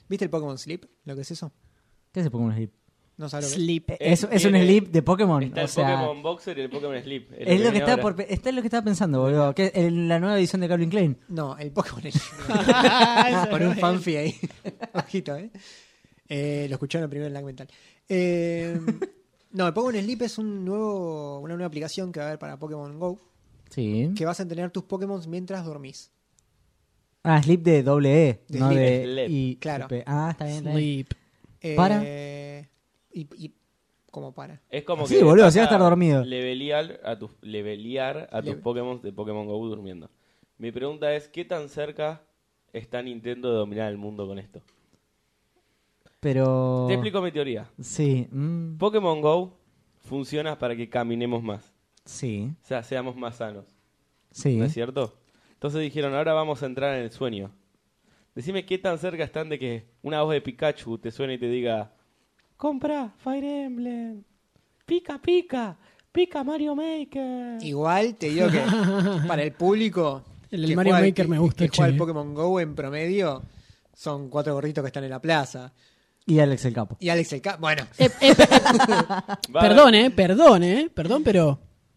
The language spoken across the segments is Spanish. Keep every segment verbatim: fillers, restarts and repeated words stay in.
¿Viste el Pokémon Sleep? ¿Lo que es eso? ¿Qué es el Pokémon Sleep? No sabes lo que Sleep. es. Es, es un Sleep de Pokémon. Está o el sea, Pokémon Boxer y el Pokémon Sleep. El es lo que viene estaba ahora. por, está es lo que estaba pensando, boludo. Que en la nueva edición de Calvin Klein. No, el Pokémon Sleep. Con un fanfi ahí. Ojito, ¿eh? ¿eh? Lo escucharon primero en Lag Mental. Eh, no, el Pokémon Sleep es un nuevo, una nueva aplicación que va a haber para Pokémon Go. Sí. Que vas a entrenar tus Pokémon mientras dormís. Ah, Sleep de doble E, De no Sleep. de Sleep. I. Claro. Ah, está bien. Está bien. Sleep. Eh, ¿Para? Y, y ¿cómo para? Es como Sí, que boludo, vas si va a estar dormido. Levelear a tus, levelear a tus Leve- Pokémon de Pokémon Go durmiendo. Mi pregunta es, ¿qué tan cerca está Nintendo de dominar el mundo con esto? Pero... Te explico mi teoría. Sí. mm, Pokémon Go funciona para que caminemos más. sí. O sea, seamos más sanos. Sí. ¿No es cierto? Entonces dijeron, ahora vamos a entrar en el sueño. Decime qué tan cerca están de que una voz de Pikachu te suene y te diga, compra Fire Emblem, pica, pica, pica Mario Maker. Igual te digo que para el público El del que Mario juega- Maker que- me gusta, que juega che. el Pokémon Go en promedio son cuatro gorritos que están en la plaza. Y Alex el Capo. Y Alex el Ca- bueno, Eh, eh, eh, Va- perdón, eh, perdón, eh, perdón, pero...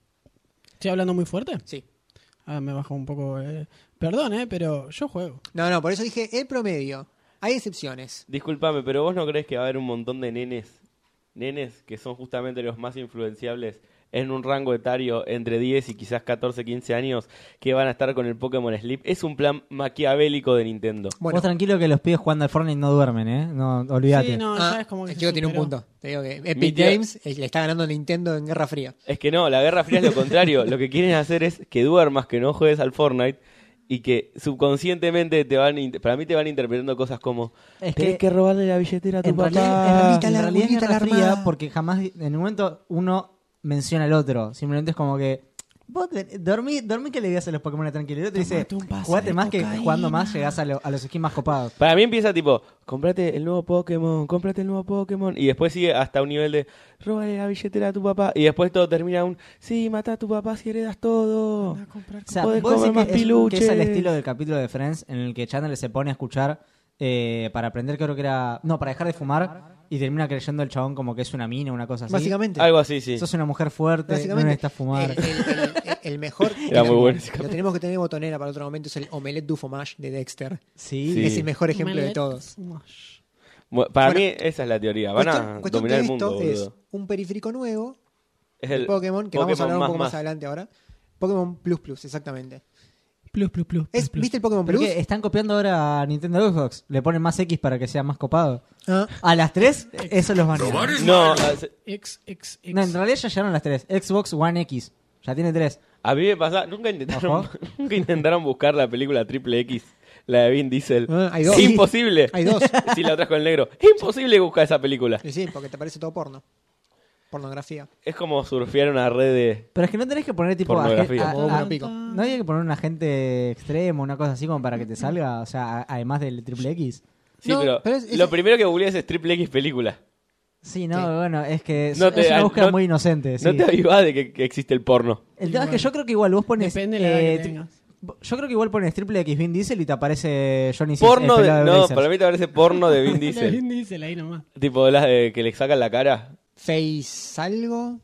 ¿Estoy hablando muy fuerte? sí. Ah, me bajó un poco. Eh. Perdón, eh, pero yo juego. No, no, por eso dije el promedio. Hay excepciones. Disculpame, pero vos no crees que va a haber un montón de nenes, nenes que son justamente los más influenciables en un rango etario entre diez y quizás catorce, quince años que van a estar con el Pokémon Sleep? Es un plan maquiavélico de Nintendo. Bueno, Vos tranquilo que los pibes jugando al Fortnite no duermen, ¿eh? No, olvídate. Sí, no, ah, ya es como que el se chico tiene un superó. punto. Te digo que Mi Epic tío- Games eh, le está ganando a Nintendo en Guerra Fría. Es que no, la Guerra Fría es lo contrario. Lo que quieren hacer es que duermas, que no juegues al Fortnite y que subconscientemente te van, in- para mí te van interpretando cosas como Es tenés que- que robarle la billetera a tu En papá. realidad, en Bonita en la- realidad es bonita Guerra la Fría armada. porque jamás, en un momento, uno menciona al otro. Simplemente es como que... Vos te- dormí, dormí que le digas a los Pokémon tranquilo. Y el otro dice, Tomate un pase jugate de más que cocaína. jugando más llegás a, lo- a los skins más copados. Para mí empieza tipo, cómprate el nuevo Pokémon, cómprate el nuevo Pokémon. Y después sigue hasta un nivel de, róbale la billetera a tu papá. Y después todo termina un, sí, mata a tu papá si heredas todo. Anda a comprar O sea, Podés vos comer decís más que es, piluches. que es el estilo del capítulo de Friends en el que Chandler se pone a escuchar eh, para aprender, creo que era... No, para dejar de fumar y termina creyendo el chabón como que es una mina, una cosa así. Básicamente. Algo así, sí. Sos una mujer fuerte, no Básicamente. necesitas fumar. El, el- el- el mejor. Era muy bueno ese Lo capítulo. tenemos que tener botonera para otro momento. Es el Omelette du Fromage de Dexter. Sí. Sí. Es el mejor ejemplo de Omelette todos. fromage. Bueno, para Bueno, mí esa es la teoría. Van Cuestión, a cuestión dominar que el mundo, esto es boludo. un periférico nuevo Es de el Pokémon, que vamos a hablar un más, poco más, más. adelante ahora. Pokémon Plus Plus, exactamente. Plus, plus, plus. Es, plus, plus. ¿Viste el Pokémon ¿Pero Plus? qué? ¿Están copiando ahora a Nintendo Xbox? ¿Le ponen más X para que sea más copado? Ah, ¿A las tres? Eso los van a No, a- se- X, X, X. No, en realidad ya llegaron las tres. Xbox One X. Ya tiene tres. a mí me pasa, nunca intentaron, Ojo. nunca intentaron buscar la película Triple X, la de Vin Diesel. Ah, hay dos. Imposible. hay dos. Sí, la otra con el negro. Imposible buscar esa película. Y sí, porque te parece todo porno. Pornografía. Es como surfear una red de... Pero es que no tenés que poner tipo... Pornografía. agen- a- Como a- uno pico. no hay que poner un agente extremo, una cosa así como para que te salga. O sea, a- además del triple X. Sí, No, pero, pero es- es- lo primero que googleas es Triple X película. Sí, no, Sí. bueno, es que es, No te- es una búsqueda no- muy inocente. Sí. No te avivás de que, que existe el porno. El tema es que yo creo que igual vos pones... Depende de la edad que eh, tri- tengas. Yo creo que igual pones triple X Vin Diesel y te aparece Johnny Sins, Porno el de... pelado No, Blazers. para mí te parece porno de Vin La Diesel. Vin Diesel ahí nomás. Tipo de las de que le sacan la cara. Face algo.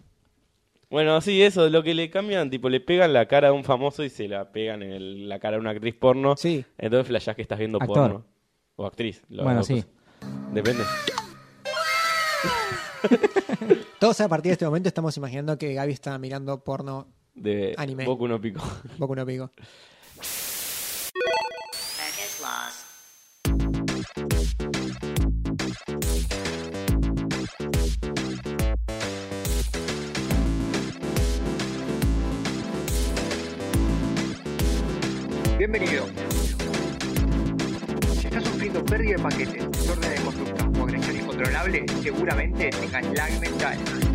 Bueno, sí, eso, lo que le cambian, tipo, le pegan la cara a un famoso y se la pegan en el- la cara a una actriz porno. Sí. Entonces flashás que estás viendo Actor. porno. O actriz. lo- Bueno, lo- sí. Depende. Todos a partir de este momento estamos imaginando que Gaby está mirando porno De Anime. Boku no Pico. Boku no Pico. Package lost. Bienvenido. Si estás sufriendo pérdida de paquetes, desorden de conducta o agresión incontrolable, seguramente tengas lag mental.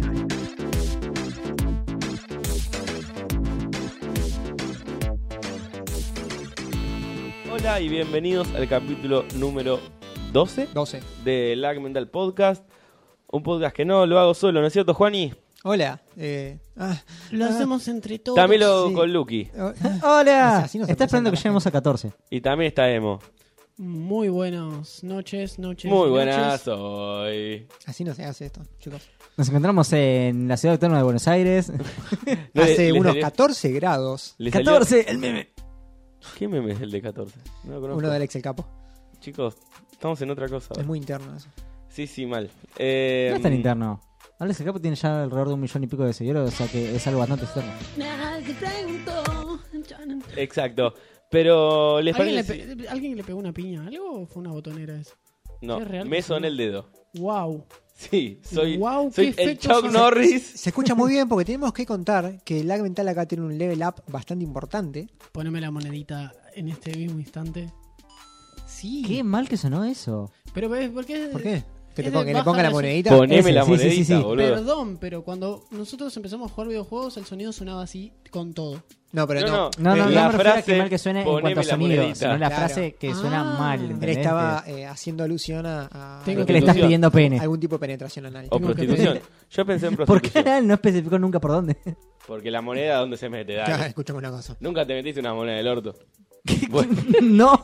Hola y bienvenidos al capítulo número doce doce. de Lag Mental Podcast. Un podcast que no lo hago solo, ¿no es cierto, Juani? Hola. Eh, ah, Lo ah, hacemos entre todos. También lo sí. con Lucky. oh, ¡Hola! Así no se Está esperando presenta que la lleguemos a catorce. Y también está Emo. Muy buenas noches, noches. Muy noches. buenas hoy. Así no se hace esto, chicos. Nos encontramos en la ciudad autónoma de Buenos Aires. No, Hace le- le unos salió- catorce grados. le salió- catorce, el meme. ¿Qué meme es el de catorce? No lo conozco. Uno de Alex el Capo. Chicos, estamos en otra cosa. Es muy interno eso. Sí, sí, mal. Eh, No es tan interno. Alex el Capo tiene ya alrededor de un millón y pico de seguidores, o sea que es algo bastante externo. Nadie preguntó. Exacto. Pero les ¿Alguien le, parece... pe- ¿Alguien le pegó una piña a algo o fue una botonera eso? No, ¿Es real me que soné sí? el dedo. Wow. Sí, soy, Guau, soy qué el efectos Chuck son- Norris. Se escucha muy bien porque tenemos que contar que el lag mental acá tiene un level up bastante importante. Poneme la monedita en este mismo instante. Sí. Qué mal que sonó eso. Pero ves, ¿por qué? ¿Por qué? ¿Que, te Es de ponga, que le baja ponga la resol- monedita? Poneme Ese, la sí, sí, sí, monedita, sí. boludo. Perdón, pero cuando nosotros empezamos a jugar videojuegos, el sonido sonaba así con todo. No, pero No, no. no. No, no, no La me refiero a frase, que mal que suene en poneme cuanto a la sonido, monedita. sino la Claro. frase que suena Ah. mal, Él ¿entendés? estaba eh, haciendo alusión a, a Tengo Que le estás Prostitución. pidiendo pene. algún tipo de penetración anal. O Tengo que prostitución. Yo pensé en ¿Por prostitución. qué anal? No especificó nunca por dónde. Porque la moneda, ¿dónde se mete? Dale. Claro, escúchame una cosa. Nunca te metiste una moneda del orto. Bueno, No.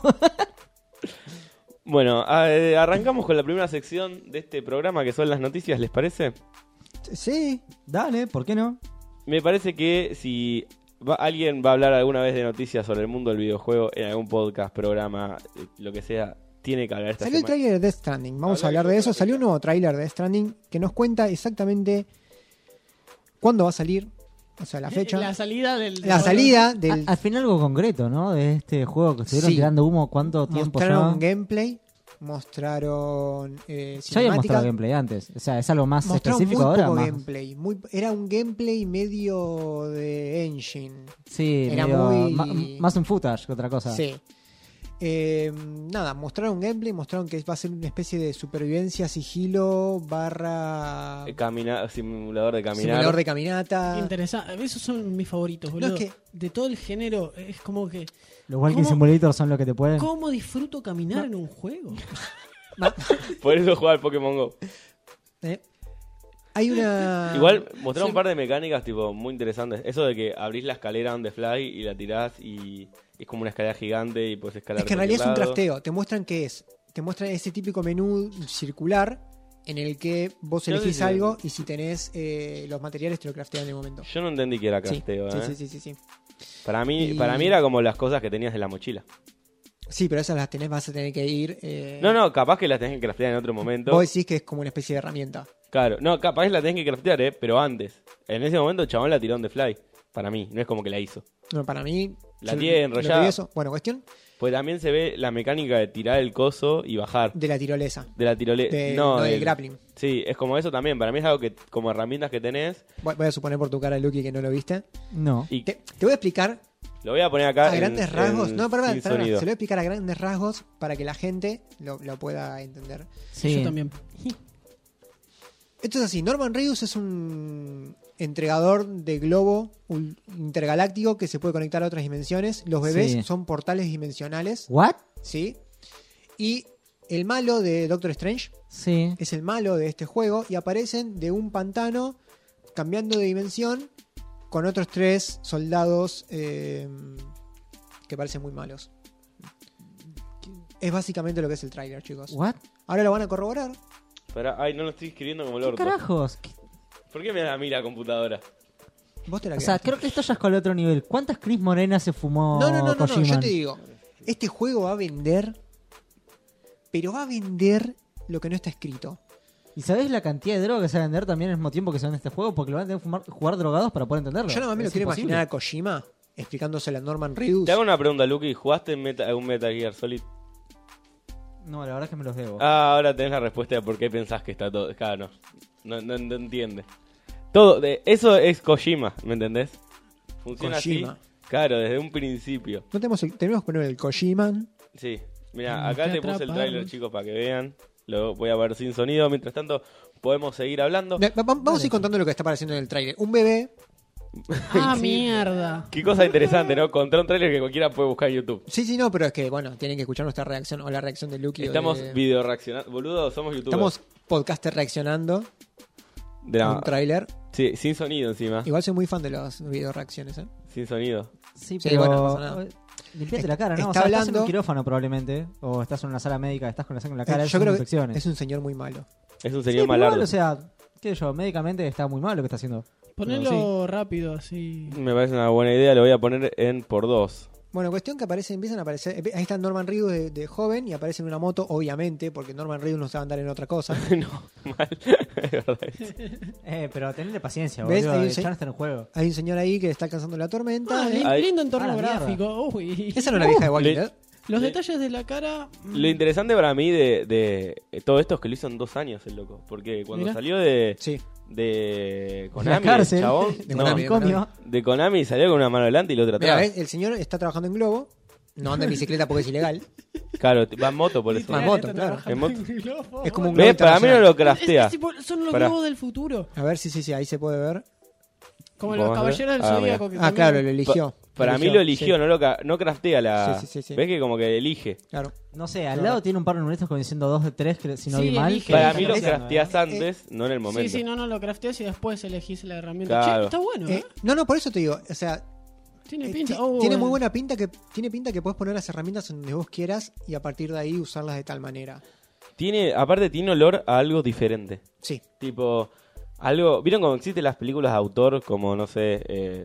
bueno, a- eh, arrancamos con la primera sección de este programa, que son las noticias, ¿les parece? Sí, Dale, ¿por qué no? Me parece que si va- alguien va a hablar alguna vez de noticias sobre el mundo del videojuego en algún podcast, programa, eh, lo que sea, tiene que hablar esta salió el semana. tráiler de Death Stranding. Vamos Habla a hablar que de yo eso. la Salió un nuevo tráiler de Death Stranding que nos cuenta exactamente cuándo va a salir, o sea, la fecha. La salida del. La salida del... A- al final algo concreto, ¿no? De este juego que estuvieron Sí. tirando humo, ¿cuánto tiempo Mostraron ya? gameplay, mostraron eh, Ya había mostrado cinemáticas. gameplay antes. O sea, es algo más Mostraron muy específico ahora. poco Más... gameplay. Muy, era un gameplay medio de engine. Sí, Era medio- muy- ma- más un footage que otra cosa. Sí. Eh, nada, mostraron gameplay, mostraron que va a ser una especie de supervivencia, sigilo, barra Eh, camina- simulador de caminar. simulador de caminata. Interesante. Esos son mis favoritos, boludo. No, es que- De todo el género, es como que. Los Walking ¿Cómo? Simulators son los que te pueden. ¿Cómo disfruto caminar en un juego? Por eso juega al Pokémon Go. Eh, Hay una... Igual mostraron Sí. un par de mecánicas tipo muy interesantes. Eso de que abrís la escalera on the fly y la tirás y es como una escalera gigante y puedes escalar. Es que en por realidad es un cualquier lado. crafteo. Te muestran qué es. Te muestran ese típico menú circular en el que vos Yo elegís sí, sí. algo y si tenés eh, los materiales te lo craftean en el momento. Yo no entendí que era Sí, crafteo, sí, ¿eh? sí, sí, sí, sí. Para mí, Y- para mí era como las cosas que tenías en la mochila. Sí, pero esas las tenés, vas a tener que ir... eh, No, no, capaz que las tenés que craftear en otro momento. Vos decís que es como una especie de herramienta. Claro, no, capaz la tenés que craftear, ¿eh? Pero antes. En ese momento el chabón la tiró on the fly. Para mí, no es como que la hizo. No, para mí... La yo tiene lo enrollada. que vi eso- Bueno, cuestión Pues también se ve la mecánica de tirar el coso y bajar. de la tirolesa. De la tirolesa. De, no, no, del del- grappling. Sí, es como eso también. Para mí es algo que, como herramientas que tenés. Voy voy a suponer por tu cara, Lucky, que no lo viste. No. Y Te, te voy a explicar lo voy a poner acá. a en- grandes rasgos. en No, perdón, sin perdón, sonido. se lo voy a explicar a grandes rasgos para que la gente lo, lo pueda entender. Sí. Yo también. Esto es así, Norman Reedus es un entregador de globo ul- intergaláctico que se puede conectar a otras dimensiones. Los bebés Sí. son portales dimensionales, ¿What? ¿sí? Y el malo de Doctor Strange Sí. es el malo de este juego y aparecen de un pantano cambiando de dimensión con otros tres soldados eh, que parecen muy malos. Es básicamente lo que es el tráiler, chicos. ¿What? Ahora lo van a corroborar. Pará, ay, no lo estoy escribiendo como el ¿Qué orto. carajos? ¿Qué- ¿Por qué me da a mí la computadora? Vos te la O sea, quedaste. creo que esto ya escaló a otro nivel. ¿Cuántas Chris Morenas se fumó No, no, no, no, no, Kojima? yo te digo. Este juego va a vender, pero va a vender lo que no está escrito. ¿Y sabés la cantidad de droga que se va a vender también al mismo tiempo que se vende este juego? Porque lo van a tener que fumar- jugar drogados para poder entenderlo. Yo nada más me lo Es quiero imposible. imaginar a Kojima explicándoselo a Norman Reedus. Te hago una pregunta, Lucky. ¿Jugaste en Meta- algún Metal Gear Solid? No, la verdad es que me los debo. Ah, ahora tenés la respuesta de por qué pensás que está todo. Claro, no. No, no, no entiende. Todo, de, eso es Kojima, ¿me entendés? Funciona Kojima. así. Claro, desde un principio. No tenemos, el- tenemos que poner el Kojima. Sí. Mira, Tenemos acá que te puse el atraparlos. tráiler, chicos, para que vean. Lo voy a ver sin sonido. Mientras tanto, podemos seguir hablando. Va- va- Vamos a ir contando lo que está apareciendo en el tráiler. Un bebé. Ah, mierda. Qué cosa interesante, ¿no? Contra un tráiler que cualquiera puede buscar en YouTube. Sí, sí, no, pero es que, bueno, tienen que escuchar nuestra reacción o la reacción de Lucky. o Estamos de- video reaccionando. Boludo, somos youtubers. Estamos podcaster reaccionando de a la- un tráiler. Sí, sin sonido encima. Igual soy muy fan de las video reacciones, ¿eh? Sin sonido. Sí, Sí, pero... bueno, no pasa nada. Limpiate la cara, ¿no? Está O sea, estás en hablando- un quirófano probablemente, o estás en una sala médica, estás con la sangre en la cara, Eh, esas yo son creo que infecciones. es un señor muy malo. Es un Sí, señor pero igual, malardo. o sea, qué sé yo, médicamente está muy mal lo que está haciendo. Ponelo rápido, así. Me parece una buena idea, lo voy a poner en por dos. Bueno, cuestión que aparece, empiezan a aparecer. eh, Ahí está Norman Reedus de, de joven y aparece en una moto, obviamente, porque Norman Reedus no sabe andar en otra cosa. no, mal. Es verdad. Eh, pero tenle paciencia, ¿Ves? boludo. Hay un El se- chabón está en el juego. Hay un señor ahí que está alcanzando la tormenta. Ah, y- li- Ahí- lindo entorno Ah, la mierda. gráfico. Uy. Esa no es la vieja de Walking le- Dead. Los Le- detalles de la cara. mm, Lo interesante para mí de, de todo esto es que lo hizo en dos años el loco. Porque cuando Mirá. salió de, Sí. de La Konami, cárcel. el chabón, De no, Konami, de Manicomio. de Konami salió con una mano adelante y la otra Mira, atrás. ¿ves? El señor está trabajando en globo. No anda en bicicleta porque es ilegal. Claro, va en moto por eso. Más literal, moto, está claro. trabajando En moto. en globo. Es como un ¿Ves? globo Para mí no lo Es- craftea. es tipo- son los Pará. globos del futuro. A ver, sí, sí, sí, ahí se puede ver. Como ¿Vos los vas a ver? caballeros del Ah, Zodíaco. que Ah, también- claro, lo eligió. Para mí lo eligió, sí, no lo ca- no craftea la. Sí, sí, sí, sí. ¿Ves que como que elige? Claro. No sé, al Claro. lado tiene un par de numeritos como diciendo dos de tres, que si no Sí, vi mal. elige. que Para está mí lo crafteando, crafteas ¿eh? antes, no en el momento. Sí, sí, no, no, lo crafteas y después elegís la herramienta. Claro. Che, está bueno, ¿eh? Eh, no, no, por eso te digo. O sea, Tiene eh, pinta. ti- Oh, tiene eh. muy buena pinta que tiene pinta que puedes poner las herramientas donde vos quieras y a partir de ahí usarlas de tal manera. Tiene, aparte tiene olor a algo diferente. Sí. Tipo, algo. ¿Vieron cómo existen las películas de autor? Como, no sé. Eh,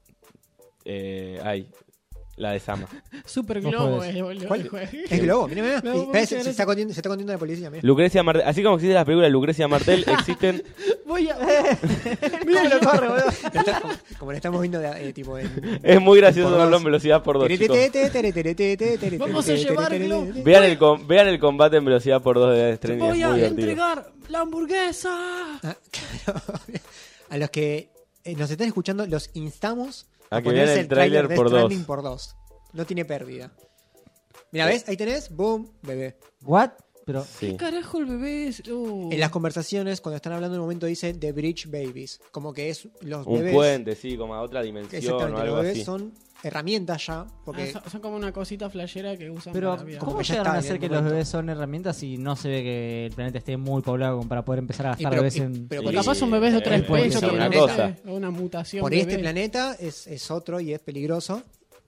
eh, ay, la de Sama. Super No globo, podés. eh, boludo. ¿Cuál? el juego. Es globo, mira, mira. Me- Y- me ves, parece se, gracioso. está contiendo, se está contiendo la policía, mira. Lucrecia Martel. Así como existen las películas de Lucrecia Martel, existen. Voy a. Mira lo corre, boludo. Está como, como lo estamos viendo de, eh, tipo en... Es muy gracioso Por verlo dos. en velocidad por dos, chicos. Vamos a llevar globo. Vean el, com- vean el combate en velocidad por dos de Death Stranding, Voy es a muy divertido. entregar la hamburguesa. Ah, claro. A los que eh, nos están escuchando, los instamos A a, que ponerse vean el tráiler de por Death Stranding dos. por dos. No tiene pérdida. Mira, ¿ves? Ahí tenés, boom, bebé. ¿What? Pero Sí. ¿Qué carajo el bebé es? Uh. En las conversaciones, cuando están hablando en un momento, dice The Bridge Babies. Como que es los Un bebés. puente, sí, como a otra dimensión o Exactamente, algo los bebés así. son herramientas ya. Ah, Porque son, son como una cosita flashera que usan Pero, para la vida. ¿cómo que ya llegaron está a bien hacer el que los momento. bebés son herramientas si no se ve que el planeta esté muy poblado como para poder empezar a Y gastar pero- bebés y- en... pero Y- por Capaz son bebés de otra eh, puede especie. ser que una no cosa. sé, o una mutación. por bebé. este planeta es, es otro y es peligroso.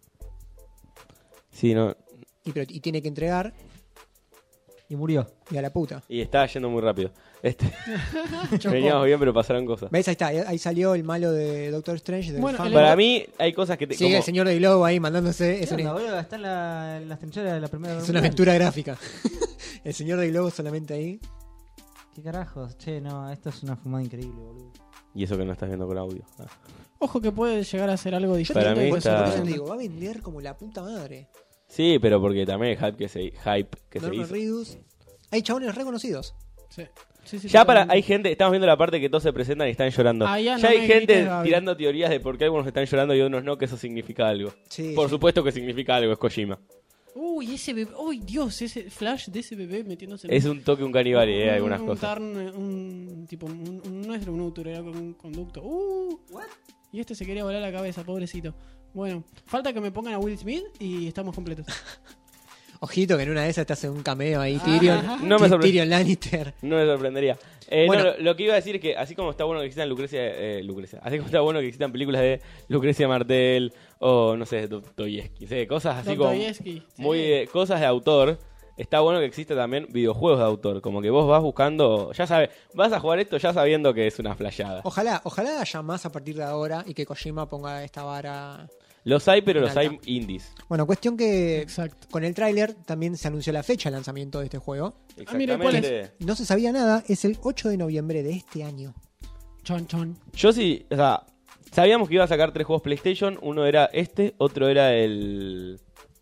Sí, no. Y, pero- y tiene que entregar Y murió. y a la puta. Y estaba yendo muy rápido. Este, veníamos bien, pero pasaron cosas. ¿Ves? Ahí está. Ahí salió el malo de Doctor Strange. Del Bueno, fan. el- Para mí hay cosas que te... Sigue como- el señor de Globo ahí mandándose. Es ¿Qué onda, una, boludo? Está en, la, en las trincheras de la primera es Guerra una Mundial. aventura gráfica. El señor de Globo solamente ahí. ¿Qué carajos? Che, no, esto es una fumada increíble, boludo. Y eso que no estás viendo con audio. Ah. Ojo que puede llegar a ser algo Yo diferente. Para mí te digo, puede ser está- por eso otra te cosa. digo, va a vender como la puta madre. Sí, pero porque también el hype que se, hype que se Norman hizo. Reedus. Hay chabones reconocidos. Sí. Sí, sí, Ya para, totalmente. hay gente, estamos viendo la parte que todos se presentan y están llorando. Ah, ya ya no hay me gente grites, Gaby. tirando teorías de por qué algunos están llorando y otros no, que eso significa algo. Sí, Por sí. supuesto que significa algo, es Kojima. Uy, ese bebé. Uy, Dios, ese flash de ese bebé metiéndose en Es un toque, un caníbal, eh, un- algunas un cosas. tarn, un tipo, un, un- no es un útero, era un conducto. Uh, y este se quería volar la cabeza, pobrecito. Bueno, falta que me pongan a Will Smith y estamos completos. Ojito que en una de esas te hace un cameo ahí, Tyrion. Ajá. No me sorpre- Tyrion Lannister. No me sorprendería. Eh, Bueno. no, lo, lo que iba a decir es que así como está bueno que existan Lucrecia, eh, Lucrecia, así como está bueno que existan películas de Lucrecia Martel o no sé, Dostoyevsky, ¿sí? Cosas así como Dostoyevsky, sí. muy eh, cosas de autor. Está bueno que exista también videojuegos de autor, como que vos vas buscando, ya sabes, vas a jugar esto ya sabiendo que es una flayada. Ojalá, ojalá haya más a partir de ahora y que Kojima ponga esta vara. Los hay, pero En los hay alta. indies. Bueno, cuestión que Exacto. con el tráiler también se anunció la fecha de lanzamiento de este juego. Ah, mire, ¿cuál Exactamente. No se sabía nada, es el ocho de noviembre de este año. Chon, chon. Yo sí, o sea, sabíamos que iba a sacar tres juegos PlayStation. Uno era este, otro era el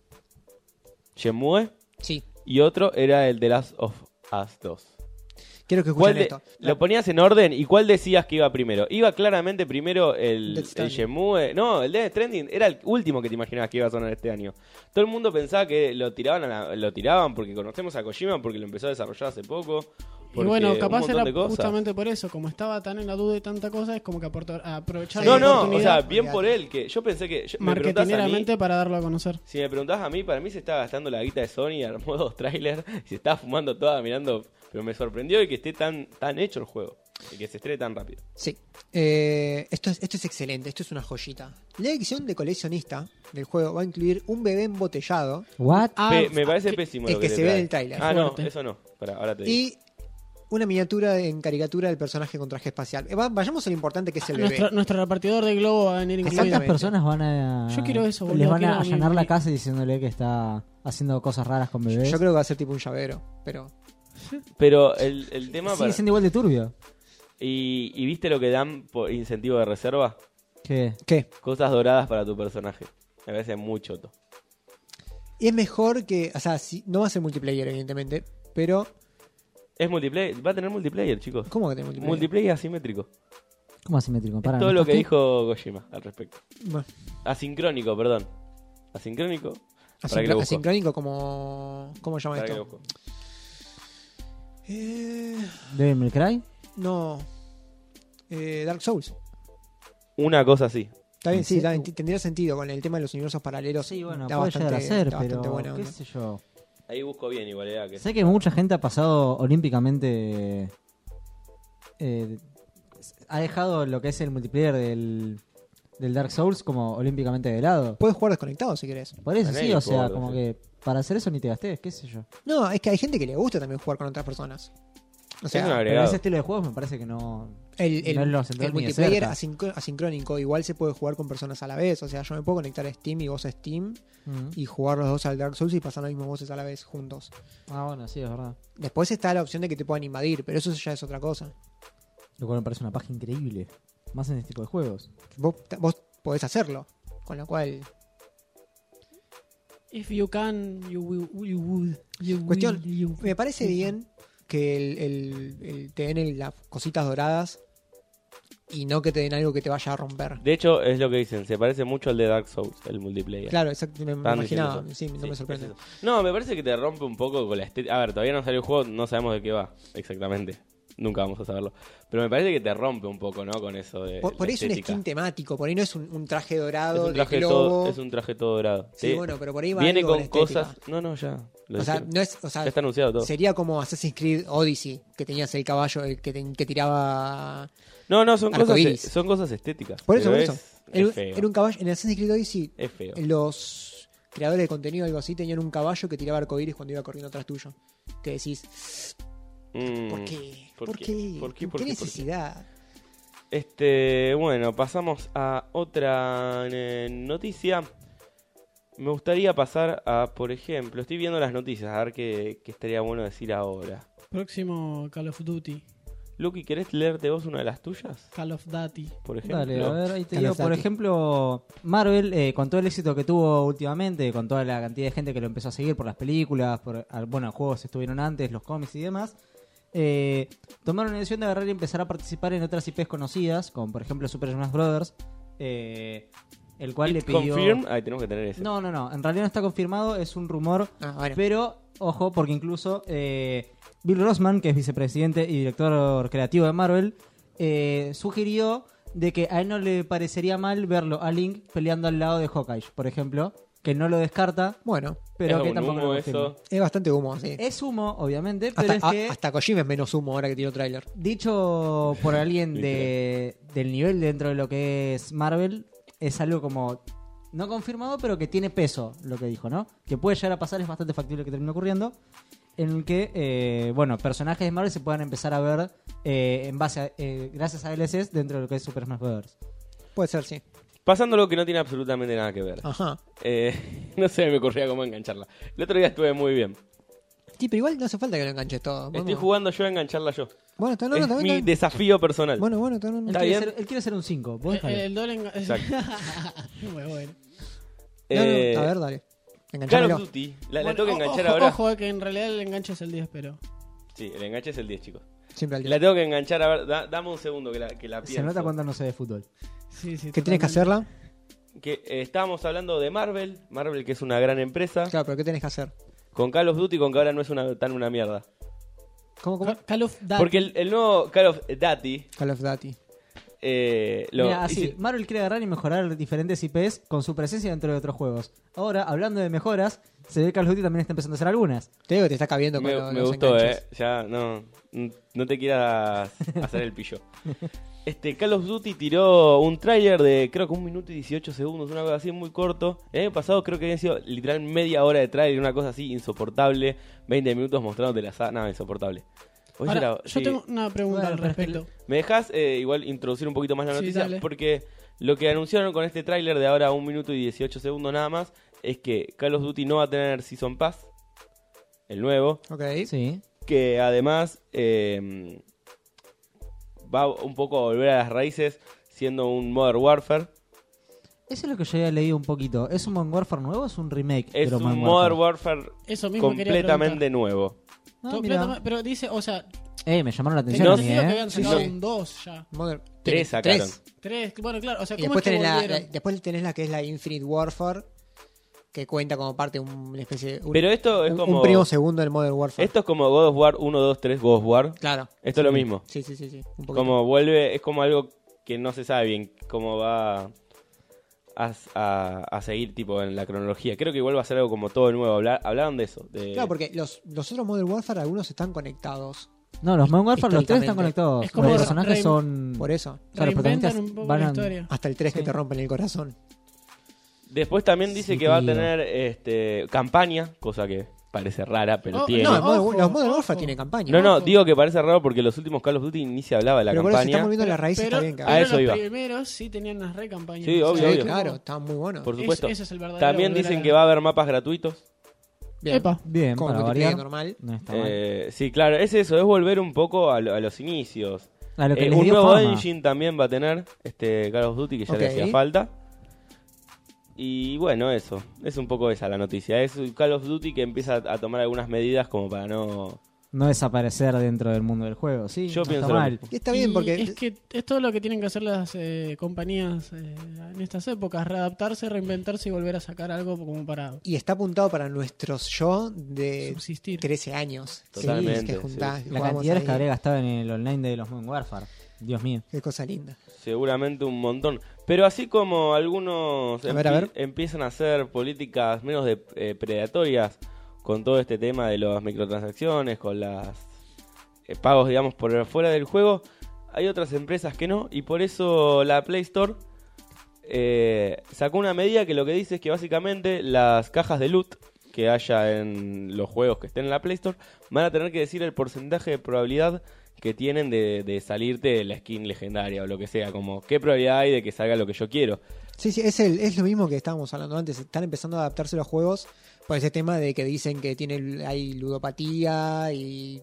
Shenmue Sí, y otro era el The Last of Us dos. quiero que ¿Cuál escuchen de- esto. lo ponías en orden y cuál decías que iba primero? Iba claramente primero el, Death el Stranding. Shenmue. No, el Death Stranding era el último que te imaginabas que iba a sonar este año. Todo el mundo pensaba que lo tiraban a la- lo tiraban porque conocemos a Kojima, porque lo empezó a desarrollar hace poco. Y porque bueno, un capaz montón era de cosas. justamente por eso, como estaba tan en la duda y tanta cosa, es como que aportó, aprovecharon Sí, No, la no, o oportunidad sea, bien por él, que yo pensé que... yo- me preguntás a mí, marketineramente para darlo a conocer. si me preguntás a mí, para mí se estaba gastando la guita de Sony, armó dos trailers y se estaba fumando toda mirando, pero me sorprendió y que esté tan, tan hecho el juego. Y que se estrene tan rápido. Sí. Eh, esto, es, esto es excelente, esto es una joyita. La edición de coleccionista del juego va a incluir un bebé embotellado ¿What? Ah, Pe- me parece que- pésimo el lo que que, se te ve trae. en el tráiler. Ah, no, Fuerte. eso no. Pará, ahora te digo. y una miniatura en caricatura del personaje con traje espacial. Eh, va- vayamos a lo importante que es el bebé. Nuestro, nuestro repartidor de globo va a venir Exactamente. ¿Cuántas incluido. personas van a. Yo quiero eso, boludo, Les van quiero a mi- allanar la mi- casa diciéndole que está haciendo cosas raras con bebés? Yo creo que va a ser tipo un llavero, pero Pero el, el tema Sigue para... siendo igual de turbio. ¿Y, ¿Y viste lo que dan por incentivo de reserva? ¿Qué? ¿qué? Cosas doradas para tu personaje. Me parece muy choto. Y es mejor que, o sea, si- no va a ser multiplayer evidentemente, pero Es multiplayer. Va a tener multiplayer, chicos. ¿cómo que tiene multiplayer? Multiplayer asimétrico. ¿Cómo asimétrico? Pará, Es todo ¿me lo estás que tú? dijo Kojima al respecto. Bueno, Asincrónico, perdón. Asincrónico. Para que asincro- lo busco. asincrónico como ¿cómo se llama Para que lo esto? busco. Eh, ¿Devil May Cry? no. Eh, Dark Souls. Una cosa así. Está bien, sí, Sí. está bien, t- tendría sentido con el tema de los universos paralelos. Sí, bueno, está puede bastante, llegar a ser, está bastante pero buena qué onda. sé yo. Ahí busco bien igual, eh, que... Sé que mucha gente ha pasado olímpicamente... eh, ha dejado lo que es el multiplayer del, del Dark Souls como olímpicamente de lado. Puedes jugar desconectado si querés. Por eso En sí, el o sea, porno, como sí. que para hacer eso ni te gastes, qué sé yo. No, es que hay gente que le gusta también jugar con otras personas. O Es un sea, agregado. Pero ese estilo de juegos me parece que no... el, el, no lo sentó el ni de multiplayer cerca. asincro- asincrónico igual se puede jugar con personas a la vez. O sea, yo me puedo conectar a Steam y vos a Steam Mm. y jugar los dos al Dark Souls y pasar las mismas voces a la vez juntos. Ah, bueno, sí, es verdad. Después está la opción de que te puedan invadir, pero eso ya es otra cosa. Lo cual me parece una paja increíble. Más en este tipo de juegos. Vos, vos podés hacerlo. Con lo cual, If you can, you will. You would, you will, Cuestión, you- me parece bien que el, el- el- te den el- las cositas doradas y no que te den algo que te vaya a romper. De hecho, es lo que dicen. Se parece mucho al de Dark Souls, el multiplayer. Claro, exacto, me, me Estaban diciendo imaginaba. eso. Sí, no Sí, me sorprende. es eso. No, me parece que te rompe un poco con la estética. A ver, todavía no salió el juego, no sabemos de qué va exactamente. Nunca vamos a saberlo. Pero me parece que te rompe un poco, ¿no? Con eso de. Por, por la ahí es un estética. skin temático, por ahí no es un, un traje Es dorado un traje de todo, globo. es un traje todo dorado. Sí, Sí. bueno, pero por ahí va Viene algo con la estética. cosas. No, no, ya. Lo O sea, dijeron. no es, o sea, Ya está anunciado todo. sería como Assassin's Creed Odyssey, que tenías el caballo el que, te- que tiraba. No, no, son cosas, arcoiris. son cosas estéticas. Por eso, pero por es, eso. es Era, feo. era un caballo. En Assassin's Creed Odyssey, Es feo. los creadores de contenido algo así tenían un caballo que tiraba arcoiris cuando iba corriendo atrás tuyo. Que decís, Mm, ¿por qué? ¿por ¿Por qué? qué? ¿Por qué? ¿Qué ¿Por qué? ¿Por qué? necesidad? Este, bueno, pasamos a otra eh, noticia. Me gustaría pasar a, por ejemplo, estoy viendo las noticias, a ver qué, qué estaría bueno decir ahora. Próximo Call of Duty. Lucky, ¿querés leerte vos una de las tuyas? Call of Duty. Por ejemplo. Dale, a ver, ahí te Call digo, of por Duty. ejemplo, Marvel, eh, con todo el éxito que tuvo últimamente, con toda la cantidad de gente que lo empezó a seguir por las películas, por, al- bueno, juegos estuvieron antes, los cómics y demás, eh, tomaron la decisión de agarrar y empezar a participar en otras I Pes conocidas, como por ejemplo Super Smash Brothers, eh, el cual le It pidió... confirm. Ahí tenemos que tener ese. No, no, no, en realidad no está confirmado, es un rumor, Ah, bueno. pero, ojo, porque incluso eh, Bill Rossman, que es vicepresidente y director creativo de Marvel, eh, sugirió de que a él no le parecería mal verlo a Link peleando al lado de Hawkeye, por ejemplo, que no lo descarta, Bueno, pero Es que un tampoco humo lo confirma. eso. es bastante humo, sí. Es humo, obviamente, pero Hasta, es que, a- hasta Kojima es menos humo ahora que tiró tráiler. dicho por alguien de, del nivel dentro de lo que es Marvel, es algo como... No confirmado, pero que tiene peso, lo que dijo, ¿no? Que puede llegar a pasar, es bastante factible que termine ocurriendo. En el que, eh, bueno, personajes de Marvel se puedan empezar a ver eh, en base a, eh, gracias a D L Cs dentro de lo que es Super Smash Bros. Puede ser, sí. Pasando lo que no tiene absolutamente nada que ver. Ajá. Eh, no sé, me ocurría cómo engancharla. El otro día estuve muy bien. Sí, pero igual no hace falta que lo enganches todo. Estoy Vamos. jugando yo a engancharla yo. Bueno, está, no, no, es está bien, mi está bien. desafío personal. Bueno, bueno, está bien. Él, ¿Está quiere bien? ser, él quiere ser un cinco. ¿Vos El, dejalo. el doble enga- Exacto. Muy bueno. No, no, Eh, a ver, dale. Call Enganchámelo. of Duty. La, la Bueno, tengo que o- enganchar ojo, ahora. Ojo, eh, que en realidad el enganche es el diez, pero. Sí, el enganche es el diez, chicos. Siempre al día. La tengo que enganchar, a ver, da- dame un segundo que la, que la Se pienso. nota cuando no sé de fútbol. Sí, sí. ¿Qué tienes que totalmente. hacerla? Que eh, estábamos hablando de Marvel, Marvel que es una gran empresa, Claro, pero ¿qué tenés que hacer? con Call of Duty, con que ahora no es una, tan una mierda. ¿Cómo, cómo? Ca- Call of Duty. Porque el, el nuevo Call of Duty, Call of Duty. eh, lo, Mira, así, hice- Marvel quiere agarrar y mejorar diferentes I Pes con su presencia dentro de otros juegos. Ahora, hablando de mejoras, se ve que Call of Duty también está empezando a hacer algunas. Te digo que te está cabiendo con Me, lo- me los gustó, enganches. eh. Ya, no, no te quieras hacer el pillo. Este, Call of Duty tiró un tráiler de creo que un minuto y dieciocho segundos, una cosa así muy corto. El año pasado creo que había sido literal media hora de tráiler, una cosa así insoportable. veinte minutos mostrándote la saga, nada, insoportable. Hoy Ahora, era- yo sí. tengo una pregunta Bueno, al pero es que respecto. ¿Me dejas eh, igual introducir un poquito más la Sí, noticia? dale. Porque lo que anunciaron con este tráiler de ahora un minuto y dieciocho segundos nada más es que Call of Duty no va a tener Season Pass, el nuevo, Ok. Sí. que además eh, va un poco a volver a las raíces siendo un Modern Warfare. Eso es lo que yo había leído un poquito. ¿Es un Modern Warfare nuevo o es un remake? Es de un Modern Modern Warfare? Warfare Eso mismo quería completamente preguntar. nuevo. Ah, Completamente- mira. pero dice, o sea, Eh, me llamaron la tenía atención a mí, entendido que eh. habían Sí, sacado sí. un dos ya. Modern- Tres tenés- sacaron. tres. Tres, bueno, claro, o sea, Y ¿cómo después es que tenés, la, volvieron? la- después tenés la que es la Infinite Warfare, que cuenta como parte de una especie de... un- Pero esto es un, como un primo segundo del Modern Warfare. esto es como God of War uno, dos, tres, God of War. Claro. Esto es lo mismo. Sí, sí, sí. sí. Un poquito. Como vuelve, es como algo que no se sabe bien cómo va a, a- a seguir tipo en la cronología. Creo que igual va a ser algo como todo nuevo. Hablar, hablaron de eso. De... Claro, porque los, los otros Modern Warfare algunos están conectados. No, los Modern Warfare, los tres están Históricamente. conectados. Es como los re- personajes re- son... Por eso. Claro, los Reinventan protagonistas un poco van la a- historia. Hasta el tres que Sí. te rompen el corazón. Después también dice Sí, que va a tío. tener este campaña, cosa que parece rara, pero Oh, tiene. No, No, el Modern- ojo, los Modern ojo. Warfare tienen campaña. no, ojo. digo que parece raro porque los últimos Call of Duty ni se hablaba de la Pero por eso campaña. estamos viendo las raíces, pero, está bien, pero cabrón. A eso los iba. primeros sí tenían unas re campañas. Sí, obvio, Sí, obvio. claro, estaban muy buenos. Por Es- supuesto. ese es el verdadero También volver dicen a- que va a haber mapas gratuitos. Bien. Epa. Bien, Como para multiplayer variar. normal. No está mal. Eh, sí, claro, es eso, es volver un poco a, lo- a los inicios. A lo que Eh, les un dio nuevo fama. engine también va a tener este Call of Duty que ya le Ok. hacía falta. Y bueno, eso, es un poco esa la noticia. Es un Call of Duty que empieza a tomar algunas medidas como para no... No desaparecer dentro del mundo del juego, sí. Yo no pienso está lo mal. mismo. Y está bien Y porque... es que es todo lo que tienen que hacer las eh, compañías eh, en estas épocas, readaptarse, reinventarse y volver a sacar algo como para Y está apuntado para nuestros yo de subsistir. trece años. Totalmente, Sí, que juntás, sí. que La jugamos cantidad de horas ahí. que habría gastado en el online de los Modern Warfare. Dios mío. Qué cosa linda. Seguramente un montón. Pero así como algunos A ver, a ver. empiezan a hacer políticas menos de, eh, predatorias con todo este tema de las microtransacciones, con las eh, pagos, digamos, por fuera del juego, hay otras empresas que no. Y por eso la Play Store eh, sacó una medida que lo que dice es que básicamente las cajas de loot que haya en los juegos que estén en la Play Store van a tener que decir el porcentaje de probabilidad que tienen de, de salirte la skin legendaria o lo que sea, como qué probabilidad hay de que salga lo que yo quiero. Sí, sí, es, el, es lo mismo que estábamos hablando antes. Están empezando a adaptarse los juegos por ese tema de que dicen que tiene, hay ludopatía y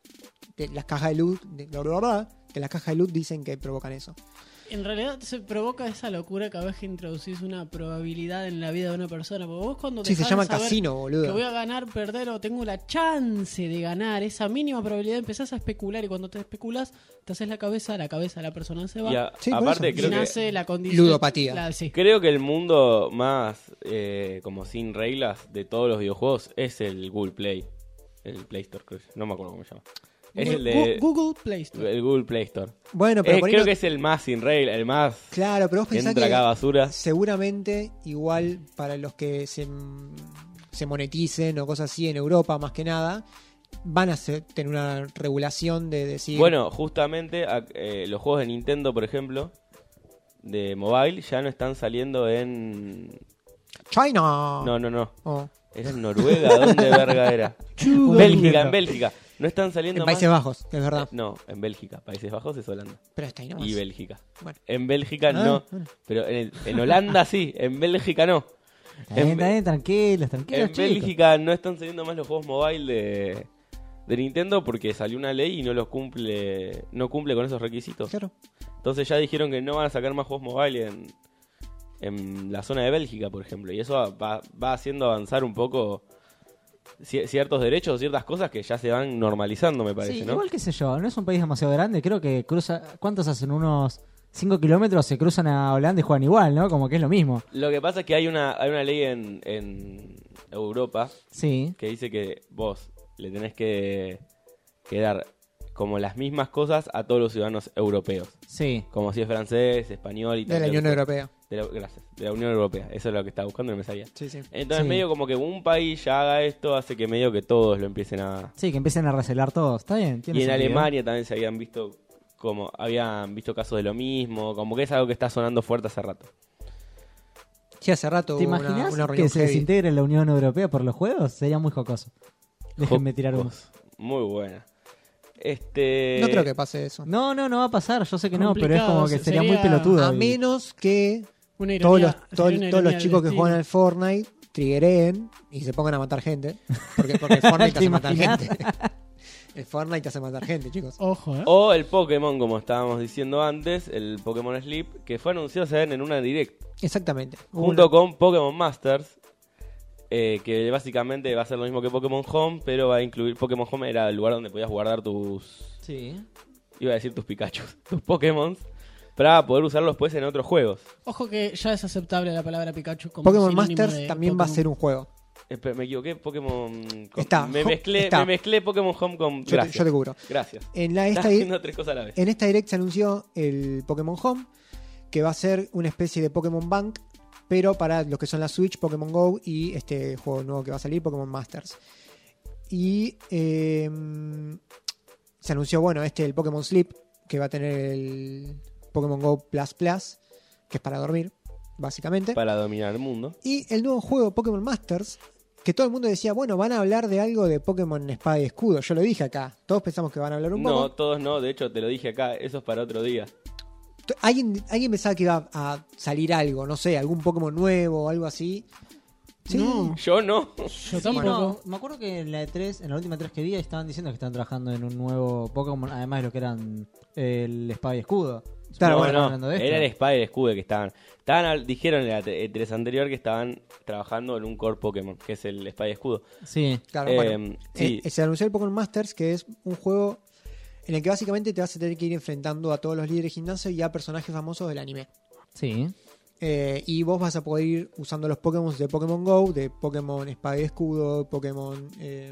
de las cajas de loot, de, de las cajas de loot dicen que provocan eso. En realidad se provoca esa locura cada vez que introducís una probabilidad en la vida de una persona. Porque vos cuando Sí, se dejás llama de saber casino, que boludo. voy a ganar, perder o tengo la chance de ganar, esa mínima probabilidad empezás a especular y cuando te especulas te haces la cabeza, la cabeza de la persona se va Y a- Sí, por aparte eso. y creo que, nace la condición. Ludopatía. la- sí. creo que el mundo más eh, como sin reglas de todos los videojuegos es el Google Play. El Play Store, creo. No me acuerdo cómo se llama. Es el de Gu- Google Play Store. el Google Play Store. Bueno, pero Eh, por ahí creo no- que es el más sin regla, el más Claro, pero vos que pensás entra que acá basura. seguramente igual para los que se, se moneticen o cosas así en Europa más que nada, van a ser- tener una regulación de decir... Bueno, justamente a- eh, los juegos de Nintendo, por ejemplo, de mobile, ya no están saliendo en... China. No, no, no. Oh, ¿Era en Noruega? ¿Dónde verga era? Chuda. Bélgica, en Bélgica. No están saliendo en más... Países Bajos, es verdad. No, en Bélgica. Países Bajos es Holanda. Pero está ahí nomás. Y Bélgica. Bueno. En Bélgica Ah, no. bueno. Pero en, el- en Holanda sí, en Bélgica no. Está bien, En- está bien, tranquilos, tranquilos, En chicos. Bélgica no están saliendo más los juegos mobile de, de Nintendo porque salió una ley y no los cumple, no cumple con esos requisitos. Claro. Entonces ya dijeron que no van a sacar más juegos mobile en, en la zona de Bélgica, por ejemplo. Y eso va, va haciendo avanzar un poco ci- ciertos derechos o ciertas cosas que ya se van normalizando, me parece, Sí, ¿no? igual que sé yo, no es un país demasiado grande, creo que cruza, ¿cuántos hacen? Unos cinco kilómetros se cruzan a Holanda y juegan igual, ¿no? Como que es lo mismo. Lo que pasa es que hay una, hay una ley en, en Europa Sí, que dice que vos le tenés que, que dar como las mismas cosas a todos los ciudadanos europeos. sí. Como si es francés, español, De la italiano. Unión Europea. De la, gracias, de la Unión Europea. Eso es lo que estaba buscando y no me salía. Sí, sí. Entonces Sí. medio como que un país ya haga esto hace que medio que todos lo empiecen a... Sí, que empiecen a recelar todos. Está bien. Tiene Y en sentido. Alemania también se habían visto como habían visto casos de lo mismo, como que es algo que está sonando fuerte hace rato. Sí, hace rato ¿Te hubo una, imaginas una que reunión se heavy. desintegre la Unión Europea por los juegos? Sería muy jocoso. Déjenme tirar uno. Jocos. Muy buena. Este No creo que pase eso. No, no, no va a pasar. Yo sé que no, pero es Complicado, como que se- sería, sería- muy pelotudo. A y- menos que Una ironía, todos los, sería todos, una todos ironía los del chicos que destino. juegan al Fortnite triggereen y se pongan a matar gente. Porque, porque el Fortnite te ¿Te hace matar imaginas? gente. El Fortnite te hace matar gente, chicos. Ojo, ¿eh? o el Pokémon, como estábamos diciendo antes, el Pokémon Sleep, que fue anunciado ¿saben? En una direct, Exactamente. junto con Pokémon Masters, eh, que básicamente va a ser lo mismo que Pokémon Home, pero va a incluir Pokémon Home era el lugar donde podías guardar tus, Sí. iba a decir tus Pikachu, tus Pokémon, para poder usarlos después en otros juegos. Ojo que ya es aceptable la palabra Pikachu como Pokémon sinónimo Masters de también va a Pokémon. ser un juego. Espera, me equivoqué, Pokémon... con- Está, me, Home- mezclé, está. me mezclé Pokémon Home con... Yo te, Gracias, yo te cubro. gracias. En, la, Estás esta, haciendo tres cosas a la vez. en esta direct se anunció el Pokémon Home, que va a ser una especie de Pokémon Bank, pero para los que son la Switch, Pokémon Go y este juego nuevo que va a salir, Pokémon Masters. Y eh, se anunció, bueno, este el Pokémon Sleep, que va a tener el Pokémon Go Plus Plus, que es para dormir, básicamente. Para dominar el mundo. Y el nuevo juego Pokémon Masters, que todo el mundo decía, bueno, van a hablar de algo de Pokémon Espada y Escudo. Yo lo dije acá. Todos pensamos que van a hablar un No, poco. todos no, de hecho te lo dije acá, eso es para otro día. T- ¿Alguien, alguien pensaba que iba a salir algo, no sé, algún Pokémon nuevo o algo así. Sí. No. Yo no. Yo Sí, tampoco. no, me acuerdo que en la E tres, en la última E tres que vi, estaban diciendo que estaban trabajando en un nuevo Pokémon, además de lo que eran el Espada y Escudo. Claro, no, Supongo que no, estaban hablando de esto. era el Espada y el Escudo que estaban. estaban al- dijeron en la E tres anterior que estaban trabajando en un core Pokémon, que es el Espada y Escudo. Sí. Claro, Eh, bueno. sí. Eh, se anunció el Pokémon Masters, que es un juego en el que básicamente te vas a tener que ir enfrentando a todos los líderes de gimnasio y a personajes famosos del anime. Sí. Eh, y vos vas a poder ir usando los Pokémon de Pokémon Go, de Pokémon Espada y Escudo, Pokémon eh,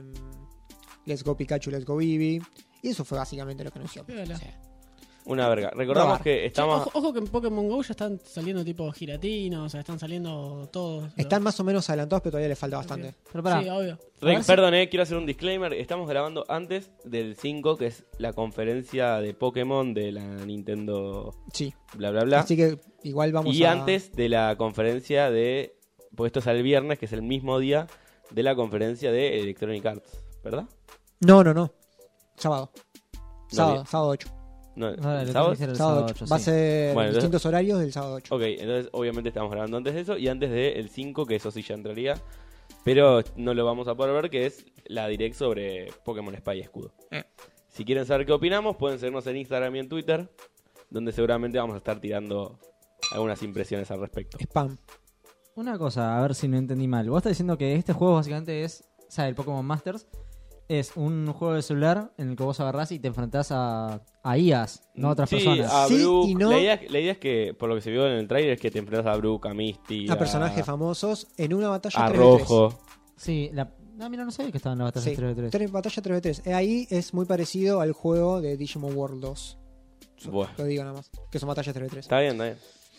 Let's Go Pikachu, Let's Go Eevee. Y eso fue básicamente lo que anunció. Piola. O sea, Una verga. Recordamos Probar. que Che, estamos... ojo, ojo que en Pokémon Go ya están saliendo tipo giratinos, o sea, están saliendo todos. están más o menos adelantados, pero todavía les falta bastante. Pero pará. Sí, obvio. Re- A ver si- perdón, eh, quiero hacer un disclaimer. Estamos grabando antes del cinco, que es la conferencia de Pokémon de la Nintendo Sí. bla bla bla. Así que igual vamos y a... antes de la conferencia de... Pues esto sale el viernes, que es el mismo día de la conferencia de Electronic Arts, ¿verdad? No, no, no. Sábado. No, Sábado, bien. sábado ocho. No, Ahora, ¿el lo sábado? tengo que hacer el Sábado sábado ocho. ocho, Va a sí. ser Bueno, entonces- distintos horarios del sábado ocho. Ok, entonces obviamente estamos grabando antes de eso y antes del cinco, que eso sí ya entraría. Pero no lo vamos a poder ver, que es la direct sobre Pokémon Espada y Escudo. Eh. Si quieren saber qué opinamos, pueden seguirnos en Instagram y en Twitter, donde seguramente vamos a estar tirando algunas impresiones al respecto. Spam. Una cosa, a ver si no entendí mal. Vos estás diciendo que este juego básicamente es, o sea, el Pokémon Masters, es un juego de celular en el que vos agarrás y te enfrentás a, a I As, no a otras sí, personas. a Sí Brook. y no. La, idea, la idea es que, por lo que se vio en el trailer, es que te enfrentas a Brook, a Misty, A personajes famosos en una batalla a tres ve tres. Rojo. Sí, la... No, mira, no sabía que estaba en la batalla Sí, tres ve tres. tres- batalla tres ve tres. Eh, Ahí es muy parecido al juego de Digimon World dos. Bueno, Lo digo nada más. Que son batallas tres ve tres. está bien, está bien.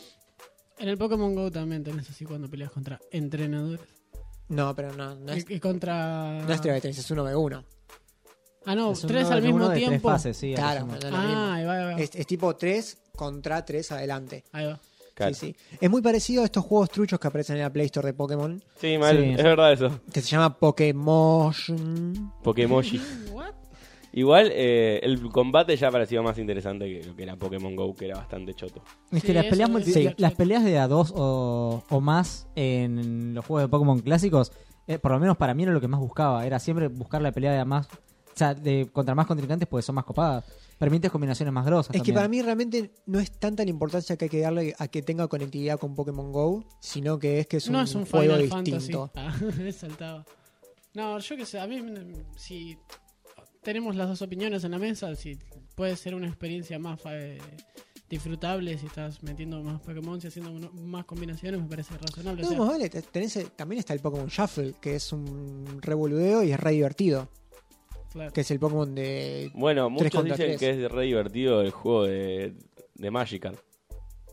En el Pokémon Go también tenés así cuando peleas contra entrenadores. No, pero no, no es, Y, y contra. no es tres ve tres, es uno ve uno. Ah, no, Es un tres uno al de- mismo uno de tres tiempo. fases, sí, Claro, asumo. no es lo mismo. Ah, ahí va, ahí va. Es, es tipo tres contra tres adelante. Ahí va. Claro. Sí, sí. Es muy parecido a estos juegos truchos que aparecen en la Play Store de Pokémon. Sí, mal, Sí. es verdad eso. Que se llama Pokémon. Pokémoji. What? Igual, eh, el combate ya pareció más interesante que lo que era Pokémon Go, que era bastante choto. Es que Sí, las eso peleas, es- multi- sí. las peleas de a dos o, o más en los juegos de Pokémon clásicos, eh, por lo menos para mí era lo que más buscaba. Era siempre buscar la pelea de a más, o sea, de contra más contrincantes porque son más copadas. Permites combinaciones más grosas. Es que también. para mí realmente no es tanta la importancia que hay que darle a que tenga conectividad con Pokémon Go, sino que es que es un, no es un juego Final distinto. Fantasy. Ah, me saltaba. No, yo qué sé, a mí mm, si tenemos las dos opiniones en la mesa, si puede ser una experiencia más eh, disfrutable, si estás metiendo más Pokémon y haciendo uno- más combinaciones, me parece razonable. No, o sea, más vale, te- tenés- también está el Pokémon Shuffle, que es un revoludeo y es re divertido. claro. Que es el Pokémon de. Bueno, Tres muchos contra dicen tres. que es re divertido el juego de, de Magikarp.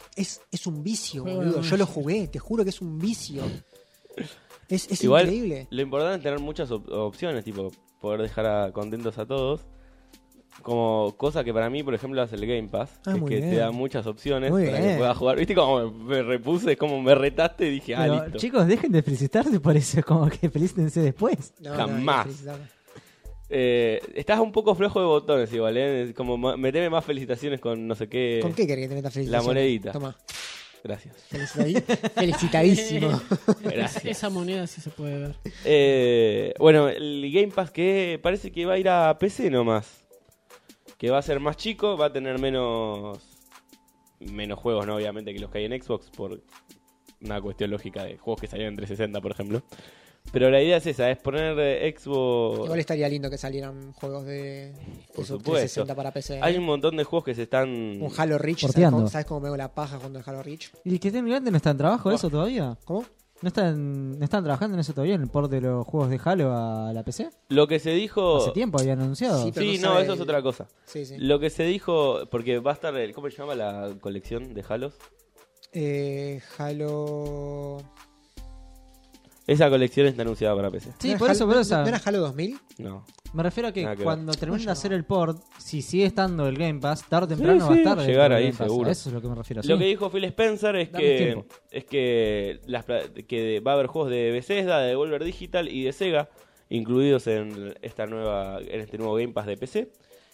es, es un vicio, Juego boludo. de Yo lo magia. jugué, te juro que es un vicio. Es, es Igual, increíble. lo importante es tener muchas op- opciones, tipo, poder dejar a- contentos a todos. Como cosa que para mí, por ejemplo, hace el Game Pass, Ah, es muy que bien. te da muchas opciones Muy para bien. que puedas jugar. ¿Viste cómo me, me repuse? Como me retaste y dije, ah, Pero, listo. chicos, dejen de felicitarse por eso, como que felicítense después. No, no, jamás. no, felicitarme. Eh, estás un poco flojo de botones igual, ¿eh? Es como ma- meteme más felicitaciones con no sé qué. ¿Con qué querés que te metas felicitaciones? La monedita. Toma. Gracias. Felicitadi- Felicitadísimo. Gracias. Esa moneda sí se puede ver. Eh, bueno, el Game Pass que parece que va a ir a P C nomás. Que va a ser más chico, va a tener menos menos juegos, ¿no? Obviamente, que los que hay en Xbox, por una cuestión lógica de juegos que salieron en trescientos sesenta, por ejemplo. Pero la idea es esa, es poner eh, Xbox... Igual estaría lindo que salieran juegos de, Por de su supuesto. trescientos sesenta para P C. ¿eh? Hay un montón de juegos que se están... Un Halo Reach, ¿sabes Porteando. cómo, ¿sabes cómo me hago la paja jugando el Halo Reach? ¿Y el que está en grande no está en trabajo eso todavía? ¿Cómo? ¿No están, ¿No están trabajando en eso todavía, en el port de los juegos de Halo a la P C? Lo que se dijo... Hace tiempo habían anunciado. Sí, pero Sí, no no, sabe eso es el- otra cosa. Sí, sí. Lo que se dijo, porque va a estar, el- ¿cómo se llama la colección de Halos? Eh, Halo... Esa colección está anunciada para P C. Sí, ¿No era por eso, Halo- por ¿no- eso. ¿No era Halo dos mil? No. Me refiero a que Nada que cuando terminen ¿Cómo de hacer el port, si sigue estando el Game Pass, tarde o Sí, temprano va a sí, estar va a dentro llegar del ahí, Game Pass. seguro. A eso es lo que me refiero. Lo sí. que dijo Phil Spencer es Dame que tiempo. es que, las, pla- que va a haber juegos de Bethesda, de Devolver Digital y de Sega incluidos en esta nueva en este nuevo Game Pass de P C.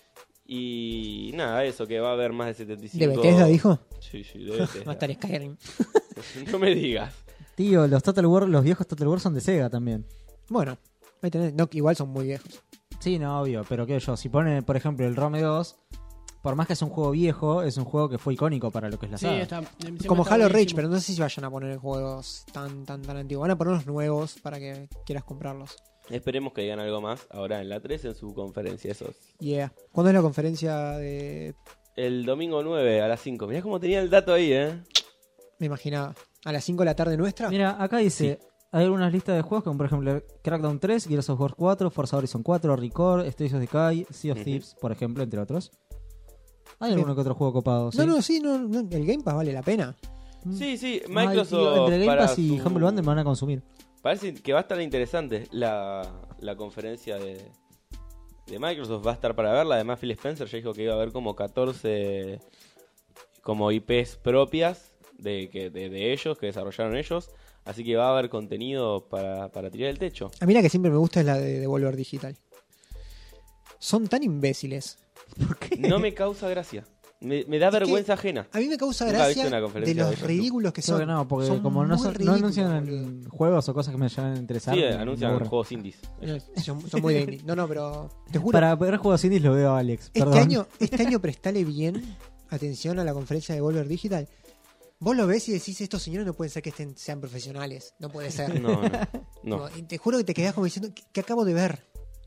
Y nada, eso, que va a haber más de setenta y cinco... ¿De Bethesda dijo? Sí, sí, de Va a Bethesda. estar Skyrim. No me digas. Tío, los Total War, los viejos Total War son de Sega también. Bueno, ahí tenés. No, igual son muy viejos. Sí, no, obvio, pero qué yo, si ponen, por ejemplo, el Rome dos, por más que es un juego viejo, es un juego que fue icónico para lo que es la Sí, saga. está, encima Como está Halo Reach, buenísimo. pero no sé si vayan a poner juegos tan, tan, tan antiguos. Van a poner unos nuevos para que quieras comprarlos. Esperemos que digan algo más ahora en la tres en su conferencia. Eso es. Yeah. ¿Cuándo es la conferencia de...? El domingo nueve a las cinco. Mirá cómo tenía el dato ahí, ¿eh? Me imaginaba. ¿A las cinco de la tarde nuestra? Mira, acá dice, hay algunas listas de juegos como por ejemplo Crackdown tres, Gears of War cuatro, Forza Horizon cuatro, Record, Streets of Decay, Sea of Ujú. Thieves, por ejemplo, entre otros. Hay Bien. alguno que otro juego copado, ¿sí? No, no, sí, no, no, el Game Pass vale la pena. Sí, sí, Ay, Microsoft. tío, entre Game para Pass y su- Humble Bundle me van a consumir. Parece que va a estar interesante la, la conferencia de, de Microsoft. Va a estar para verla. Además, Phil Spencer ya dijo que iba a haber como catorce como I Pes propias de, que, de, de ellos, que desarrollaron ellos. Así que va a haber contenido para, para tirar el techo. A mí la que siempre me gusta es la de Devolver Digital. Son tan imbéciles. No me causa gracia. Me, me da Es que vergüenza ajena. A mí me causa Nunca he visto gracia una conferencia de de los esas, ridículos que Creo son. que no, porque Son como no, muy son- no ridículos, anuncian boludo. juegos o cosas que me llaman a interesar. Sí, me- me anuncian aburre. juegos indies. Son, son muy de indie. No, no, pero te juro. Para ver juegos indies lo veo a Alex. Este Perdón. año, este año prestale bien atención a la conferencia de Devolver Digital. Vos lo ves y decís, estos señores no pueden ser que estén, sean profesionales. No puede ser. No, no. no. No, y te juro que te quedás como diciendo, ¿qué, qué acabo de ver?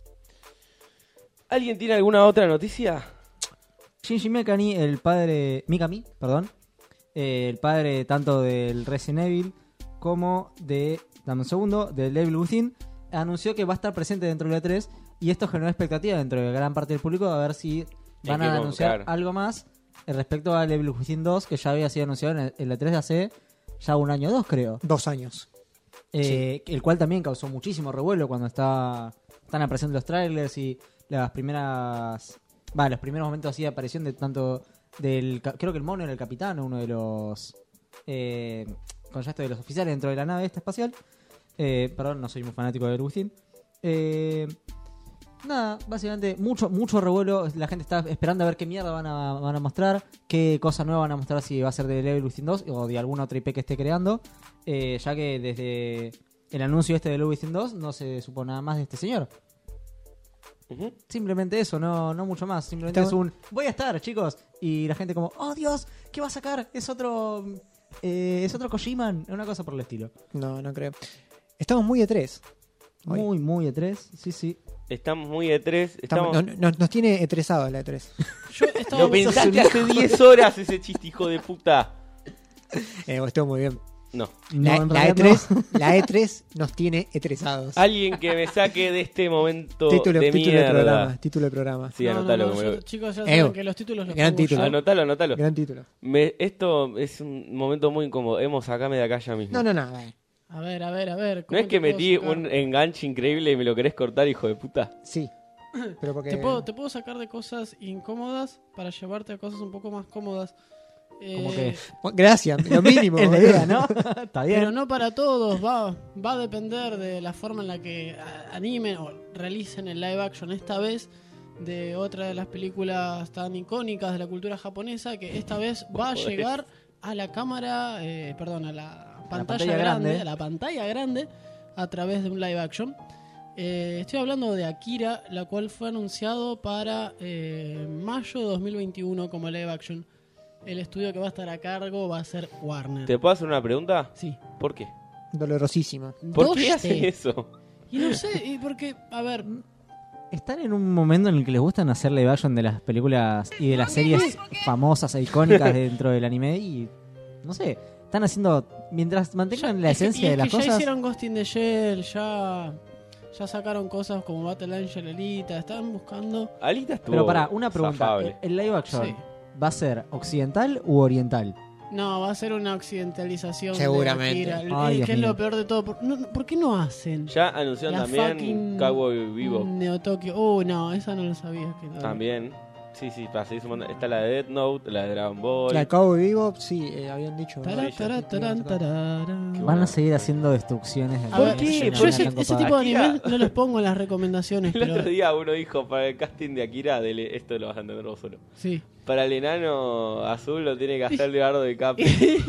¿Alguien tiene alguna otra noticia? Shinji Mikami, el padre... Mikami, perdón. eh, el padre tanto del Resident Evil como de... Dame un segundo. Del Evil Within. Anunció que va a estar presente dentro de la E tres. Y esto generó expectativa dentro de gran parte del público a ver si van Es que a como, anunciar claro. algo más respecto al Evil Within dos, que ya había sido anunciado en, en la E tres de hace ya un año o dos, creo. Dos años. Eh, El cual también causó muchísimo revuelo cuando está, están apareciendo los trailers y las primeras... Va, los primeros momentos así de aparición de tanto del... ca- Creo que el mono era el capitán, uno de los... Eh, con ya esto de los oficiales dentro de la nave esta espacial. Eh, perdón, no soy muy fanático de Within. Eh, nada, básicamente mucho mucho revuelo. La gente está esperando a ver qué mierda van a, van a mostrar, qué cosa nueva van a mostrar, si va a ser de Level Within dos o de alguna otra I P que esté creando. Eh, ya que desde el anuncio este de Level Within dos no se supo nada más de este señor. Ujú. Simplemente eso, no, no mucho más. Simplemente Está es un voy a estar, chicos. Y la gente como, oh Dios, ¿qué va a sacar? Es otro eh, es otro Kojiman, una cosa por el estilo. No, no creo. Estamos muy E tres. Hoy. Muy, muy E tres, sí, sí. Estamos muy E tres. Estamos- Estamos... no- no- nos tiene etresado la E tres. Yo estaba Lo pensaste hace diez horas ese chiste, hijo de puta. Eh, estuvo muy bien. No. No, La, en la realidad E tres, no. la E tres nos tiene etresados. Alguien que me saque de este momento Título, de título de mierda. programa. Título de programa. Sí, No, no, anotalo. no, como yo- lo- chicos, ya Eh, saben que los títulos los gran pongo título. yo. Anotalo, anotalo. Gran título. Me- esto es un momento muy incómodo. Hemos sacame de acá ya mismo. No, no, no. a ver. A ver, a ver, a ver. ¿No ¿cómo es que te puedo metí sacar? un enganche increíble y me lo querés cortar, hijo de puta? Sí. Pero porque. Te puedo, te puedo sacar de cosas incómodas para llevarte a cosas un poco más cómodas. Como Eh, que Gracias, lo mínimo. es la idea, ¿no? Está bien. Pero no para todos, va, va a depender de la forma en la que a- animen o realicen el live action esta vez de otra de las películas tan icónicas de la cultura japonesa que esta vez va a Joder. llegar a la cámara, eh, perdón, a la pantalla, pantalla grande, grande. a la pantalla grande a través de un live action. Eh, estoy hablando de Akira, la cual fue anunciado para eh, mayo de dos mil veintiuno como live action. El estudio que va a estar a cargo va a ser Warner. ¿Te puedo hacer una pregunta? Sí. ¿Por qué? Dolorosísima. ¿Por qué Doste. hacen eso? Y no sé, y porque, a ver, Están en un momento en el que les gustan hacer live action de las películas y de las series famosas e icónicas dentro del anime y no sé, están haciendo mientras mantengan la es que- esencia y de es las que ya cosas. hicieron Ghost in the Shell, ya, ya sacaron cosas como Battle Angel Alita, estaban buscando. Alita estuvo Pero para, una pregunta, zafable. ¿el live action Sí. va a ser occidental u oriental? No, va a ser una occidentalización. Seguramente. De Akira, Ay, eh, Dios que es lo mío. peor de todo. ¿Por, no, ¿por qué no hacen? Ya anunciaron La también fucking Cowboy Vivo. Neo Tokyo. Uh, no, esa no lo sabía. Que no. También. Sí, sí, para seguir sumando. Está la de Death Note, la de Dragon Ball. La de Cowboy Vivo, sí, eh, habían dicho. Tará, Sí, tará, tarán, tarara. Qué Van bueno. a seguir haciendo destrucciones. de A ver, ¿Por qué? animes, yo no ese, están ese copadas. tipo de Akira. animes no los pongo en las recomendaciones, El pero otro día uno dijo para el casting de Akira, de esto lo vas a entender vos solo. sí. Para el enano azul lo tiene que hacer Leonardo DiCaprio.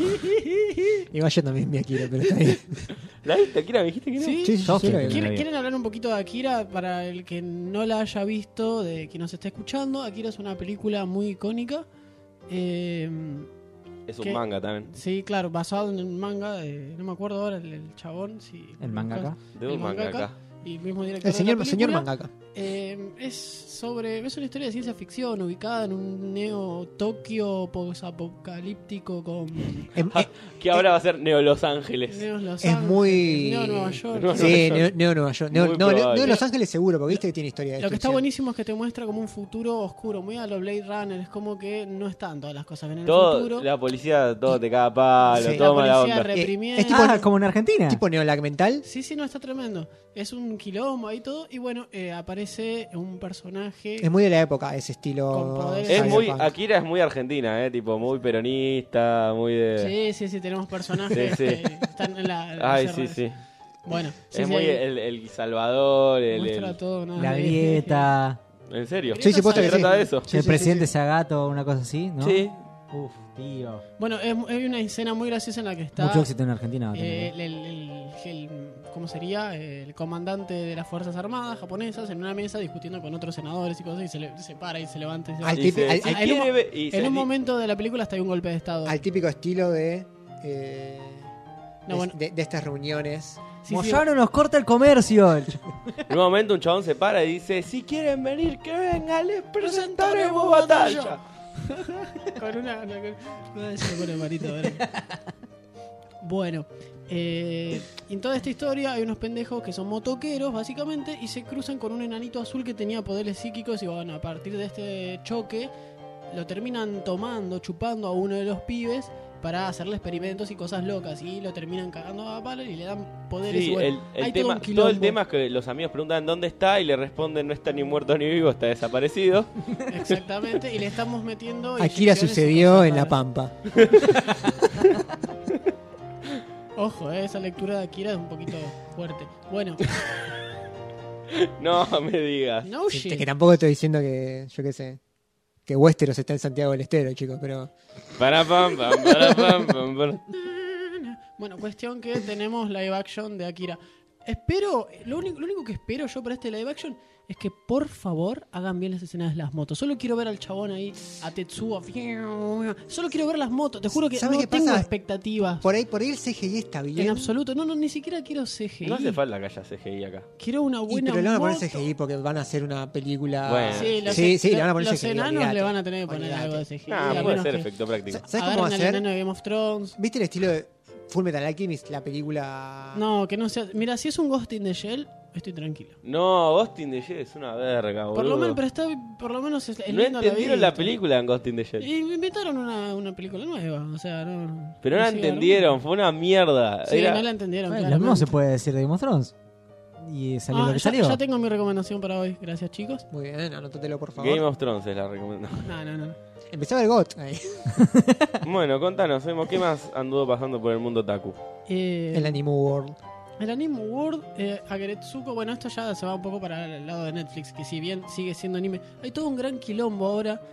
Igual yo también vi Akira, pero está bien. ¿La viste, Akira? ¿Me dijiste que no? Sí. Sí, sí, Yo sí, sí. lo vi. ¿Quieren, Bien. quieren hablar un poquito de Akira? Para el que no la haya visto, de quien nos esté escuchando, Akira es una película muy icónica. Eh, Es un ¿Qué? manga también. sí, claro, basado en un manga, de- no me acuerdo ahora el, el chabón. Si El mangaka. De El un manga mangaka. acá. Y mismo director El señor, de la señor película. mangaka. Eh, es sobre es una historia de ciencia ficción ubicada en un neo Tokio posapocalíptico con Em- Ah, eh, que ahora va a ser Neo Los Ángeles. neos Los Es Ángeles, muy- neo Nueva York. Nueva sí, York. Neo, Neo Nueva York. Neo, Muy no, Neo- probable. Neo Los Ángeles seguro, porque viste que tiene historia de Lo que está destrucción. buenísimo es que te muestra como un futuro oscuro, muy a lo Blade Runner, es como que no están todas las cosas bien en el Todo, futuro. la policía, todo te caga a palo, Sí. todo La mala policía onda. re- reprimiendo. es tipo, Ah, como en Argentina. tipo Neolag mental. Sí, sí, no, está tremendo. Es un quilombo ahí todo. Y bueno, eh, aparece un personaje. Es muy de la época, ese estilo. Con poderes. Es muy, cyberpunk. Akira es muy argentina, eh, tipo muy peronista, muy de... Sí, sí, sí, tenemos personajes Sí, sí. que están en la. en Ay, las sí, redes. sí. Bueno, sí, Es sí, muy ahí el, el Salvador, el, muestra el- todo. ¿no? La Eh, grieta, ¿En serio? Sí, sí, posta ¿Se que sí. trata de eso? Sí, el sí, presidente sí, sí. Sagato, una cosa así, ¿no? Sí. Uf, tío. Bueno, es, hay una escena muy graciosa en la que está. Mucho éxito en Argentina. eh, también. el, el- el- ¿Cómo sería? El comandante de las Fuerzas Armadas japonesas en una mesa discutiendo con otros senadores y cosas. Y se, le- se para y se levanta y se va. Al Y tipo- se- al- se al- en un quiere mo- ver- y se En un di- momento de la película hasta hay un golpe de estado. Al típico estilo de. eh, No, de, bueno. de- de estas reuniones. Sí, sí, Moyano nos corta el comercio. En un momento un chabón se para y dice, si quieren venir, que vengan, les presentaremos batalla. Con una. una- una- se me pone malito, a ver. Bueno, eh, en toda esta historia hay unos pendejos que son motoqueros, básicamente, y se cruzan con un enanito azul que tenía poderes psíquicos. Y bueno, a partir de este choque, lo terminan tomando, chupando a uno de los pibes para hacerle experimentos y cosas locas. Y lo terminan cagando a palo y le dan poderes. Sí, y bueno, el, el hay tema, todo, un todo quilombo. el tema es que los amigos preguntan dónde está y le responden no está ni muerto ni vivo, está desaparecido. Exactamente, y le estamos metiendo. Akira inyecciones y sucedió cosas en La raras. Pampa. Ojo, eh, esa lectura de Akira es un poquito fuerte. Bueno, No me digas. no Que, shit. que tampoco estoy diciendo que, yo qué sé, que Westeros está en Santiago del Estero, chicos, pero Para pam, pam, para pam, pam, pam. Bueno, cuestión que tenemos live action de Akira. Espero, lo único, lo único que espero yo para este live action es que por favor hagan bien las escenas de las motos. Solo quiero ver al chabón ahí, a Tetsuo. Solo quiero ver las motos. Te juro que ¿Sabes no qué tengo pasa? expectativas. por ahí, por ahí el C G I está bien. En absoluto. No, no, ni siquiera quiero C G I. No hace falta que haya C G I acá. Quiero una Y, buena pero le van a poner moto. C G I porque van a hacer una película. Bueno. Sí, los, sí, sí, le van a poner los C G I. enanos olvídate, le van a tener que poner olvídate. algo de C G I. Nah, a puede menos ser que efecto práctico. ¿Sabes cómo va a agarren al ser? enano de Game of Thrones. ¿Viste el estilo de.? Full Metal Alchemist, la película... No, que no sea. Mira, si es un Ghost in the Shell, estoy tranquilo. No, Ghost in the Shell es una verga, boludo. Por lo menos, pero está, por lo menos es, es No lindo entendieron la la vista. película en Ghost in the Shell. Y me inventaron una, una película nueva, o sea, no. Pero no la sí, entendieron, fue una mierda. Sí, Era- no la entendieron. Bueno, lo claramente. mismo se puede decir de Game of Thrones. Y salió Ah, lo que ya, salió. ya tengo mi recomendación para hoy, gracias chicos. Muy bien, anótatelo por favor. Game of Thrones es la recomiendo. No, no, no. Empezaba el G O T ahí. Bueno, contanos, Emo, ¿qué más anduvo pasando por el mundo Taku? Eh, El Anime World. El Anime World, eh, Ageretsuko, bueno, esto ya se va un poco para el lado de Netflix, que si bien sigue siendo anime, hay todo un gran quilombo ahora,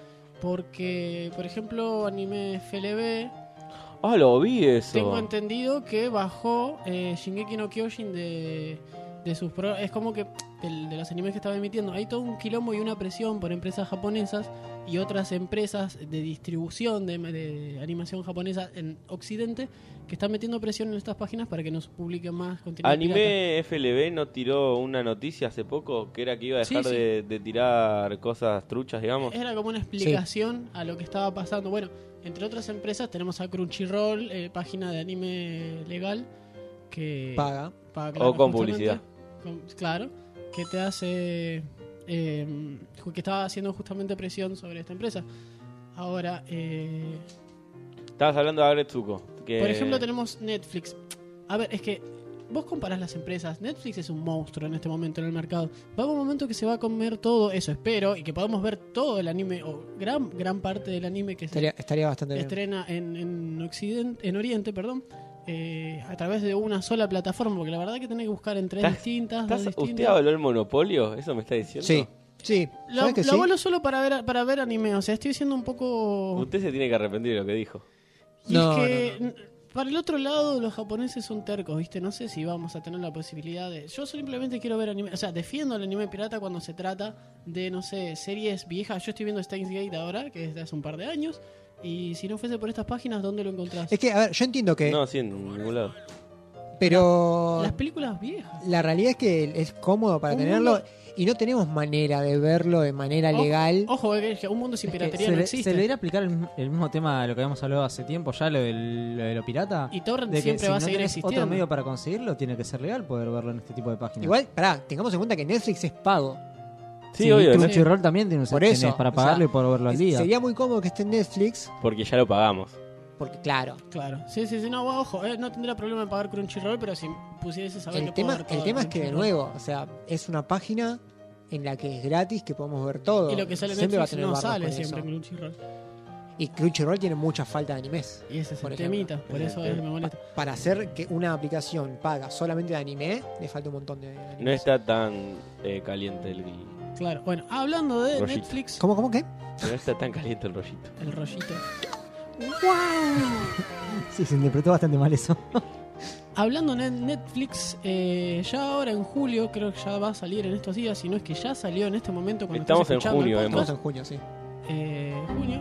porque, por ejemplo, Anime F L B, Ah, lo vi eso. tengo entendido que bajó eh, Shingeki no Kyojin de, de sus pro- es como que del- de los animes que estaba emitiendo, hay todo un quilombo y una presión por empresas japonesas y otras empresas de distribución de, de animación japonesa en Occidente que están metiendo presión en estas páginas para que nos publiquen más contenido pirata. Anime F L B no tiró una noticia hace poco que era que iba a Sí, dejar sí. De, de tirar cosas truchas, digamos. Era como una explicación a lo que estaba pasando. Bueno, entre otras empresas tenemos a Crunchyroll, eh, página de anime legal que Paga. paga, O con justamente, publicidad. con- claro, que te hace eh, que estaba haciendo justamente presión sobre esta empresa. Ahora, eh, Estabas hablando de Ageretsuko. Que... por ejemplo, tenemos Netflix. A ver, es que vos comparás las empresas. Netflix es un monstruo en este momento en el mercado. Va a haber un momento que se va a comer todo, eso espero, y que podamos ver todo el anime, o gran gran parte del anime que se Estaría, estaría bastante bien. estrena en, en Occidente, en Oriente, perdón, eh, a través de una sola plataforma, porque la verdad que tenés que buscar en tres ¿Estás- distintas, dos ¿Estás, ¿Usted distintas. habló del monopolio? ¿Eso me está diciendo? Sí, sí. Lo, ¿Sabes que lo sí? hablo solo para ver para ver anime, o sea, estoy siendo un poco... Usted se tiene que arrepentir de lo que dijo. Y No, es que, no, n- para el otro lado, los japoneses son tercos, ¿viste? No sé si vamos a tener la posibilidad de... Yo simplemente quiero ver anime, o sea, defiendo el anime pirata cuando se trata de, no sé, series viejas. Yo estoy viendo Steins Gate ahora, que es de hace un par de años, y si no fuese por estas páginas, ¿dónde lo encontrás? Es que, a ver, yo entiendo que... No, sí, en ningún lado. pero... Las películas viejas. La realidad es que es cómodo para Un tenerlo mundo- y no tenemos manera de verlo de manera Ojo- legal. Ojo, eh, que un mundo sin Es que piratería se, no le- existe. se le debería aplicar el, mismo- el mismo tema de lo que habíamos hablado hace tiempo ya, lo, del- lo de lo pirata. Y Torrent de que siempre si va a no seguir tenés existiendo. otro medio para conseguirlo, tiene que ser legal poder verlo en este tipo de páginas. Igual, pará, tengamos en cuenta que Netflix es pago. Sí, Sí, obvio, ¿no? Crunchyroll también tiene un Por tenés eso, para o pagarlo sea, y poder verlo al Es- día. Sería muy cómodo que esté en Netflix, Porque ya lo pagamos. porque claro, Claro, sí, sí, sí, no, bueno, ojo, eh, no tendría problema en pagar Crunchyroll, pero si pusiese saber el que tema, puedo ver el todo tema en es que de Crunchyroll. nuevo, o sea, es una página en la que es gratis, que podemos ver todo. Y lo que sale en Siempre va a Netflix tener no barras sale con siempre eso. en Crunchyroll. Y Crunchyroll tiene mucha falta de animes. Y ese es Por el ejemplo. temita, por eso es, me molesta. Para hacer que una aplicación paga solamente de anime, le falta un montón de animes. No está tan eh, caliente el... Claro, bueno, hablando de Rollito. Netflix, ¿Cómo, cómo qué? No está tan caliente el rollito. el rollito. Sí, se interpretó bastante mal eso. Hablando de Netflix, eh, ya ahora en julio, creo que ya va a salir en estos días, si no es que ya salió en este momento cuando Estamos estás en escuchando junio, el Estamos podcast. en junio, sí. Eh, junio.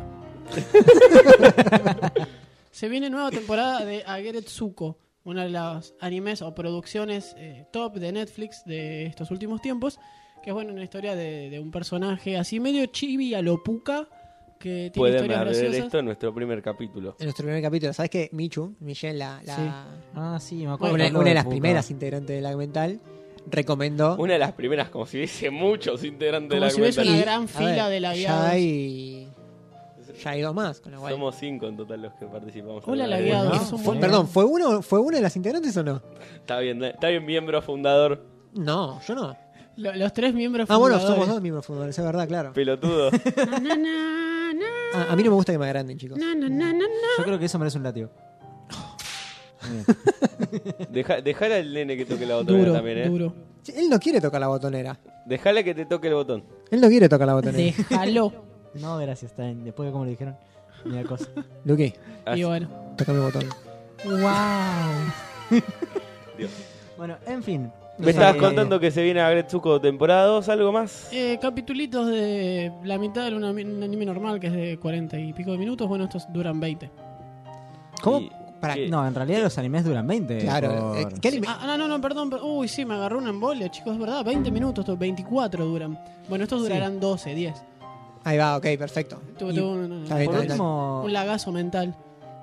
Se viene nueva temporada de Ageretsuko, una de las animes o producciones eh, top de Netflix de estos últimos tiempos, que es bueno una historia de, de un personaje así medio chibi a lo puka, que tiene Pueden historias ver graciosas. esto en nuestro primer capítulo. En nuestro primer capítulo, ¿sabes qué? Michu, Michelle, la, la- Sí. Ah, sí, me acuerdo. una, Habló una de las Puka. primeras integrantes de Lag Mental, recomendó. Una de las primeras, como si hubiese muchos integrantes Como de la si hubiese Argumental. una gran a fila ver, de ya lagueados. hay, ya hay dos más, con lo cual. Somos cinco en total los que participamos. Hola, en la lagueados. Argumental. son Fue- muy perdón, buenos. ¿fue uno, ¿fue una de las integrantes o no? Está bien, está bien, miembro fundador, No, yo no. Lo- Los tres miembros Ah, bueno, fundadores. somos dos miembros fundadores, es verdad, claro. pelotudo. Na, na, na, na, Ah, a mí no me gusta que me agranden, chicos. na, na, na, na. Yo creo que eso merece un látigo. Bien. Deja, dejale al nene que toque la botonera Duro, también, ¿eh? duro. Sí, él no quiere tocar la botonera. Dejale que te toque el botón. Él no quiere tocar la botonera. Déjalo. No, gracias, está bien. Después de cómo le dijeron. Mira cosa. Luqui, Así- Y bueno. tócame el botón. ¡Wow! Dios. Bueno, en fin. Me Eh, estabas contando que se viene a Gretsuko temporada dos, ¿algo más? Eh, capitulitos de la mitad de un un anime normal, que es de cuarenta y pico de minutos. Bueno, estos duran veinte. ¿Cómo? Y- Para, ¿qué? No, en realidad los animes duran veinte. claro. por- eh, ¿qué anime? Ah, no, no, no, perdón. per- Uy, sí, me agarró una embolia, chicos, es verdad. veinte minutos, estos veinticuatro duran. Bueno, estos Sí. durarán doce, diez. Ahí va, ok, perfecto. Tuve, Y- tuve un, Está bien, Por está bien. último, un lagazo mental.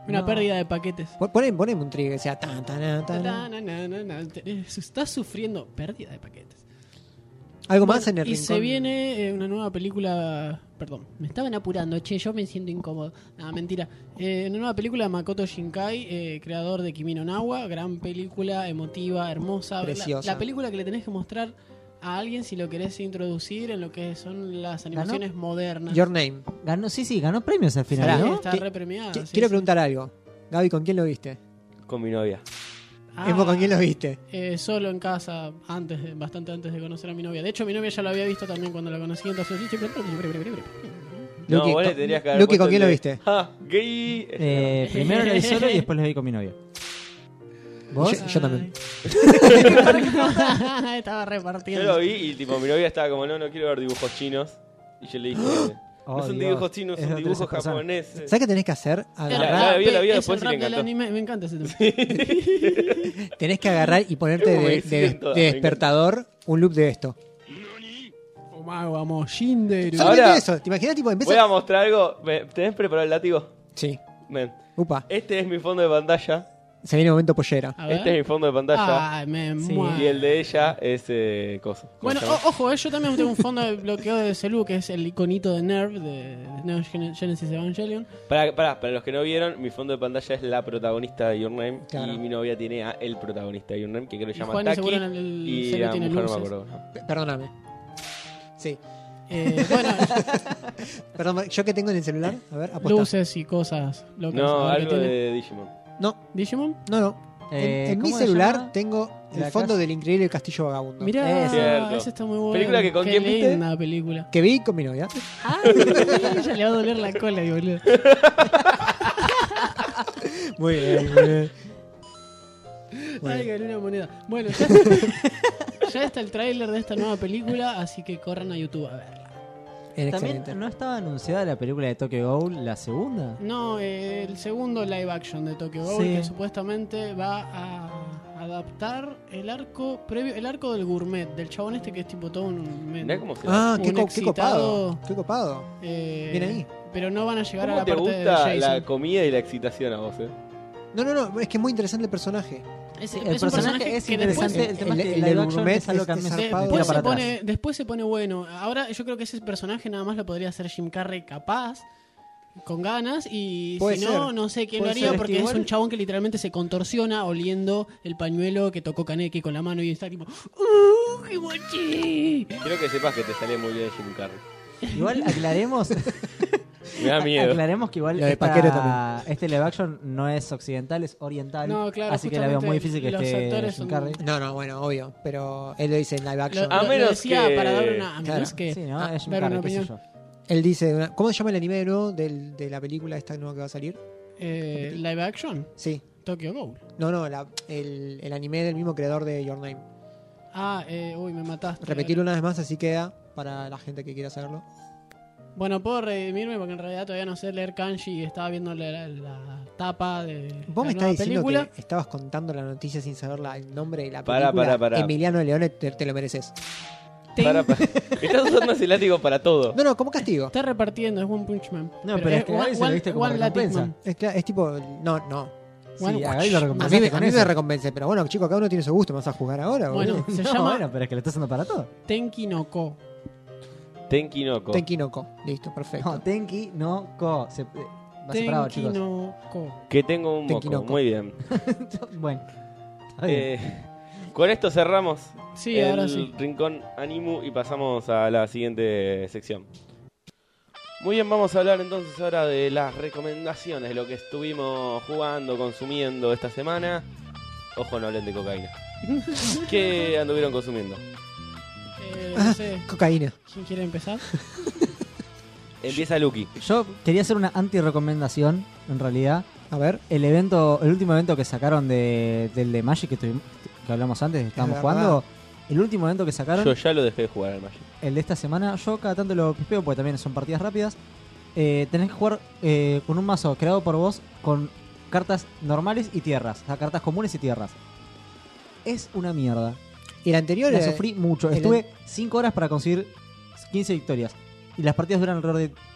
Una No. pérdida de paquetes. Pon- Poneme, poneme un trigger que sea tan, tan, tan, tan. Na, na, na, na, na. Te- Estás sufriendo pérdida de paquetes. Algo Bueno, más en el y rincón. se viene eh, una nueva película. Perdón, me estaban apurando, che, yo me siento incómodo. Nada, mentira. Eh, una nueva película de Makoto Shinkai, eh, creador de Kimi no Nawa. Gran película, emotiva, hermosa. La- Preciosa. La, película que le tenés que mostrar a alguien si lo querés introducir en lo que son las animaciones modernas. Your Name. Ganó, sí, sí, ganó premios al final, Pará, ¿no? Está ¿Qué- re premiada. Qui- sí, Quiero sí. preguntar algo. Gaby, ¿con quién lo viste? Con mi novia. Ah, Embo, ¿con quién lo viste? eh, solo en casa, antes de- bastante antes de conocer a mi novia. De hecho, mi novia ya lo había visto también cuando la conocí. Entonces, No, Luqui, vos le con- tenías que haber Luqui, puesto ¿con quién el lo de- viste? ¡Ja! ¡Gay! Eh, primero lo vi solo y después lo vi con mi novia. ¿Vos? Yo, yo también. Estaba Yo repartiendo. lo vi y tipo mi novia estaba como, no, no quiero ver dibujos chinos. Y yo le dije, Oh, no son Dios. dibujos chinos, Es son de dibujos otra persona. japoneses. ¿Sabes qué tenés que hacer? El La- Agarrar, la vi, la vi rap después es y el le rap del encantó. anime. Me encanta ese tema. tenés que agarrar y ponerte ¿Cómo de, me de- siento? de Me despertador un loop de esto. Vamos, vamos, Shinderu. Ahora- Solamente eso. ¿Te imaginas? Tipo, Voy a empieza... mostrar algo. ¿Me- ¿Tenés preparado el látigo? Sí. Ven. Upa. Este es mi fondo de pantalla. Se viene el momento pollera. A ver. Este es mi fondo de pantalla. Ay, me Sí. muero. Y el de ella es eh, coso. ¿Cómo Bueno, se llama? o- ojo, eh, yo también tengo un fondo de bloqueo de Celu, que es el iconito de Nerv de Neo Gen- Genesis Evangelion. Para, para, para los que no vieron, mi fondo de pantalla es la protagonista de Your Name. Claro. Y mi novia tiene a el protagonista de Your Name, que creo que se Y llama Juan Taki. seguro en el- el y celu la tiene mujer no me luces. acuerdo. P- Perdóname. Sí. Eh, bueno, Perdón, ¿yo qué tengo en el celular? A ver, aposta. luces y cosas locas. No, a ver qué algo tiene. de Digimon. No, ¿Digimon? no, no. En, Eh, en mi ¿cómo se celular llama? tengo el La fondo casa- del increíble Castillo Vagabundo. Mirá, Es cierto. ese está muy bueno. ¿Película que con Qué quién viste? linda película. Que vi con mi novia. Ay, ya le va a doler la cola, boludo. Muy bien, muy bien. Muy Ay, bien. gané una moneda. Bueno, ya está, ya está el tráiler de esta nueva película, así que corran a YouTube a verla. Bien, También excelente. no estaba anunciada la película de Tokyo Ghoul, la segunda. No, eh, el segundo live action de Tokyo Ghoul, Sí. que supuestamente va a adaptar el arco previo, el arco del gourmet, del chabón este que es tipo todo un... men- Mirá cómo se Ah, Un qué, co- qué excitado. copado. Qué copado. eh, Bien ahí. Pero no van a llegar a ¿Cómo la te parte de gusta Jason. la comida y la excitación a vos, eh? No, no, no. Es que es muy interesante el personaje. Es, Sí, es el un personaje es que después- interesante. El tema es el- que el live del action gourmet es algo que a mí es- me es tira zarpado. Después se, para atrás. pone, después se pone bueno. Ahora yo creo que ese personaje nada más lo podría hacer Jim Carrey capaz, con ganas, y Puede si no, ser. no sé quién lo Puede haría ser. porque Es que es igual- un chabón que literalmente se contorsiona oliendo el pañuelo que tocó Kaneki con la mano y está tipo ¡Uh, qué guachi! Quiero que sepas que te sale muy bien Jim Carrey. Igual aclaremos, Me da miedo. aclaremos que igual Lo de esta- Paquero también. este live action no es occidental, es oriental. No, claro, así que la veo muy justamente difícil que los esté actores Jim son- Carrey. No, no, bueno, obvio. Pero él lo dice en live Lo, action. A lo- lo menos decía que- para dar una... A menos Claro. que... Sí, ¿no? Ah, es Jim dar Carrey, una qué sé opinión. yo. Él dice. una- ¿Cómo se llama el anime de nuevo del- de la película esta nueva que va a salir? eh, live action, Sí. Tokyo Ghoul. No, no, la- el, el anime del mismo creador de Your Name. Ah, eh, uy, me mataste. Repetirlo una vez más, así queda para la gente que quiera saberlo. Bueno, puedo redimirme porque en realidad todavía no sé leer kanji y estaba viendo la, la- la tapa de Vos la me estás nueva diciendo película. que estabas contando la noticia sin saber la- el nombre de la Pará, película. pará, pará. Emiliano Leone, te, te lo mereces. Ten- Para, para. Estás usando ese látigo para todo. No, no, como castigo. Está repartiendo, es One Punch Man. No, pero es que a Gaby se lo viste como One Latin recompensa. Man. Es, cla- es tipo. No, no. One Sí, a Watch. Gaby lo A mí, recompensaste me- a con mí eso. me recompense, pero bueno, chicos, cada uno tiene su gusto. ¿Me vas a jugar ahora? Bueno, boludo? se No, llama bueno, pero es que lo estás usando para todo. Tenki no Ko. Tenki no Ko. Tenki no Ko. Listo, perfecto. No, Tenki no Ko. Se, eh, va separado, Tenki chicos. no Ko. Que tengo un Tenki moco. no Ko. Muy bien. Bueno, está bien. Eh, con esto cerramos Sí, el ahora sí. rincón Animu y pasamos a la siguiente sección. Muy bien, vamos a hablar entonces ahora de las recomendaciones, de lo que estuvimos jugando, consumiendo esta semana. Ojo, no hablen de cocaína. ¿Qué anduvieron consumiendo? Eh, Ah. no sé, Cocaína. ¿quién quiere empezar? Empieza Lucky. Yo quería hacer una anti-recomendación, en realidad. A ver. El evento, el último evento que sacaron de, del de Magic que, tuvimos, que hablamos antes, estábamos verdad. jugando. El último evento que sacaron, Yo ya lo dejé de jugar al Magic. el de esta semana, yo cada tanto lo pispeo porque también son partidas rápidas. Eh, tenés que jugar eh, con un mazo creado por vos con cartas normales y tierras. O sea, cartas comunes y tierras. Es una mierda. Y el anterior La era- sufrí mucho. el- Estuve cinco horas para conseguir quince victorias. Y las partidas duran alrededor de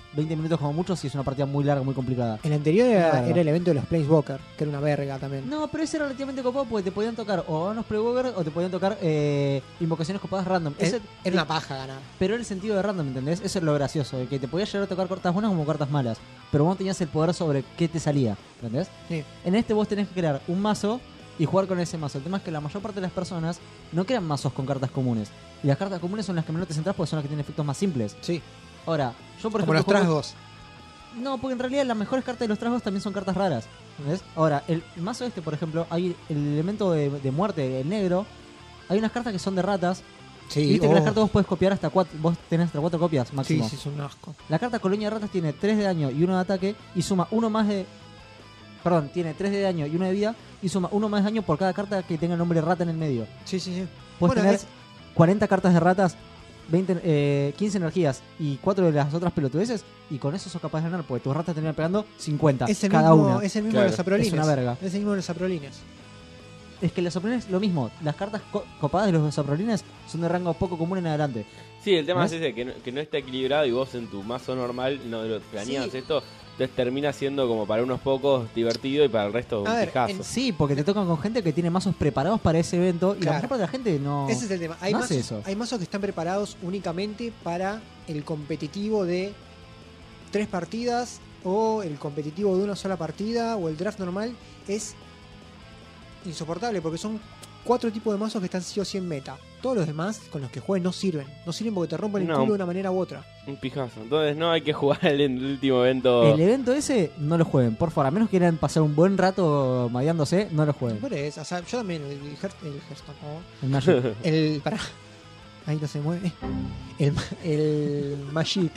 veinte minutos como mucho si es una partida muy larga, muy complicada. El anterior Una era, verga. era el evento de los Planeswalker, que era una verga también. No, pero ese era relativamente copado porque te podían tocar o unos Playwalker o te podían tocar eh, invocaciones copadas random. Es- Ese- era una paja ganar. Pero era el sentido de random, ¿entendés? Eso es lo gracioso, de que te podías llegar a tocar cartas buenas como cartas malas. Pero vos tenías el poder sobre qué te salía, ¿entendés? Sí. En este vos tenés que crear un mazo y jugar con ese mazo. El tema es que la mayor parte de las personas no crean mazos con cartas comunes. Y las cartas comunes son las que menos te centras porque son las que tienen efectos más simples. Sí, Ahora, yo por como ejemplo... los juego- trasgos. No, porque en realidad las mejores cartas de los trasgos también son cartas raras. ¿Entendés? Ahora, el, el mazo este, por ejemplo, hay el elemento de, de muerte, el negro. Hay unas cartas que son de ratas. Sí, Y viste oh. que las cartas vos podés copiar hasta cuatro. Vos tenés hasta cuatro copias Sí, máximo. sí, es un asco. La carta Colonia de Ratas tiene tres de daño y uno de ataque. Y suma uno más de. Perdón, tiene tres de daño y uno de vida. Y suma uno más de daño por cada carta que tenga el nombre rata en el medio. Sí, sí, sí. Puedes Bueno, tener es- cuarenta cartas de ratas, veinte, eh, quince energías y cuatro de las otras pelotudeces. Y con eso sos capaz de ganar, porque tus ratas terminan pegando cincuenta Es el cada mismo, una. es el mismo Claro. de los aprolines. Es una verga. Es el mismo de los aprolines. Es que los soprolines es lo mismo. Las cartas co- copadas de los soprolines son de rango poco común en adelante. Sí, el tema ¿Ves? es ese, que no, que no está equilibrado y vos en tu mazo normal no lo planeas Sí. esto. Entonces termina siendo como para unos pocos divertido y para el resto un A ver, pijazo. en- Sí, porque te tocan con gente que tiene mazos preparados para ese evento. Y la Claro. mayor parte de la gente no. Ese es el tema. Hay, no hace mazos, eso. hay mazos que están preparados únicamente para el competitivo de tres partidas o el competitivo de una sola partida o el draft normal. Es insoportable porque son cuatro tipos de mazos que están sí o sí en meta. Todos los demás con los que juegues no sirven. No sirven porque te rompen el No. culo de una manera u otra. Un pijazo. Entonces no hay que jugar el, el último evento. El evento ese no lo jueguen, por favor. A menos que quieran pasar un buen rato madeándose, no lo jueguen. Por eso, o sea, yo también, el, el, Heart- el Hearthstone, ¿no? El Magic. El. Pará. Ahí no se mueve. El, el Magic.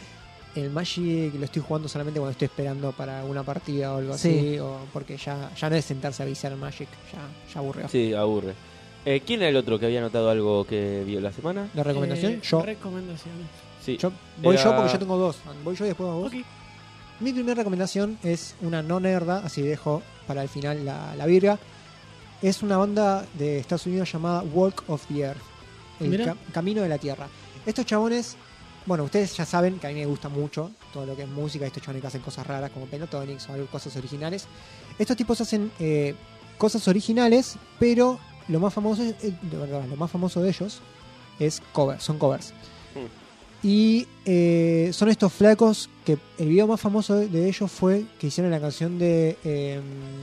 El Magic lo estoy jugando solamente cuando estoy esperando para una partida o algo Sí. así. O porque ya, ya no es sentarse a viciar Magic. Ya, ya aburrió. Sí, aburre. Eh, ¿Quién era el otro que había notado algo que vio la semana? ¿La recomendación? Eh, yo. Recomendaciones. Sí. yo. Voy Era- yo porque yo tengo dos. Voy yo y después vos. Ok. Mi primera recomendación es una no nerda, así dejo para el final la, la virga. Es una banda de Estados Unidos llamada Walk of the Earth, el Mira. ca- Camino de la Tierra. Estos chabones, bueno, ustedes ya saben que a mí me gusta mucho todo lo que es música. Estos chabones que hacen cosas raras como Pentatonics o algo- cosas originales. Estos tipos hacen eh, cosas originales, pero lo más famoso, es- eh, de verdad, lo más famoso de ellos es covers, son covers. Y eh, son estos flacos que el video más famoso de, de ellos fue que hicieron la canción de eh,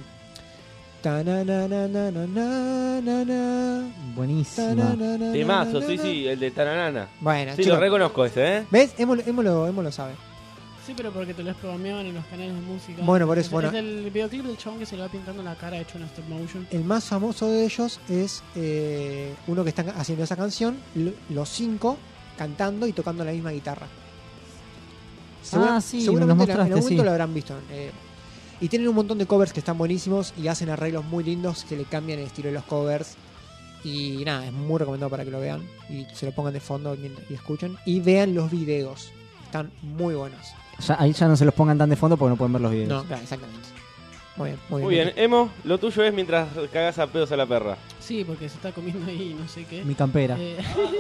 ta-na-na-na-na-na-na-na, Buenísima. ta-na-na-na-na-na. Temazo, sí, sí, el de Tananana. Bueno, Sí, chicos, lo reconozco ese, ¿eh? ¿ves? Emo, Emo lo, Emo lo sabe. Sí, pero porque te lo spameaban en los canales de música. Bueno, por eso, Es, bueno. es el videoclip del chabón que se le va pintando la cara hecho en stop motion. El más famoso de ellos es eh, uno que está haciendo esa canción, lo- los cinco cantando y tocando la misma guitarra. Ah, sí, me lo seguramente en mostraste, algún momento sí. lo habrán visto. eh, y tienen un montón de covers que están buenísimos y hacen arreglos muy lindos que le cambian el estilo de los covers. Y nada, es muy recomendado para que lo vean y se lo pongan de fondo y escuchen. Y vean los videos, están muy buenos. Ya- ahí ya no se los pongan tan de fondo porque no pueden ver los videos. No, claro, exactamente. Muy bien, muy bien. Muy bien, Emo, lo tuyo es mientras cagas a pedos a la perra. Sí, porque se está comiendo ahí no sé qué. Mi campera. Eh,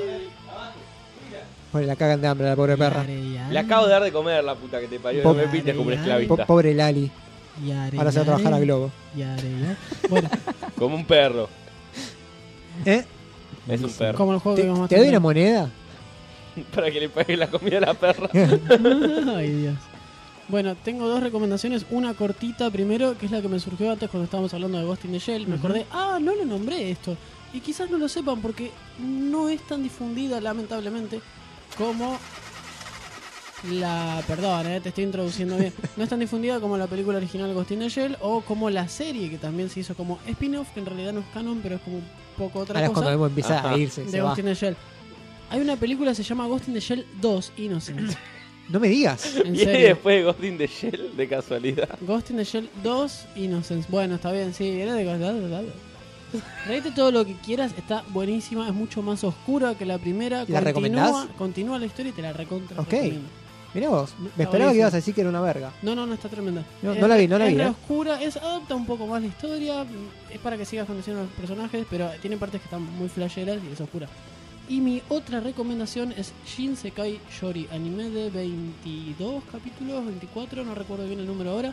Pobre, la cagan de hambre la pobre perra. yare, yare, Le acabo de dar de comer la puta que te parió. Po- No me pintes como un Po- Po- esclavista. pobre Lali. yare, Ahora se va a trabajar a yare, Globo. yare, yare. Bueno, Como un perro. ¿Eh? Es un perro. como el juego ¿Te, que vamos a te doy tener. una moneda? Para que le pague la comida a la perra. Ay, Dios. Bueno, tengo dos recomendaciones. Una cortita primero, que es la que me surgió antes cuando estábamos hablando de Ghost in the Shell. Me Ujú. acordé, ah, no lo nombré esto. Y quizás no lo sepan porque no es tan difundida, lamentablemente, como la... Perdón, eh, te estoy introduciendo bien. No es tan difundida como la película original Ghost in the Shell o como la serie que también se hizo como spin-off, que en realidad no es canon, pero es como un poco otra Ahora es cosa. cuando Emo empieza Ajá. a irse. Se De va. Ghost in the Shell. Hay una película que se llama Ghost in the Shell dos Innocence. No me digas. En Y serio. después de Ghost in the Shell, de casualidad. Ghost in the Shell dos Innocence. Bueno, está bien, sí, era de Reíte todo lo que quieras, está buenísima, es mucho más oscura que la primera. ¿La continúa, recomendás? Continúa la historia y te la recontra Ok. recomiendo. Mirá vos, me esperaba buenísimo. que ibas a decir que era una verga. No, no, no, está tremenda. No, Es no la vi, re- no la es vi, re eh. oscura, es, adapta un poco más la historia, es para que sigas conociendo a los personajes, pero tiene partes que están muy flasheras y es oscura. Y mi otra recomendación es Shinsekai Yori, anime de veintidós capítulos, veinticuatro, no recuerdo bien el número ahora.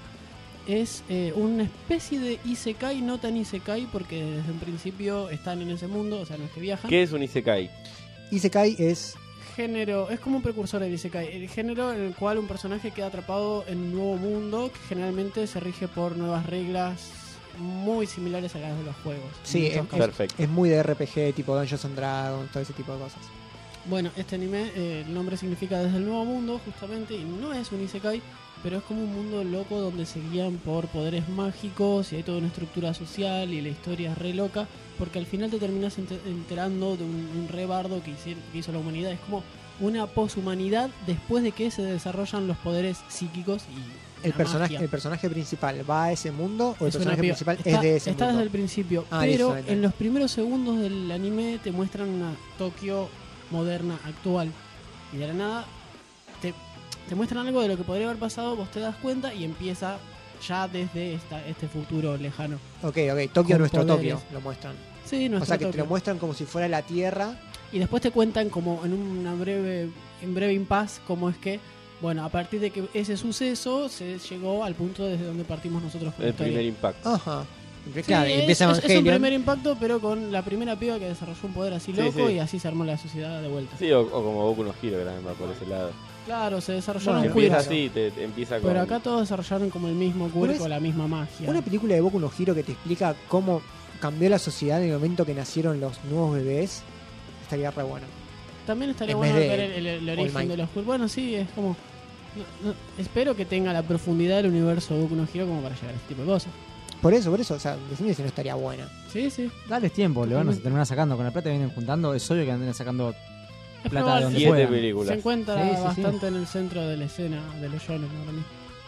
Es eh, una especie de isekai, no tan isekai porque desde un principio están en ese mundo, o sea, no es que viajan. ¿Qué es un Isekai? Isekai es Género, es como un precursor del isekai, el género en el cual un personaje queda atrapado en un nuevo mundo que generalmente se rige por nuevas reglas muy similares a las de los juegos. Sí, En muchos es- casos. Perfecto. es muy de R P G, tipo Dungeons and Dragons, todo ese tipo de cosas. Bueno, este anime, eh, el nombre significa desde el nuevo mundo, justamente, y no es un isekai, pero es como un mundo loco donde se guían por poderes mágicos y hay toda una estructura social y la historia es re loca, porque al final te terminas ente- enterando de un, un re bardo que, hici- que hizo la humanidad. Es como una poshumanidad después de que se desarrollan los poderes psíquicos y El la personaje, magia. el personaje principal va a ese mundo o el Es una personaje piba. principal está, es de ese está mundo. desde el principio, Ah, pero listo, en los primeros segundos del anime te muestran una Tokio moderna, actual, y de la nada te, te muestran algo de lo que podría haber pasado, vos te das cuenta y empieza ya desde esta, este futuro lejano. Ok, ok, Tokio, Con nuestro poderes. Tokio, lo muestran. Sí, O nuestro sea que te Tokio. lo muestran como si fuera la Tierra. Y después te cuentan como en una breve, en breve impas cómo es que, bueno, a partir de que ese suceso se llegó al punto desde donde partimos nosotros con la El historia. primer impacto. Ajá. Sí, Claro, y es, empieza es- es un Evangelion. primer impacto, pero con la primera piba que desarrolló un poder así Sí, loco sí. y así se armó la sociedad de vuelta. Sí, o, o como Boku no Hero, que también va por ese lado. Claro, se desarrollaron Bueno, Empieza queers, así, te, te empieza con... pero acá todos desarrollaron como el mismo cuerpo, es la misma magia. Una película de Boku no Hero que te explica cómo cambió la sociedad en el momento que nacieron los nuevos bebés. Estaría re bueno. También estaría en bueno vez de ver el, el- el origen Might. de los queers. Bueno, sí, es como... no- no- espero que tenga la profundidad del universo Boku no Hero como para llegar a este tipo de cosas. Por eso, por eso, o sea, decime si no estaría buena. Sí, sí. Dale tiempo, le van a Totalmente. terminar sacando. Con la plata que vienen juntando, es obvio que anden sacando Es plata de probable. donde Siete puedan. películas. Se encuentra Sí, sí, sí. bastante en el centro de la escena de los shonen ahora mismo.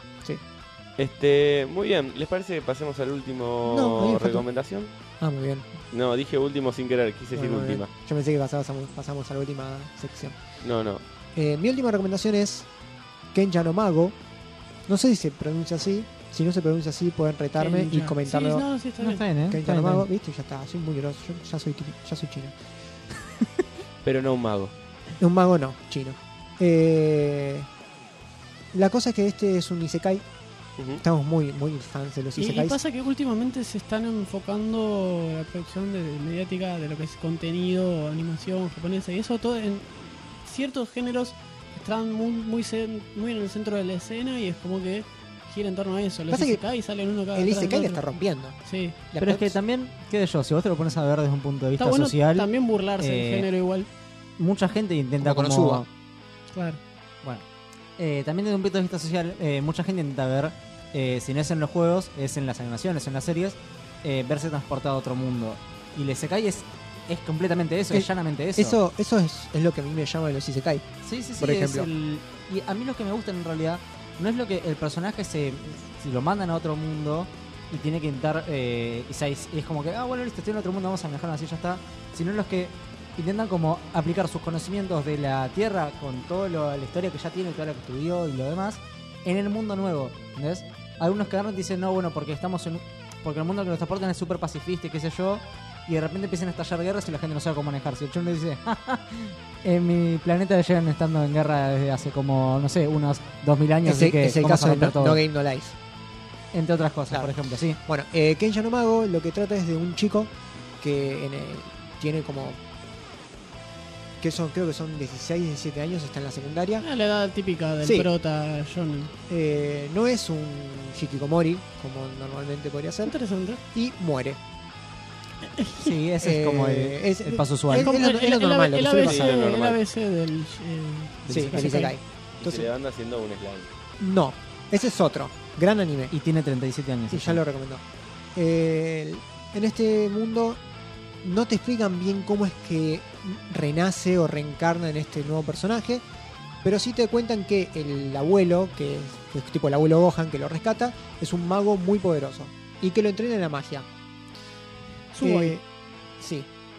Este, muy bien, ¿les parece que pasemos al último No, a mí me faltó. recomendación? Ah, muy bien. No, dije último sin querer, quise decir Bueno, muy bien. última. Yo pensé que pasamos, pasamos a la última sección. No, no. Eh, mi última recomendación es Kenja no Mago. No sé si se pronuncia así. Si no se pronuncia así, pueden retarme y Kenja. comentarlo. Sí, no, sí, está No, bien. está bien, ¿eh? Está Kenja no bien, está Mago, bien. ¿viste? Ya está, soy muy grosso. Yo ya soy, ti- ya soy chino. Pero no un mago. Un mago no, chino. Eh, la cosa es que este es un Isekai. Ujú. Estamos muy, muy fans de los Y, y Isekais. pasa que últimamente se están enfocando la producción de, de mediática de lo que es contenido, animación japonesa y eso todo en ciertos géneros están muy muy, cen- muy en el centro de la escena y es como que gira en torno a eso. Los Pasa que Isekai salen uno cada El atrás del Isekai le otro. está rompiendo. Sí. La Pero es que prox- también, qué sé yo, si vos te lo pones a ver desde un punto de vista Está bueno social, también burlarse eh, del género igual. mucha gente intenta Como como... Konosuba. Claro. Bueno, eh, también desde un punto de vista social, eh, mucha gente intenta ver, eh, si no es en los juegos, es en las animaciones, en las series, eh, verse transportado a otro mundo. Y el Isekai es, es completamente eso, es, Es- llanamente eso. Eso, eso es, es lo que a mí me llama de los Isekai. Sí, sí, sí. por es ejemplo. el- y a mí lo que me gusta en realidad no es lo que el personaje se. Si lo mandan a otro mundo y tiene que intentar. Eh, y se- y es como que, ah, bueno, listo, estoy en otro mundo, vamos a manejarlo así, ya está. Sino los que intentan como aplicar sus conocimientos de la Tierra con toda la historia que ya tiene, toda la que estudió y lo demás, en el mundo nuevo. ¿Entendés? Algunos que agarran y dicen, no, bueno, porque estamos en. Porque el mundo que nos transportan es súper pacifista y qué sé yo. Y de repente empiezan a estallar guerras y la gente no sabe cómo manejarse. El chon le dice, "Ja, ja, en mi planeta llevan estando en guerra desde hace como, no sé, unos dos mil años. Ese así que es el vamos caso a de romper no, todo". No Game No Life. Entre otras cosas, Claro. por ejemplo, sí. Bueno, eh, Kenja no Mago lo que trata es de un chico que en el- tiene como. Que son, creo que son dieciséis, diecisiete años, está en la secundaria. Ah, la edad típica del Sí. prota shonen. Eh, no es un Hikikomori, como normalmente podría ser, Interesante. y muere. Sí, ese es como el, Eh, es- el paso usual. es- Como lo- el, es lo el- normal, el lo que A suele B pasar. C, Sí, lo el normal. A B C del, eh, Sí, del el Isekai. Y Entonces- se le anda haciendo un slime. No, ese es otro. Gran anime. Y tiene treinta y siete años. Y ese. ya lo recomendó. Eh, en este mundo no te explican bien cómo es que renace o reencarna en este nuevo personaje, pero sí te cuentan que el abuelo, que es, que es tipo el abuelo Gohan que lo rescata, es un mago muy poderoso y que lo entrena en la magia. Sugoi. Eh, sí.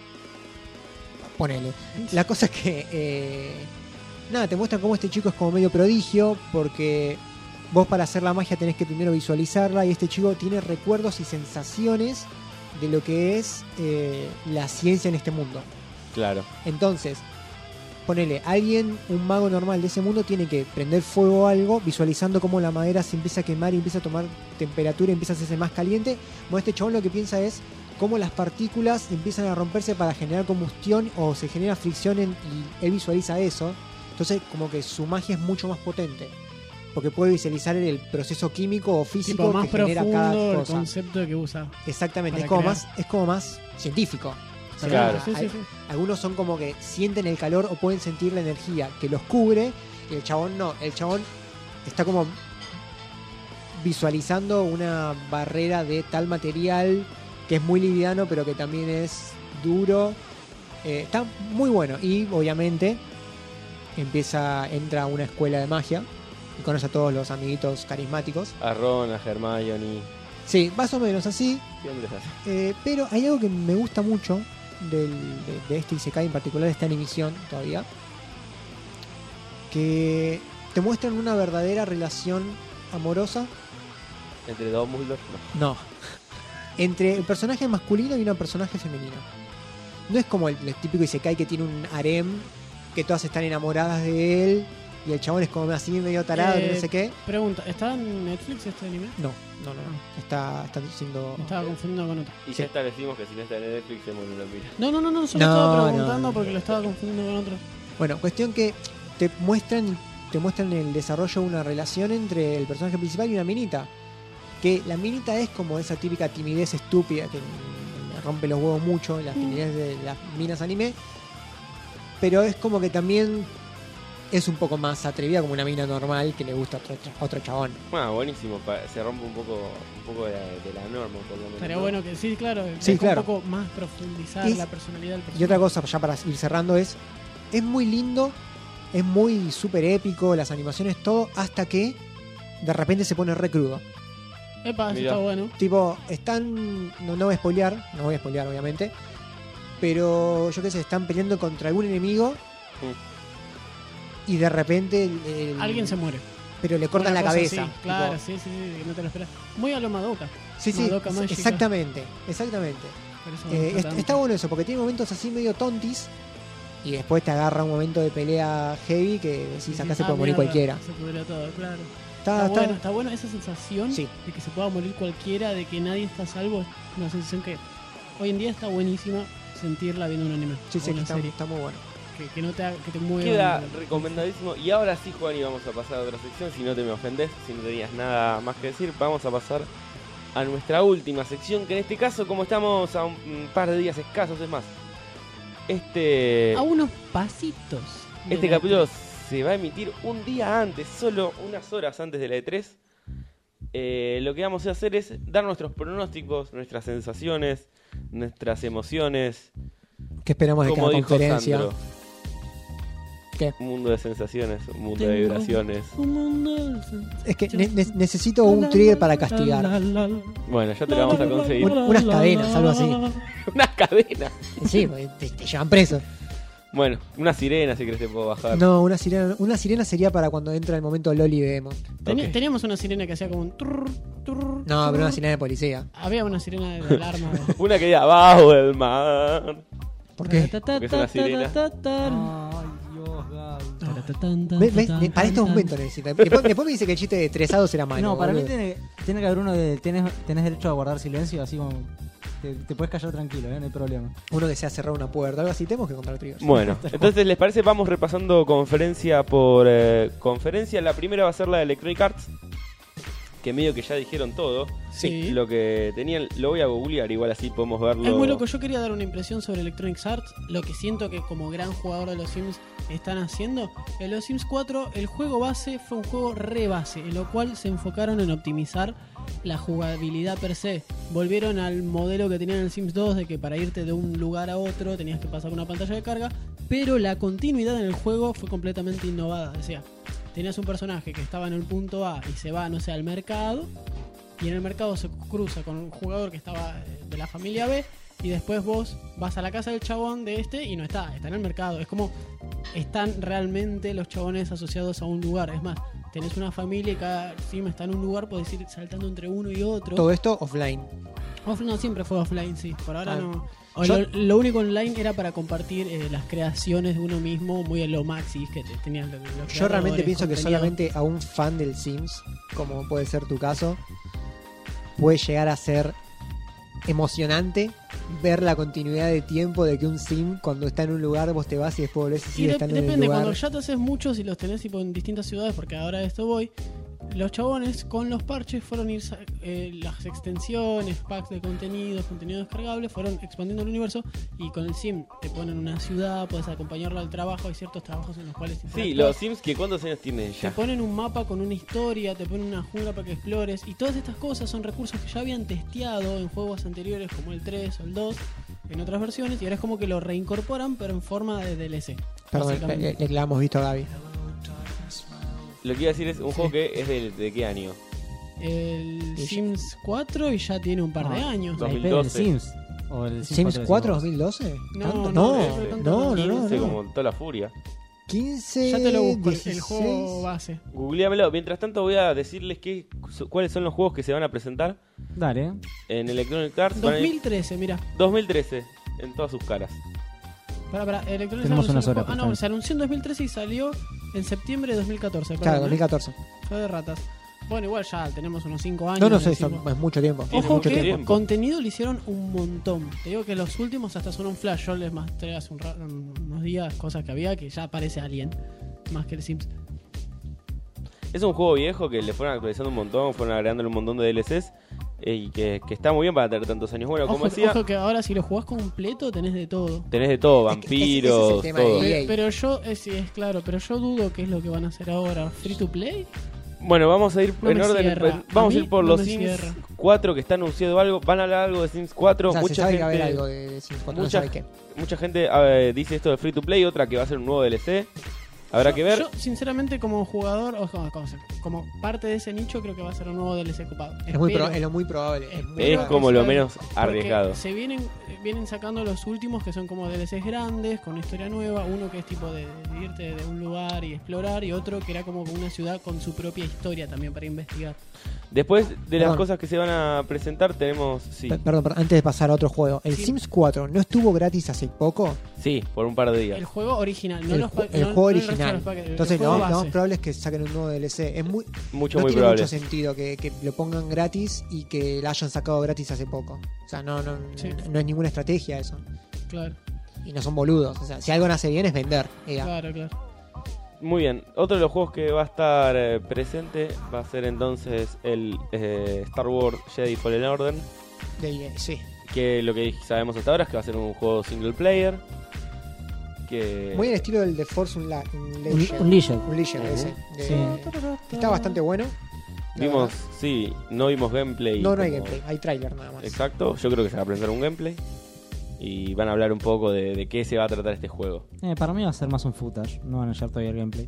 Ponele. La cosa es que eh, nada, te muestran cómo este chico es como medio prodigio, porque vos para hacer la magia tenés que primero visualizarla y este chico tiene recuerdos y sensaciones de lo que es eh, la ciencia en este mundo. Claro. Entonces, ponele, alguien, un mago normal de ese mundo, tiene que prender fuego a algo, visualizando cómo la madera se empieza a quemar y empieza a tomar temperatura y empieza a hacerse más caliente. Bueno, este chabón lo que piensa es cómo las partículas empiezan a romperse para generar combustión o se genera fricción en- y él visualiza eso. Entonces, como que su magia es mucho más potente. Porque puede visualizar el proceso químico o físico Tipo, más que genera profundo cada el cosa. concepto que usa. Exactamente, para es como, crear. más, es como más científico. O sea, Claro. Sí, sí, hay- sí. Algunos son como que sienten el calor o pueden sentir la energía que los cubre, y el chabón no. El chabón está como visualizando una barrera de tal material que es muy liviano, pero que también es duro. Eh, está muy bueno. Y obviamente empieza, entra a una escuela de magia y conoce a todos los amiguitos carismáticos. A Ron, a Hermione. Sí, más o menos así. Siempre es así. Eh, pero hay algo que me gusta mucho del, de, de este Isekai, en particular esta animación todavía, que te muestran una verdadera relación amorosa, Entre Dumbledore, no. no, entre el personaje masculino y una personaje femenina. No es como el, el típico Isekai que tiene un harem, que todas están enamoradas de él y el chabón es como así medio tarado, que Eh, no sé qué. Pregunta, ¿está en Netflix este anime? No, no, no, no. Está, está siendo... Me estaba confundiendo con otro. Y Sí. ya establecimos que si no está en Netflix, se muere una mira. No, no, no, no, solo No, estaba no, preguntando no. porque lo estaba confundiendo con otro. Bueno, cuestión que te muestran te muestran el desarrollo de una relación entre el personaje principal y una minita. Que la minita es como esa típica timidez estúpida que me rompe los huevos mucho, la timidez de las minas anime. Pero es como que también es un poco más atrevida, como una mina normal que le gusta a otro, a otro chabón. Ah, buenísimo. pa- Se rompe un poco, un poco de, la, de la norma, por lo menos. Estaría ¿no? bueno que sí, claro. Sí, deja claro. Un poco más profundizar Y- la personalidad del personaje. Y otra cosa, ya para ir cerrando, es es muy lindo, es muy súper épico, las animaciones, todo, hasta que de repente se pone re crudo. Epa, eso Mirá. está bueno. Tipo, están. No, no voy a spoilear, no voy a spoilear, obviamente. Pero yo qué sé, están peleando contra algún enemigo. Y de repente. el- el- Alguien se muere. Pero le cortan Una la cosa cabeza. así, claro, tipo, sí, sí, sí, que no te lo esperas. Muy a lo Madoka. sí, sí, Madoka ex- Mágica. exactamente. Exactamente. Por eso Eh, me gusta est- tanto. está bueno eso, porque tiene momentos así medio tontis. Y después te agarra un momento de pelea heavy que decís, Sí, acá sí. se Ah, puede morir mierda, cualquiera. Se pudrió todo, claro. Está, Está, está- bueno, está bueno esa sensación Sí. de que se pueda morir cualquiera, de que nadie está a salvo. Es una sensación que hoy en día está buenísima sentirla viendo un anime. sí, o sí, una está, serie. está muy bueno. Que, que no te, haga- que te mueva. Queda recomendadísimo. Y ahora sí, Juan, y vamos a pasar a otra sección. Si no te me ofendés, si no tenías nada más que decir, vamos a pasar a nuestra última sección. Que en este caso, como estamos a un un par de días escasos, es más, este, A unos pasitos. de este la- capítulo se va a emitir un día antes, solo unas horas antes de la E tres. Eh, lo que vamos a hacer es dar nuestros pronósticos, nuestras sensaciones, nuestras emociones. ¿Qué esperamos de Como cada dijo conferencia? Sandro, ¿Qué? un mundo de sensaciones, un mundo de Tengo vibraciones. un mundo- Es que ne- ne- necesito un trigger para castigar. Bueno, ya te lo vamos a conseguir. Un- unas cadenas, algo así. Una cadena. Sí, porque te, te llevan preso. Bueno, una sirena si crees te puedo bajar. No, una sirena, una sirena sería para cuando entra el momento Loli de Demon. Teni- Ok. Teníamos una sirena que hacía como un... turr, turr, No, pero turr. una sirena de policía. Había una sirena de alarma. Una que diga abajo del mar. ¿Por qué? Porque es una sirena. Ay, Dios, Gaby. Ve- ve- ne- para estos momentos necesita. Después, después me dice que el chiste de tresados era malo. No, para mí boludo. tiene, tiene que haber uno de. Tenés, tenés derecho a guardar silencio, así como. Te, te puedes callar tranquilo, ¿eh? No hay problema. Uno que sea cerrar una puerta, algo así. Tenemos que comprar triggers. Bueno, entonces les parece, vamos repasando conferencia por eh, conferencia. La primera va a ser la de Electronic Arts, que medio que ya dijeron todo. Sí. Lo que tenían, lo voy a googlear, igual así podemos verlo. Es muy loco, yo quería dar una impresión sobre Electronic Arts, lo que siento que como gran jugador de los Sims están haciendo. En los Sims cuatro el juego base fue un juego re base, en lo cual se enfocaron en optimizar la jugabilidad per se. Volvieron al modelo que tenían en el Sims dos de que para irte de un lugar a otro tenías que pasar una pantalla de carga, pero la continuidad en el juego fue completamente innovada. O sea, tenías un personaje que estaba en el punto A y se va, no sé, al mercado, y en el mercado se cruza con un jugador que estaba eh, de la familia B, y después vos vas a la casa del chabón de este y no está, está en el mercado. Es como están realmente los chabones asociados a un lugar. Es más, tenés una familia y cada sim está en un lugar, podés ir saltando entre uno y otro. Todo esto offline. Off, no, siempre fue offline, sí. Por ahora Ah. no. O Yo- lo, lo único online era para compartir eh, las creaciones de uno mismo, muy a lo maxis que te- tenían los, los Yo realmente creadores, pienso que contenido. solamente a un fan del Sims, como puede ser tu caso, puede llegar a ser emocionante ver la continuidad de tiempo de que un Sim, cuando está en un lugar, vos te vas y después volvés y Y sigue de- estando en el depende, lugar. cuando ya te haces muchos y los tenés tipo en distintas ciudades, porque ahora de esto voy, los chabones con los parches fueron ir sa- eh, las extensiones, packs de contenidos, contenido descargable, fueron expandiendo el universo y con el Sim te ponen una ciudad, puedes acompañarlo al trabajo, hay ciertos trabajos en los cuales Sí, interactúas. los Sims, que ¿cuántos años tienen Te ya? ponen un mapa con una historia, te ponen una jungla para que explores y todas estas cosas son recursos que ya habían testeado en juegos anteriores como el tres o el dos, en otras versiones, y ahora es como que lo reincorporan pero en forma de D L C. Perdón, básicamente. le, le- la hemos visto a Gaby. Lo que iba a decir es un juego que es de, de qué año. El Y- Sims cuatro y ya tiene un par de No. años. La I P del dos mil doce. Sims. O el ¿Sims cuatro dos decimos. mil doce? No, ¿Tanto? no, no, no, no, tanto no, no. no, quince, no. como toda la furia. quince, Ya te lo busco, el- el dieciséis. juego base. Googleamelo. Mientras tanto voy a decirles qué, cuáles son los juegos que se van a presentar Dale. en Electronic Arts. Van a ir- dos mil trece, mira. dos mil trece, en todas sus caras. Para, para, Electronic Tenemos anunció unas el horas, juego- Ah, no, perfecto. se anunció en dos mil trece y salió en septiembre de dos mil catorce. Claro, perdón, dos mil catorce. ¿eh? Fue de ratas. Bueno, igual ya tenemos unos cinco años. No, no sé, decimos. son- es mucho tiempo. Tiene Ojo mucho que tiempo. contenido le hicieron un montón. Te digo que los últimos hasta son un flash. Yo les mostré hace un ra- unos días cosas que había que ya parece Alien. Más que el Sims. Es un juego viejo que le fueron actualizando un montón, fueron agregándole un montón de D L Cs eh, y que, que está muy bien para tener tantos años. Bueno, como Ojo, decía, ojo que ahora si lo jugás completo tenés de todo. tenés de todo, Es que ese- ese es el vampiros, tema todo. de- Pero, E A. pero yo, eh, sí, es claro, pero yo dudo que es lo que van a hacer ahora. ¿Free to play? Bueno, vamos a ir No en me orden. cierra. en- Vamos A a mí ir por no los me Sims cierra. cuatro que está anunciado algo. Van a hablar algo de Sims cuatro. O sea, se mucha sabe gente, que va a haber algo de, de Sims cuatro, no mucha, sabe qué. mucha gente eh, dice esto de Free to Play, otra que va a ser un nuevo D L C. Habrá Yo- que ver. Yo, sinceramente, como jugador, o como, como, como parte de ese nicho, creo que va a ser un nuevo D L C copado. Es, muy Espero. pro- es lo muy probable. Es, muy Es Pero probable. como que lo sea- menos Porque arriesgado. Se vienen, vienen sacando los últimos que son como D L Cs grandes, con una historia nueva. Uno que es tipo de, de irte de un lugar y explorar, y otro que era como una ciudad con su propia historia también para investigar. Después de las Perdón. cosas que se van a presentar, tenemos. Sí, Pe- Perdón, perdón, antes de pasar a otro juego. ¿El Sí. Sims cuatro no estuvo gratis hace poco? sí, por un par de días. El juego original, no el los ju- pa- el no- juego no el resto de original. los paquetes, el Entonces, juego lo, lo base. más probable es que saquen un nuevo D L C. Es muy, Mucho, no muy tiene probable. mucho sentido que, que lo pongan gratis y que la hayan sacado gratis hace poco. O sea, no, no, Sí. no es ninguna estrategia eso. Claro, Y no son boludos. O sea, si algo nace bien es vender. E A. claro, claro. Muy bien. Otro de los juegos que va a estar eh, presente va a ser entonces el eh, Star Wars Jedi Fallen Order. De E A, sí. Que lo que sabemos hasta ahora es que va a ser un juego single player. Que Muy en estilo del de Force Unla- Unleashed. Un Leisure. Unleashed, Ujú. ese. De- Sí. Está bastante bueno. la vimos, verdad. sí, no vimos gameplay. No, no hay como- gameplay. Hay trailer nada más. Exacto, yo creo que se va a presentar un gameplay. Y van a hablar un poco de, de qué se va a tratar este juego. Eh, para mí va a ser más un footage. No van a hallar todavía el gameplay.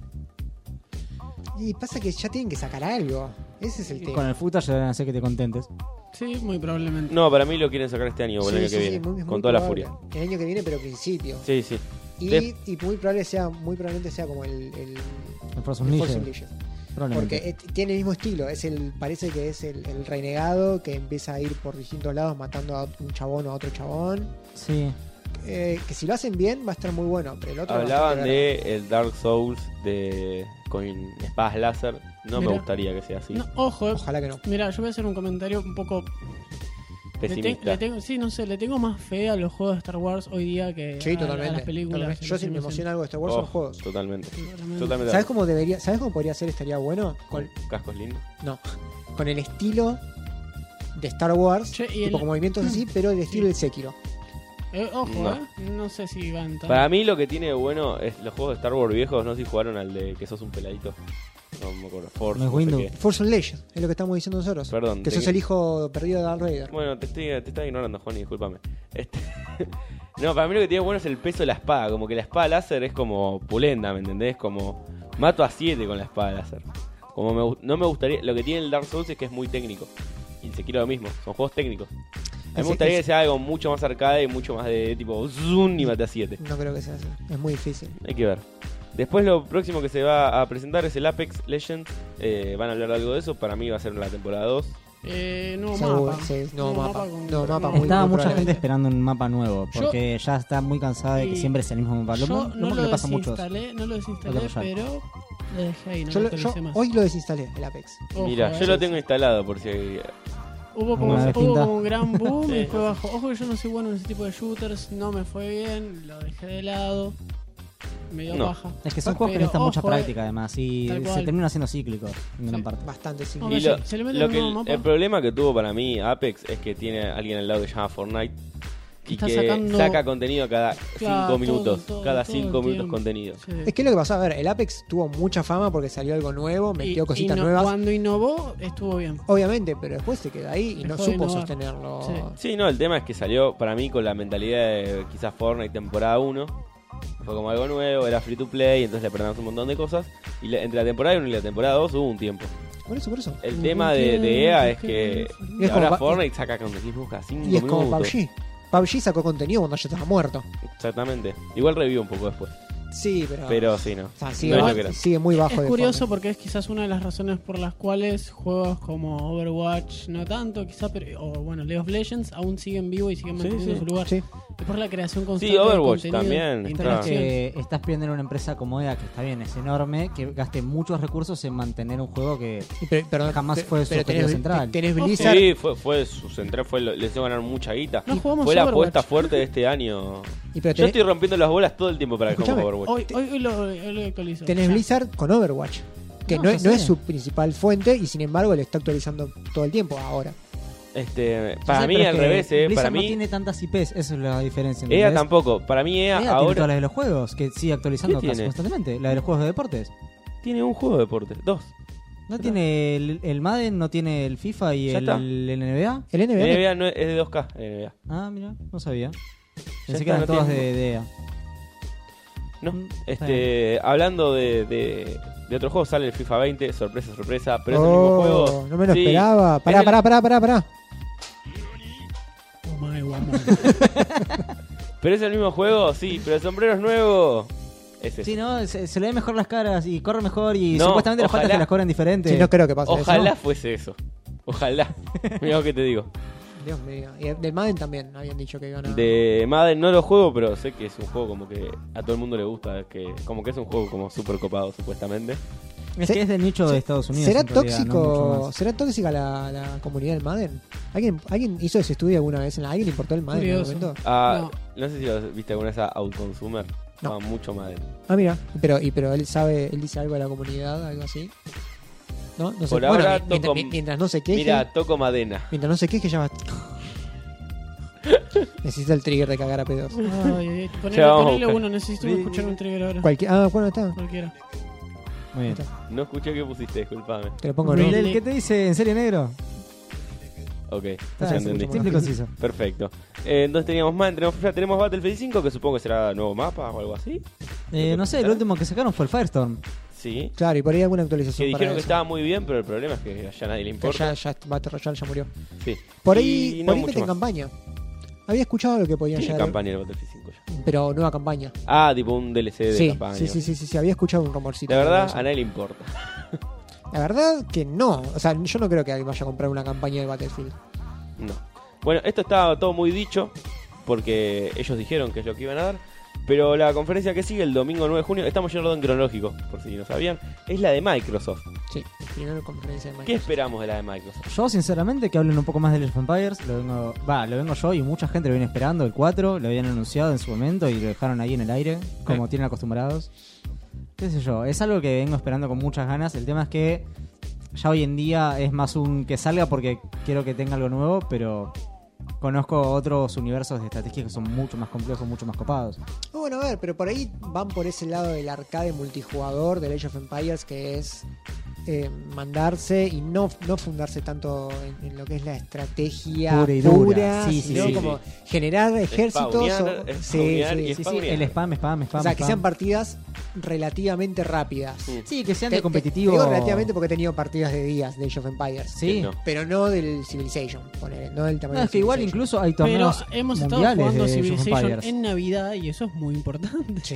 Y pasa que ya tienen que sacar algo. Ese es el tema. Con el footage deben hacer que te contentes. Sí, muy probablemente. No, para mí lo quieren sacar este año o el Sí, año sí, que sí, viene. muy- muy con toda la probable. furia. El año que viene, pero a principio. Sí, sí. Y, De- y muy probable sea, muy probablemente sea como el, el, El Force el Force Unleashed. Unleashed. Probablemente. Porque eh, tiene el mismo estilo. Es el, parece que es el, el renegado que empieza a ir por distintos lados matando a un chabón o a otro chabón. Sí. Eh, que si lo hacen bien va a estar muy bueno. Pero el otro Hablaban bastante de el Dark Souls de con espadas láser. No me Mira. gustaría que sea así. No, ojo, eh. verga. Ojalá que no. Mira, yo voy a hacer un comentario un poco. Le, te- Pesimista. le tengo, sí, no sé, le tengo más fe a los juegos de Star Wars hoy día que Sí, a, a totalmente. las películas. totalmente. y Yo las si me animaciones. emociona algo de Star Wars Oh, son los juegos. Totalmente. Claramente. Totalmente. ¿Sabes cómo debería, ¿Sabes cómo podría ser? Estaría bueno con, Cascos lindos. no, con el estilo de Star Wars, Che, y tipo el- con movimientos así, pero el estilo del Sekiro. Eh, ojo, No. eh. No sé si van tan. Para mí lo que tiene de bueno es los juegos de Star Wars viejos. No sé si jugaron al de que sos un peladito. No me acuerdo. Force, No es no sé Windows. qué. Force Unleashed es lo que estamos diciendo nosotros. Perdón. que ¿de sos qué? el hijo perdido de Darth Vader. Bueno, te estoy, te estaba ignorando, Juan, y discúlpame. Este... no, para mí lo que tiene bueno es el peso de la espada. Como que la espada láser es como pulenta, ¿me entendés? Como mato a siete con la espada láser. Como me gu- no me gustaría. Lo que tiene el Dark Souls es que es muy técnico. Y se quiere lo mismo, son juegos técnicos. A mí me Ese- gustaría ese- que sea algo mucho más arcade y mucho más de tipo zoom y mate a siete. No creo que sea así. Es muy difícil. Hay que ver. Después lo próximo que se va a presentar es el Apex Legends. Eh, van a hablar algo de eso. Para mí va a ser en la temporada dos. Eh, nuevo Seguro, mapa. sí, nuevo mapa. con- Nuevo mapa, no, muy- Estaba muy mucha probable. gente esperando un mapa nuevo, Yo- porque ya está muy cansada de que y siempre sea el mismo mapa. Lo, Yo mismo- lo no mismo que lo le pasa a muchos. desinstalé, no lo desinstalé, Battle Royale. pero lo dejé ahí, no Yo, lo lo- yo actualicé más. hoy lo desinstalé, el Apex. Ojo, Mira, eh. yo lo tengo instalado por si... Hubo como, Una vez hubo pinta. como un gran boom Sí, y después no bajó. Ojo que yo no soy bueno en ese tipo de shooters, no me fue bien, lo dejé de lado. Me dio No. baja. Es que son Pero, juegos que necesitan mucha ojo, eh, práctica además y tal se cual. terminan haciendo cíclicos en gran Sí. parte. Bastante No, simple. Y sí, lo, se le mete lo un que nuevo el, mapa. el problema que tuvo para mí Apex es que tiene alguien al lado que se llama Fortnite y Está que sacando- saca contenido cada cinco Claro, todo, minutos. todo, cada todo cinco el minutos tiempo. contenido. Sí. Es que es lo que pasó, a ver, el Apex tuvo mucha fama porque salió algo nuevo, metió Y- cositas y no- nuevas. Cuando innovó, estuvo bien. Obviamente, pero después se quedó ahí y no Dejó de supo innovar. sostenerlo. Sí. Sí, no, el tema es que salió para mí con la mentalidad de quizás Fortnite temporada uno. Fue como algo nuevo, era free to play, entonces le perdimos un montón de cosas. Y la- entre la temporada uno y la temporada dos hubo un tiempo. Por eso, por eso. El Un tema de, de E A es que Y es ahora como- Fortnite saca contenido cada cinco Y es como minutos. P U B G. P U B G sacó contenido cuando ya estaba muerto. Exactamente. Igual revivió un poco después. Sí, pero. Pero sí, no. o sea, No sigue, es ba- lo que era. sigue muy bajo Es de curioso Fortnite. porque es quizás una de las razones por las cuales juegos como Overwatch, no tanto, quizás, pero, o bueno, League of Legends aún siguen vivo y siguen Sí, manteniendo sí. su lugar. Sí. Es por la creación constante Sí, Overwatch de contenido, también, Es interacción. que estás pidiendo en una empresa como E A, que está bien, es enorme, que gaste muchos recursos en mantener un juego que Y pero- perdón, Jamás pe- fue su pero objetivo tenés, central. tenés Ojo. Blizzard. Sí, fue, fue su central, fue lo- les hizo ganar mucha guita. No jugamos Fue la Overwatch. apuesta fuerte de este año. Y pero Yo tenés, estoy rompiendo las bolas todo el tiempo para que Escuchame, juguemos Overwatch. Hoy, hoy, hoy lo, hoy lo actualizo. tenés Ya. Blizzard con Overwatch. Que No, no, ya es- no sé. es su principal fuente y sin embargo le está actualizando todo el tiempo ahora. Este, Yo para sé, mí pero es al que revés, eh. Blizzard Para no mí, tiene tantas I Pes, eso es la diferencia. E A ¿entendés? tampoco. Para mí E A E A tiene todas ahora las de los juegos, que sigue actualizando ¿Qué casi tiene? constantemente. La de los juegos de deportes. tiene un juego de deporte. Dos. No tiene el, el Madden, no tiene el FIFA y Ya el, está. el N B A. El N B A. N B A no es, es de dos K. N B A. Ah, mira, no sabía. Pensé está, que eran no todas de, tiene- de E A. No. Mm, Este, hablando de, de, de otro juego, sale el FIFA veinte. Sorpresa, sorpresa. Pero es el mismo Oh, juego. no me lo Sí. esperaba. Pará, Es el- pará, pará, pará, pará. Oh my, oh my. Pero es el mismo juego, sí. Pero el sombrero es nuevo. Es ese. Sí, ¿no? Se, se le ven mejor las caras y corre mejor y No, supuestamente las patas ojalá. que las cobran diferentes. Sí, no creo que pase Ojalá eso. fuese eso. Ojalá. Mira lo que te digo. Dios mío. Y del Madden también habían dicho que iban a. De Madden no lo juego, pero sé que es un juego como que a todo el mundo le gusta, que como que es un juego como súper copado supuestamente. Es que es del nicho de Estados Unidos. ¿Será en realidad, no mucho tóxico, más. ¿será tóxica la, la comunidad del Madden? ¿Alguien, ¿Alguien hizo ese estudio alguna vez? ¿A alguien le importó el Madden en algún Curioso. momento? Ah, no. sé si lo viste alguna vez a Outconsumer. No. Juega mucho Madden. Ah, mira. Pero, y, pero él sabe, él dice algo de la comunidad, algo así. ¿No? No sé. Por Bueno, ahora mientras, toco- mientras no se queje. Mira, toco Madena. Mientras no se queje, ya va. Necesita el trigger de cagar a pedos. Ay, ay, ay. Ponele, Ya vamos a ponele buscar. uno, necesito Sí. escuchar un trigger ahora. Cualquier, ah, bueno, está. Cualquiera. Muy bien. No escuché qué pusiste, disculpame. Te lo pongo en Really? un- ¿El ¿Qué te dice en serie negro? Ok, Ah, ya sí, entendí. simple y conciso. Perfecto. Eh, entonces teníamos Madden, tenemos, ya tenemos Battlefield cinco, que supongo que será nuevo mapa o algo así. Eh, no sé, el último que sacaron fue el Firestorm. Sí. Claro, y por ahí alguna Que actualización para dijeron que eso. estaba muy bien, pero el problema es que ya a nadie le Que importa. ya, ya Battle Royale ya murió. Sí. Por Y ahí, no por ahí mucho meten más. campaña. Había escuchado lo que podían Tiene llegar. campaña el Battlefield cinco ya. Pero nueva campaña. Ah, tipo un D L C de Sí, campaña. sí, sí, sí, sí, sí, había escuchado un rumorcito. La de verdad, eso. a nadie le importa. La verdad que no. O sea, yo no creo que alguien vaya a comprar una campaña de Battlefield. No. Bueno, esto estaba todo muy dicho, porque ellos dijeron que es lo que iban a dar. Pero la conferencia que sigue el domingo nueve de junio, estamos yendo en orden cronológico, por si no sabían, es la de Microsoft. Sí, primera conferencia de ¿Qué Microsoft. esperamos de la de Microsoft? Yo, sinceramente, que hablen un poco más de Age of Empires. Lo vengo, va, lo vengo yo y mucha gente lo viene esperando. El cuatro lo habían anunciado en su momento y lo dejaron ahí en el aire, como Sí. tienen acostumbrados. Qué sé yo, es algo que vengo esperando con muchas ganas. El tema es que ya hoy en día es más un que salga porque quiero que tenga algo nuevo, pero conozco otros universos de estrategia que son mucho más complejos, mucho más copados. Oh, bueno, a ver, pero por ahí van por ese lado del arcade multijugador del Age of Empires, que es eh, mandarse y no, no fundarse tanto en, en lo que es la estrategia Pura y pura, dura. Sí, sí, sino sí, como sí. generar ejércitos. Spawnear, o- sí, spawnear sí. y Sí, sí, spawnear. el spam, spam, spam. O sea, que spam. sean partidas relativamente rápidas. Mm. Sí, que sean Te- de te- competitivo. te digo relativamente porque he tenido partidas de días de Age of Empires. Sí. No. Pero no del Civilization, ponele, no del tamaño No, es que del igual Civilization. incluso hay Pero torneos hemos estado mundiales jugando de Age of Civilization Empires. en Navidad y eso es muy importante. Sí.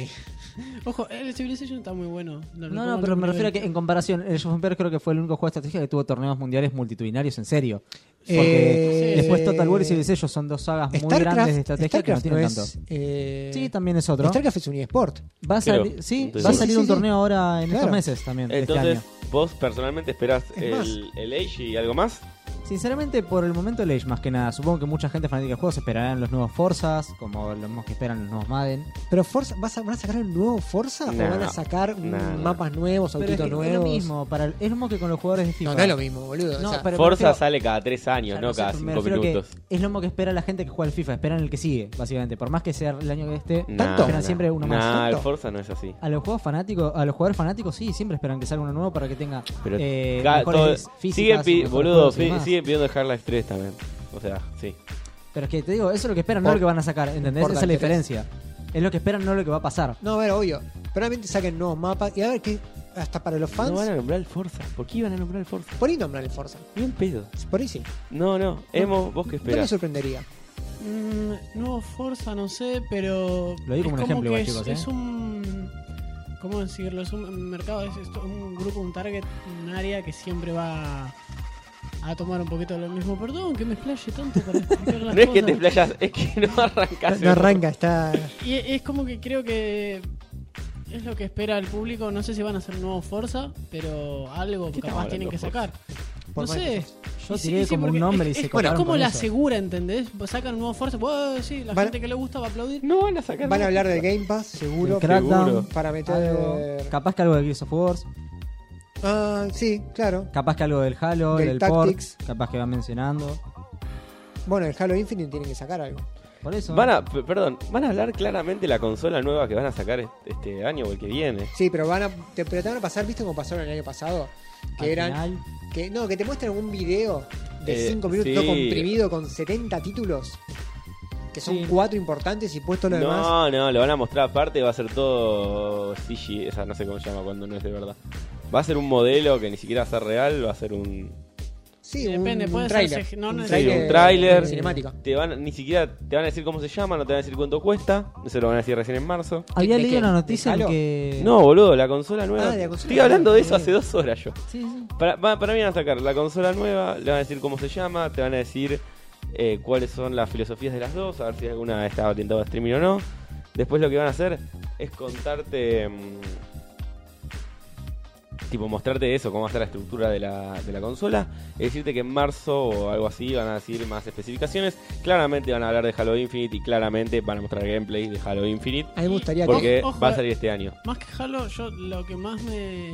Ojo, el Civilization está muy bueno. Lo No, pongo no, al pero mismo me refiero a nivel. que en comparación, el Age of Empires creo que fue el único juego de estrategia que tuvo torneos mundiales multitudinarios en serio. Porque Eh, después Total War y Civilization son dos sagas muy Starcraft- grandes de estrategia que no Starcraft tienen es, tanto. eh, Sí, también es otro. Starcraft es un eSport. Va a, Creo. salir, sí, Entonces- va a Sí, salir sí, un sí, torneo ahora en Claro. estos meses también. de este Entonces, año. vos personalmente esperás Es más. el, el Age y algo más. Sinceramente, por el momento el Age más que nada. Supongo que mucha gente fanática de juegos esperarán los nuevos Forzas, como los mismos que esperan los nuevos Madden. Pero Forza, ¿vas a, ¿van a sacar un nuevo Forza No, o van a sacar un- no, no. mapas nuevos, Pero es, autitos que nuevos? es lo mismo, para el- es lo mismo que con los jugadores de FIFA. No, no es lo mismo, boludo. No, o sea, pero me Forza refiero- sale cada tres años, Claro, no o sea, cada me cinco refiero que minutos. es lo mismo que espera la gente que juega al FIFA, esperan el que sigue, básicamente. Por más que sea el año que esté, ¿Tanto? esperan siempre uno más. Nah, el ¿Tanto? Forza no es así. A los juegos fanáticos, a los jugadores fanáticos sí, siempre esperan que salga uno nuevo para que tenga Pero eh, cada- mejores todo- físicas, siguen, pi- mejores boludo, juegos y fi- demás. siguen pidiendo el Half-Life tres también. O sea, sí. Pero es que te digo, eso es lo que esperan, no Por- lo que van a sacar, ¿entendés? por Esa es la Dante tres. diferencia. Es lo que esperan, no lo que va a pasar. no, a ver, obvio. Probablemente saquen nuevos mapas y a ver que hasta para los fans. No van a nombrar el Forza. ¿Por qué iban a nombrar el Forza? Por ahí nombran el Forza. Bien pedo. Por ahí sí. No, no. Emo, ¿vos qué No me esperás? sorprendería. Mm, nuevo Forza, no sé, pero. Lo digo como es un ejemplo que igual, es, chicos, ¿eh? es un. ¿Cómo decirlo? Es un mercado, es esto, un grupo, un target, un área que siempre va a, a tomar un poquito de lo mismo. Perdón que me explaye tanto para explicar las No es que te cosas. playas, es que no arrancas. No arranca, está. Y es es como que creo que es lo que espera el público. No sé si van a hacer nuevo Forza, pero algo ¿Qué capaz estamos tienen que hablando, sacar. Por no sé. Yo Y sí, tiré y sí, como un porque nombre y es, se es, coparon es como con la eso. segura, ¿entendés? Sacan un nuevo Forza, pues sí, la Van- gente que le gusta va a aplaudir. No van a sacar Van a nada. hablar del Game Pass, seguro. El Crackdown, seguro. Para meter. algo. Capaz que algo de Gears of War, Ah, sí, claro. capaz que algo del Halo, Del del, Tactics. Port, capaz que van mencionando. Bueno, el Halo Infinite tienen que sacar algo. Por eso. Van a, p- perdón, van a hablar claramente de la consola nueva que van a sacar est- este año o el que viene. Sí, pero van a. Te, pero te van a pasar, ¿viste cómo pasaron el año pasado? Que al eran. final, Que, no, que te muestran un video de Eh, cinco minutos sí. todo comprimido con setenta títulos. Que son Sí. cuatro importantes y puesto lo demás. No, no, lo van a mostrar aparte, va a ser todo C G, esa no sé cómo se llama cuando no es de verdad. Va a ser un modelo que ni siquiera va a ser real, va a ser un... Sí, Depende, un, puede un ser tráiler. C G, no, un no es- Sí, tráiler un tráiler. cinemático. Te van, ni siquiera te van a decir cómo se llama, no te van a decir cuánto cuesta, eso lo van a decir recién en marzo. había ¿De leído qué? una ¿De noticia en Halo? que. No, boludo, la consola nueva. Ah, de la consola Estoy hablando nueva, de eso sí. hace dos horas yo. Sí, sí. Para, va- para mí van a sacar la consola nueva, le van a decir cómo se llama, te van a decir eh, cuáles son las filosofías de las dos, a ver si alguna está orientada a streaming o no. Después lo que van a hacer es contarte, mm, tipo mostrarte eso, cómo va a estar la estructura de la, de la consola, y decirte que en marzo o algo así van a decir más especificaciones. Claramente van a hablar de Halo Infinite y claramente van a mostrar gameplay de Halo Infinite, A mí me gustaría que. porque Ojo, va a eh. salir este año. Más que Halo, yo lo que más me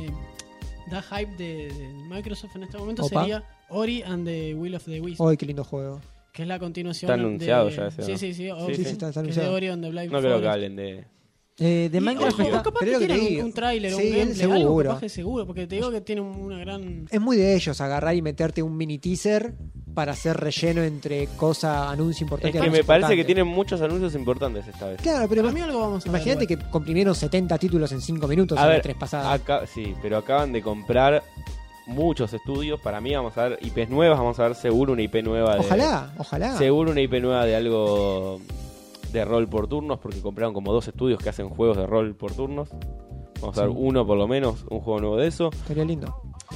da hype de, de Microsoft en este momento Opa. sería Ori and the Will of the Wisp, ¡Ay, qué lindo juego! que es la continuación. Está anunciado de... ya ese, Sí, ¿no? sí, sí, Sí, Ori, sí, sí, está- está que es de anunciado. Ori and the Blind No creo que Forest. hablen de... Eh, de Y, Minecraft ojo, está- capaz pero que lo que tienen digo. un, un tráiler, Sí, un él gameplay, algo seguro. capaz que seguro, porque te digo que tiene una gran... Es muy de ellos agarrar y meterte un mini teaser para hacer relleno entre cosa, anuncio importante. Es que y me anuncio parece que importante. tienen muchos anuncios importantes esta vez. Claro, pero Para mí algo vamos a ver imagínate igual. que comprimieron setenta títulos en cinco minutos A en ver, las tres pasadas. acá, sí, pero acaban de comprar muchos estudios. Para mí vamos a ver I Ps nuevas, vamos a ver seguro una I P nueva de... Ojalá, ojalá. Seguro una I P nueva de algo de rol por turnos, porque compraron como dos estudios que hacen juegos de rol por turnos. Vamos a ver Sí. uno por lo menos, un juego nuevo de eso. Estaría lindo.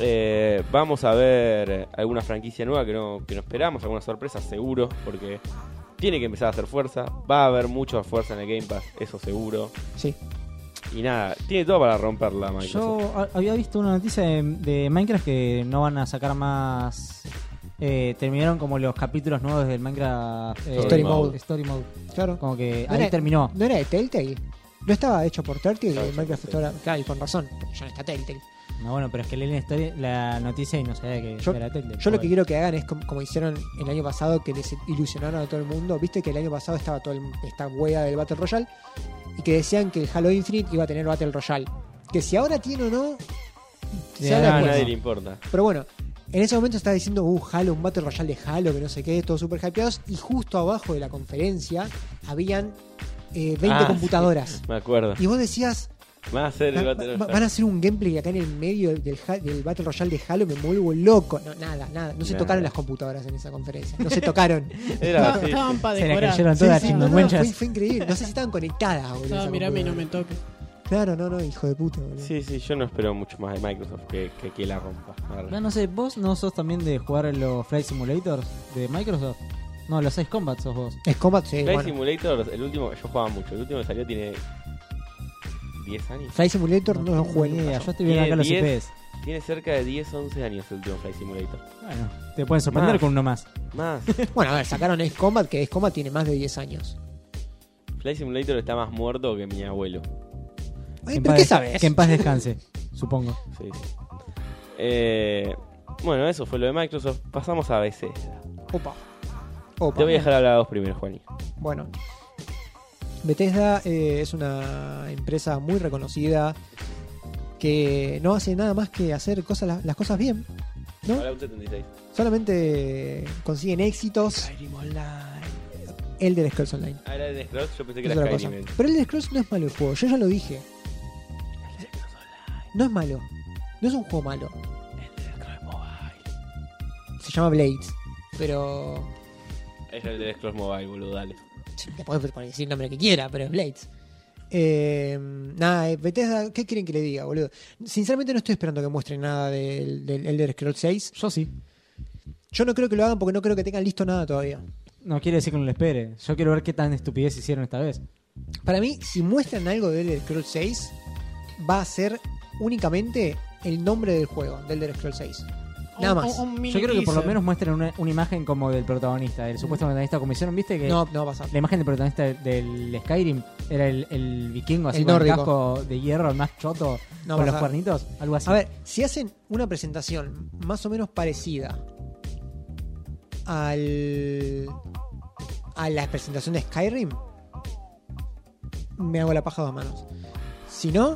Eh, vamos a ver alguna franquicia nueva que no, que no esperamos, alguna sorpresa seguro, porque tiene que empezar a hacer fuerza. Va a haber mucha fuerza en el Game Pass, eso seguro. Sí. Y nada, tiene todo para romperla Microsoft. Yo a- había visto una noticia de, de Minecraft que no van a sacar más. Eh, terminaron como los capítulos nuevos del Minecraft eh, Story Mode. Story Mode. Claro. Como que No ahí era- terminó. ¿No era de Telltale? ¿No estaba hecho por Telltale? Estaba y hecho Minecraft por ahora- Claro, y con razón, porque ya no está Telltale. No, bueno, pero es que leí la, historia- la noticia y no sabía que Yo, era Telltale. yo lo que Joder. quiero que hagan es como, como hicieron el año pasado, que les ilusionaron a todo el mundo. Viste que el año pasado estaba toda el- esta hueá del Battle Royale y que decían que el Halo Infinite iba a tener Battle Royale. Que si ahora tiene o no, se Ya, habla a después. nadie le importa. Pero bueno, en ese momento estaba diciendo, uh, Halo, un Battle Royale de Halo, que no sé qué, todos super hypeados. Y justo abajo de la conferencia habían eh, veinte Ah, computadoras. sí, me acuerdo. Y vos decías, Va a ser el va- Battle va- Royale. van a hacer un gameplay acá en el medio del, del Ha- del Battle Royale de Halo, me vuelvo loco. No, nada, nada. No se Nada. tocaron las computadoras en esa conferencia. No se tocaron. Era Estaban- así. estaban para Se la decorar. cayeron Sí, todas sí, no, no, chingüengüenchas. fue, fue increíble. No sé si estaban conectadas, boludo. Estaba, esa mirame y no me computadora. toques. Claro, no, no, hijo de puta, boludo. Sí, sí, yo no espero mucho más de Microsoft que que, que la rompa. Arre. No, no sé, ¿vos no sos también de jugar en los Flight Simulators de Microsoft? No, los Ace Combat sos vos. Es Combat, sí, Flight bueno. Simulator, el último, yo jugaba mucho. El último que salió tiene diez años. Flight Simulator no, lo jugué ni nunca idea, yo. yo estoy viendo acá los I Tiene Ps. Tiene cerca de diez, once años el último Flight Simulator. Bueno, te pueden sorprender Más. con uno más. Más. Bueno, a ver, sacaron Ace Combat, que Ace Combat tiene más de diez años. Flight Simulator está más muerto que mi abuelo. Ay, Que en ¿pero paz qué des- sabes? Que en paz descanse, supongo. Sí, sí. Eh, bueno, eso fue lo de Microsoft. Pasamos a Bethesda. Opa. Opa. Te voy a dejar hablar a vos primero, Juani. Bueno. Bethesda eh, es una empresa muy reconocida que no hace nada más que hacer cosas, las, las cosas bien. ¿No? Fallout setenta y seis. Solamente consiguen éxitos. Skyrim Online. Elder Scrolls Online. Ah, era de Scrolls, yo pensé que Es era otra Skyrim. cosa. Pero Elder Scrolls no es malo el juego, yo ya lo dije. No es malo. No es un juego malo. Se llama Blades. Pero. Es el de Scrolls Mobile, boludo, dale. Le podés poner decir el nombre que quiera, pero es Blades. Eh, nada, eh, Bethesda, ¿qué quieren que le diga, boludo? Sinceramente no estoy esperando que muestren nada del, del Elder Scrolls seis. Yo sí. Yo no creo que lo hagan porque no creo que tengan listo nada todavía. No quiere decir que no lo espere. Yo quiero ver qué tan estupidez hicieron esta vez. Para mí, si muestran algo de Elder Scrolls seis, va a ser únicamente el nombre del juego, del Elder Scrolls seis. Nada más. Un- un mini Yo creo que por lo teaser. menos muestren una, una imagen como del protagonista, del supuesto protagonista. Como hicieron, ¿viste? Que No, no va a pasar. la imagen del protagonista del Skyrim era el, el vikingo así El con el nórdico. casco de hierro, el más choto, No con va a los pasar. cuernitos, algo así. A ver, si hacen una presentación más o menos parecida al a la presentación de Skyrim, me hago la paja a dos manos. Si no,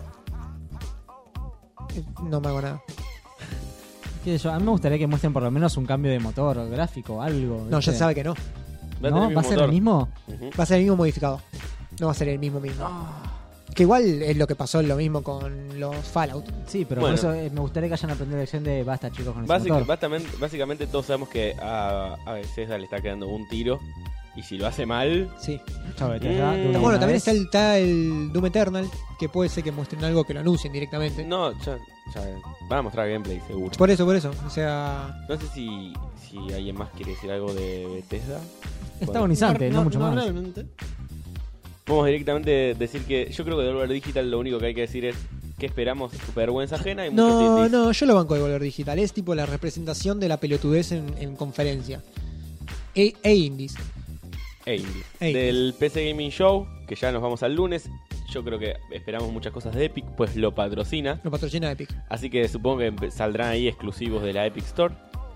eh, no me hago nada. ¿Qué sé yo? A mí me gustaría que muestren por lo menos un cambio de motor o gráfico, algo. No, ya ¿viste? se sabe que no. Va a ¿No? tener ¿Va a ser el mismo? Ujú. Va a ser el mismo modificado. No va a ser el mismo mismo. Que igual es lo que pasó lo mismo con los Fallout. Sí, pero Bueno. por eso eh, me gustaría que hayan aprendido la lección de basta, chicos, con el Básic- motor. básicamente, básicamente todos sabemos que a, a Bethesda le está quedando un tiro. Y si lo hace mal, Sí. Chao, Bethesda, de una Bueno, también vez. está el, está el Doom Eternal, que puede ser que muestren algo que lo anuncien directamente. no, ya, ya van a mostrar gameplay seguro. Por eso, por eso. O sea, No sé si, si alguien más quiere decir algo de Bethesda. Está Bueno, agonizante, no, mucho más. realmente. Podemos directamente decir que yo creo que de Devolver Digital lo único que hay que decir es que esperamos su vergüenza ajena y muchos no, indies. no, yo lo banco de Volver Digital. Es tipo la representación de la pelotudez en, en conferencia. E, e indies. E indies. E indies. Del P C Gaming Show, que ya nos vamos al lunes. Yo creo que esperamos muchas cosas de Epic, pues lo patrocina. Lo patrocina Epic. Así que supongo que empe- saldrán ahí exclusivos de la Epic Store.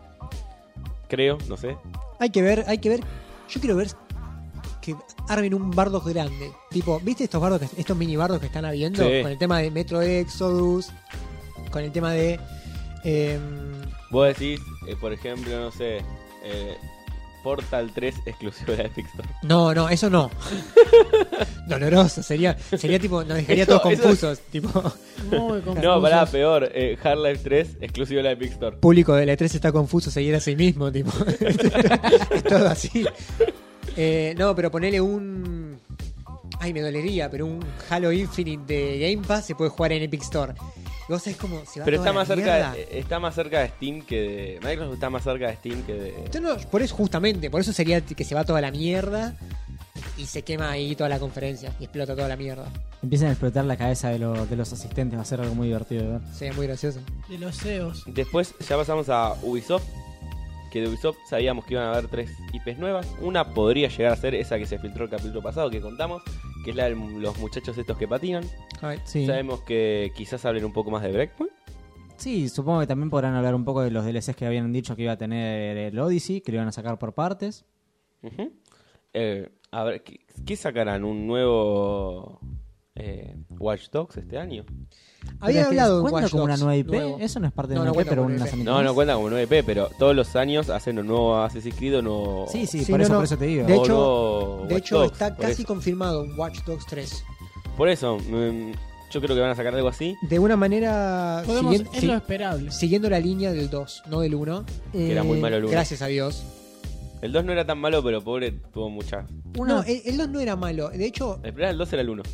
Creo, no sé. Hay que ver, hay que ver. Yo quiero ver que armen un bardos grande. Tipo, ¿viste estos bardos, que- estos mini bardos que están habiendo? Sí. Con el tema de Metro Exodus. Con el tema de. em, Vos decís, eh, por ejemplo, no sé, eh, Portal tres exclusivo de la Epic Store. no, no, eso no. Doloroso. Sería, sería tipo, nos dejaría Eso- todos eso- confusos. Tipo, Muy confusos. No, pará, peor. Eh, Half-Life tres exclusivo de la Epic Store. público de la E tres está confuso seguir a sí mismo. Tipo, es todo así. Eh, no, pero ponele un. Ay, me dolería, pero un Halo Infinite de Game Pass se puede jugar en Epic Store. Y vos sabés cómo se va Pero toda está la más, cerca mierda. de, está más cerca de Steam que de... Microsoft está más cerca de Steam que de... Yo no- por eso, justamente, por eso sería que se va toda la mierda y se quema ahí toda la conferencia y explota toda la mierda. Empiezan a explotar la cabeza de, lo- de los asistentes, va a ser algo muy divertido de ver. Sería muy gracioso. De los E O S. Después ya pasamos a Ubisoft, que de Ubisoft sabíamos que iban a haber tres I Pes nuevas. Una podría llegar a ser esa que se filtró el capítulo pasado, que contamos, que es la de los muchachos estos que patinan. Ay, Sí. Sabemos que quizás hablen un poco más de Breakpoint. Sí, supongo que también podrán hablar un poco de los D L Cs que habían dicho que iba a tener el Odyssey, que lo iban a sacar por partes. Ujú. Eh, a ver, ¿qué, qué sacarán? ¿Un nuevo eh, Watch Dogs este año? Había Pero es que hablado de ¿cuenta Watch como una Dogs nueva I P? nuevo. Eso no es parte de No, una no I P, cuenta pero como un una I P. lanzamiento. No, más. no cuenta como nueve P, pero todos los años hacen un nuevo Assassin's Creed o nuevo... Sí, sí, Sí, por, no, eso, no. por eso te digo. De o hecho- nuevo De Watch hecho, Dogs, está por casi eso. confirmado un Watch Dogs tres. Por eso, mm, yo creo que van a sacar algo así. De una manera. Podemos, siguien- es si- lo esperable. siguiendo la línea del dos, no del uno. Que era muy malo el uno. Gracias a Dios. El dos no era tan malo, pero pobre tuvo mucha... Una- No, el, el dos no era malo. De hecho, El primero, el dos era el uno.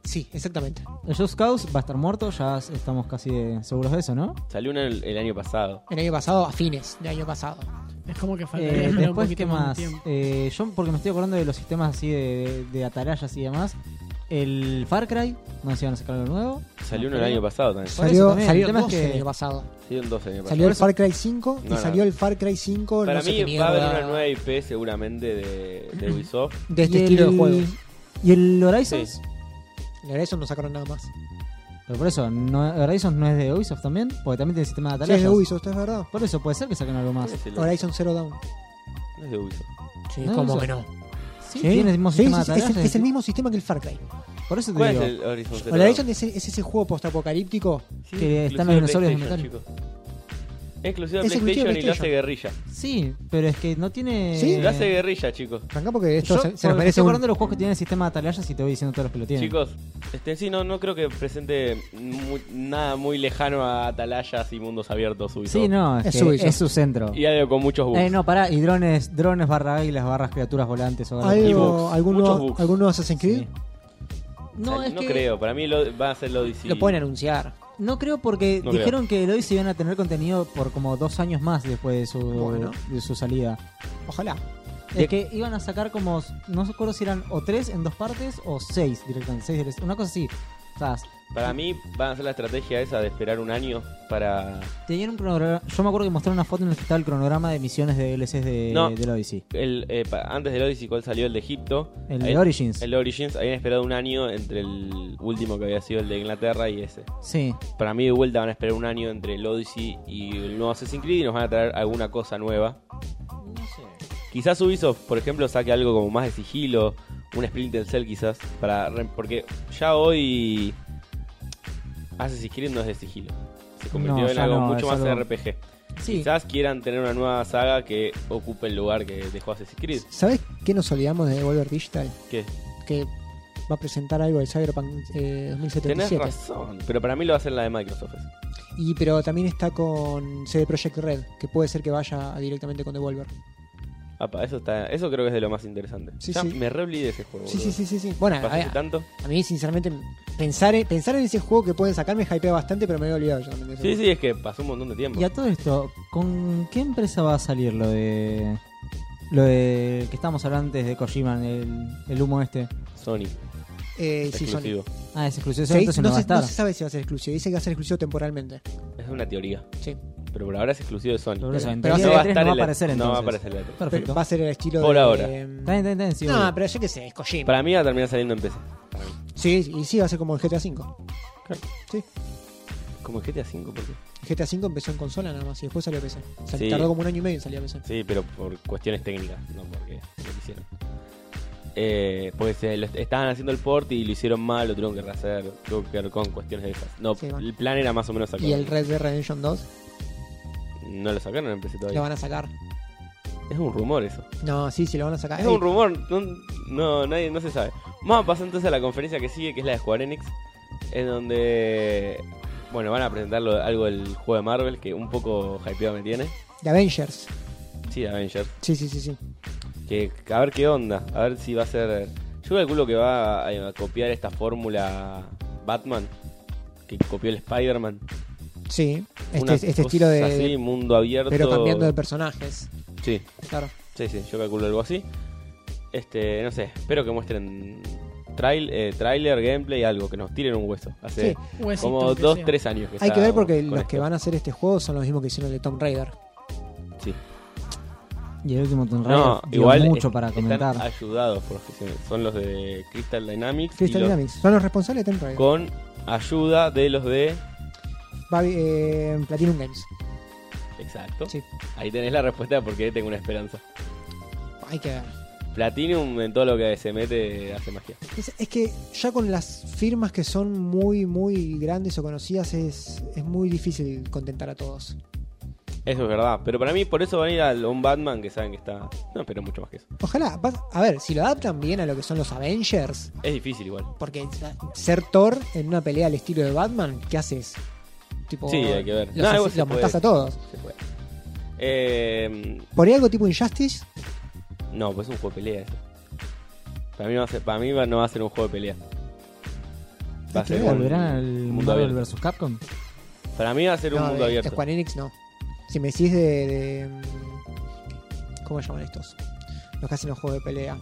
Sí, exactamente. El Just Cause va a estar muerto, ya estamos casi de- seguros de eso, ¿no? Salió uno el, el año pasado. El año pasado, a fines del año pasado. Es como que faltaría Eh, esperar un después, poquito ¿qué más más? de tiempo. Eh, yo, porque me estoy acordando de los sistemas así de, de, de atalayas y demás. El Far Cry, no sé si van a sacar algo nuevo. Salió No uno el creo. año pasado también. Por Salió, eso también, salió el tema dos es que- el año pasado. Salió un dos el año pasado. Salió el Far Cry cinco y No, no. salió el Far Cry cinco. Para no sé mí qué va a haber mierda, una nueva I P seguramente de, de Ubisoft. de este Y estilo el- de juego. ¿Y el Horizons? Sí. La verdad, eso no sacaron nada más. Pero por eso, no, ¿Horizons no es de Ubisoft también? Porque también tiene sistema de Sí, atalayas. es de Ubisoft, es verdad. Por eso puede ser que saquen algo más. ¿Cuál es el- Horizon Zero Dawn. No es de Ubisoft. Sí, No, ¿cómo eso- que no? Sí, ¿Sí? tiene el mismo Sí, sistema sí, de sí, es, atalayas. el- es el mismo sistema que el Far Cry. Por eso te ¿Cuál digo. es el Horizon Zero El Horizon Dawn? es, es ese juego postapocalíptico. Sí, que exclusivo están los de dinosaurios de PlayStation, chicos. Es exclusivo de Es exclusivo PlayStation de y lo hace PlayStation. Guerrilla. Sí, pero es que no tiene. ¿Sí? Lo hace Guerrilla, chicos. Arrancá porque esto Yo, se, se porque nos me merece estoy un... acordando de los juegos que tienen sistema de atalayas y te voy diciendo todos los que lo tienen. Chicos, este sí, no, no creo que presente mu- nada muy lejano a atalayas y mundos abiertos Ubisoft. Sí, no, es, Es que Ubisoft. es su centro. Y algo con muchos bugs. Eh, no, pará, y drones, drones barra águilas, barras criaturas volantes o algo. Y Algo, bugs, algún, muchos nuevo, bugs. ¿Algún nuevo Assassin's Creed? Sí. No, No, es no que creo, para mí lo, va a ser lo Odyssey. Lo pueden anunciar. no creo porque No dijeron que el Odyssey iban a tener contenido por como dos años más después de su, Bueno. de su salida. Ojalá. Es que iban a sacar como, no recuerdo si eran o tres en dos partes o seis directamente, seis D L C, una cosa así. O sea, Para mí van a hacer la estrategia esa de esperar un año para... tenían un cronograma, yo me acuerdo que mostraron una foto en la que estaba el cronograma de misiones de D L Cs de, No. del Odyssey. El, eh, pa- antes del Odyssey, ¿cuál salió? El de Egipto. El Ahí- de Origins. El de Origins. Habían esperado un año entre el último que había sido el de Inglaterra y ese. Sí. Para mí de vuelta van a esperar un año entre el Odyssey y el nuevo Assassin's Creed y nos van a traer alguna cosa nueva. No sé. Quizás Ubisoft, por ejemplo, saque algo como más de sigilo, un Splinter Cell quizás, para re- porque ya hoy Assassin's Creed no es de sigilo. Se convirtió No, en ya algo no, mucho es más algo- R P G. Sí. Quizás quieran tener una nueva saga que ocupe el lugar que dejó Assassin's Creed. ¿Sabes qué nos olvidamos de Devolver Digital? ¿Qué? Que va a presentar algo del Cyberpunk eh, dos mil setenta y Tenés siete. razón, pero para mí lo va a hacer la de Microsoft. eso. Y pero también está con C D Projekt Red, que puede ser que vaya directamente con Devolver. Apa, eso está, eso creo que es de lo más interesante. Sí, ya sí. me re olvidé de ese juego. Sí, sí, boludo. sí, sí, sí. Bueno, Pasó hace a, tanto. a mí sinceramente pensar en, pensar en ese juego que pueden sacar me hypea bastante, pero me había olvidado yo también de ese Sí, juego. sí, es que pasó un montón de tiempo. Y a todo esto, ¿con qué empresa va a salir lo de lo de que estábamos hablando antes de Kojima, el, el humo este? Sony, Eh, sí, Sony. exclusivo. Ah, es exclusivo, Se- entonces no, no, va a se, no estar. se sabe si va a ser exclusivo. Dice que va a ser exclusivo temporalmente. Es una teoría. Sí. Pero por ahora es exclusivo de Sony. Por eso, en Pero teoría no de va a E tres estar no va a en la- aparecer entonces. No va a aparecer en la E tres. Perfecto. Va a ser el estilo Por de. ahora. eh, Está bien, está bien, sí, no, obvio. pero yo qué sé, es Kojima. Para mí va a terminar saliendo en P C. Para mí. Sí, y sí, va a ser como el G T A cinco. Sí. Como el G T A cinco, ¿por qué? El G T A cinco empezó en consola nada más y después salió a P C. O sea, Sí. tardó como un año y medio en salir a P C. Sí, pero por cuestiones técnicas, no porque lo hicieron. Eh, porque se lo est- estaban haciendo el port y lo hicieron mal, lo tuvieron que rehacer, tuvo que ver con cuestiones de esas. No, Sí, bueno. el plan era más o menos sacar. Y el Red Dead Redemption dos No lo sacaron en P C lo todavía. van a sacar. Es un rumor eso. No, sí, sí lo van a sacar. Es Ey, un rumor, no, no, nadie, no se sabe. Vamos a pasar entonces a la conferencia que sigue, que es la de Square Enix, en donde, bueno, van a presentar lo- algo del juego de Marvel, que un poco hypeado me tiene. The Avengers. Sí, de Avengers. Sí, sí, sí, sí. Que, a ver qué onda, a ver si va a ser... Yo calculo que va a, a copiar esta fórmula Batman, que copió el Spider-Man. Sí, Una este, este cosa estilo de... así, mundo abierto. pero cambiando de personajes. Sí, Claro. sí, sí, yo calculo algo así. Este, no sé, espero que muestren trail, eh, trailer, gameplay, algo, que nos tiren un hueso. Hace Sí. Huesito, como aunque dos, sea. tres años que Hay que ver está porque con los esto. que van a hacer este juego son los mismos que hicieron el de Tomb Raider. Sí. Y el último Tomb Raider No, dio igual mucho es- para están comentar. ayudados por son los de Crystal Dynamics y Crystal los- Dynamics. Son los responsables de Tomb Raider. con ayuda de los de Babi- eh, Platinum Games. exacto. Sí. Ahí tenés la respuesta porque tengo una esperanza. Hay que ver. Platinum en todo lo que se mete hace magia. Es, es que ya con las firmas que son muy, muy grandes o conocidas es, es muy difícil contentar a todos. Eso es verdad, pero para mí por eso van a ir a un Batman que saben que está... No, pero mucho más que eso. Ojalá, vas- a ver, si lo adaptan bien a lo que son los Avengers, Es difícil igual. porque ser Thor en una pelea al estilo de Batman, ¿qué haces? Tipo, Sí, hay que ver. Los, No, igual los se matás puede. a todos. Se puede. Eh, ¿Por ahí algo tipo Injustice? no, pues es un juego de pelea eso. Para mí, no va a ser, para mí va- no va a ser un juego de pelea. Va a ser claro. un ¿Volverán al mundo Marvel abierto. versus. Capcom? Para mí va a ser un No, mundo de- abierto. Square Enix no. Si me decís de, de. mm, ¿Cómo se llaman estos? Los que hacen los juegos de pelea.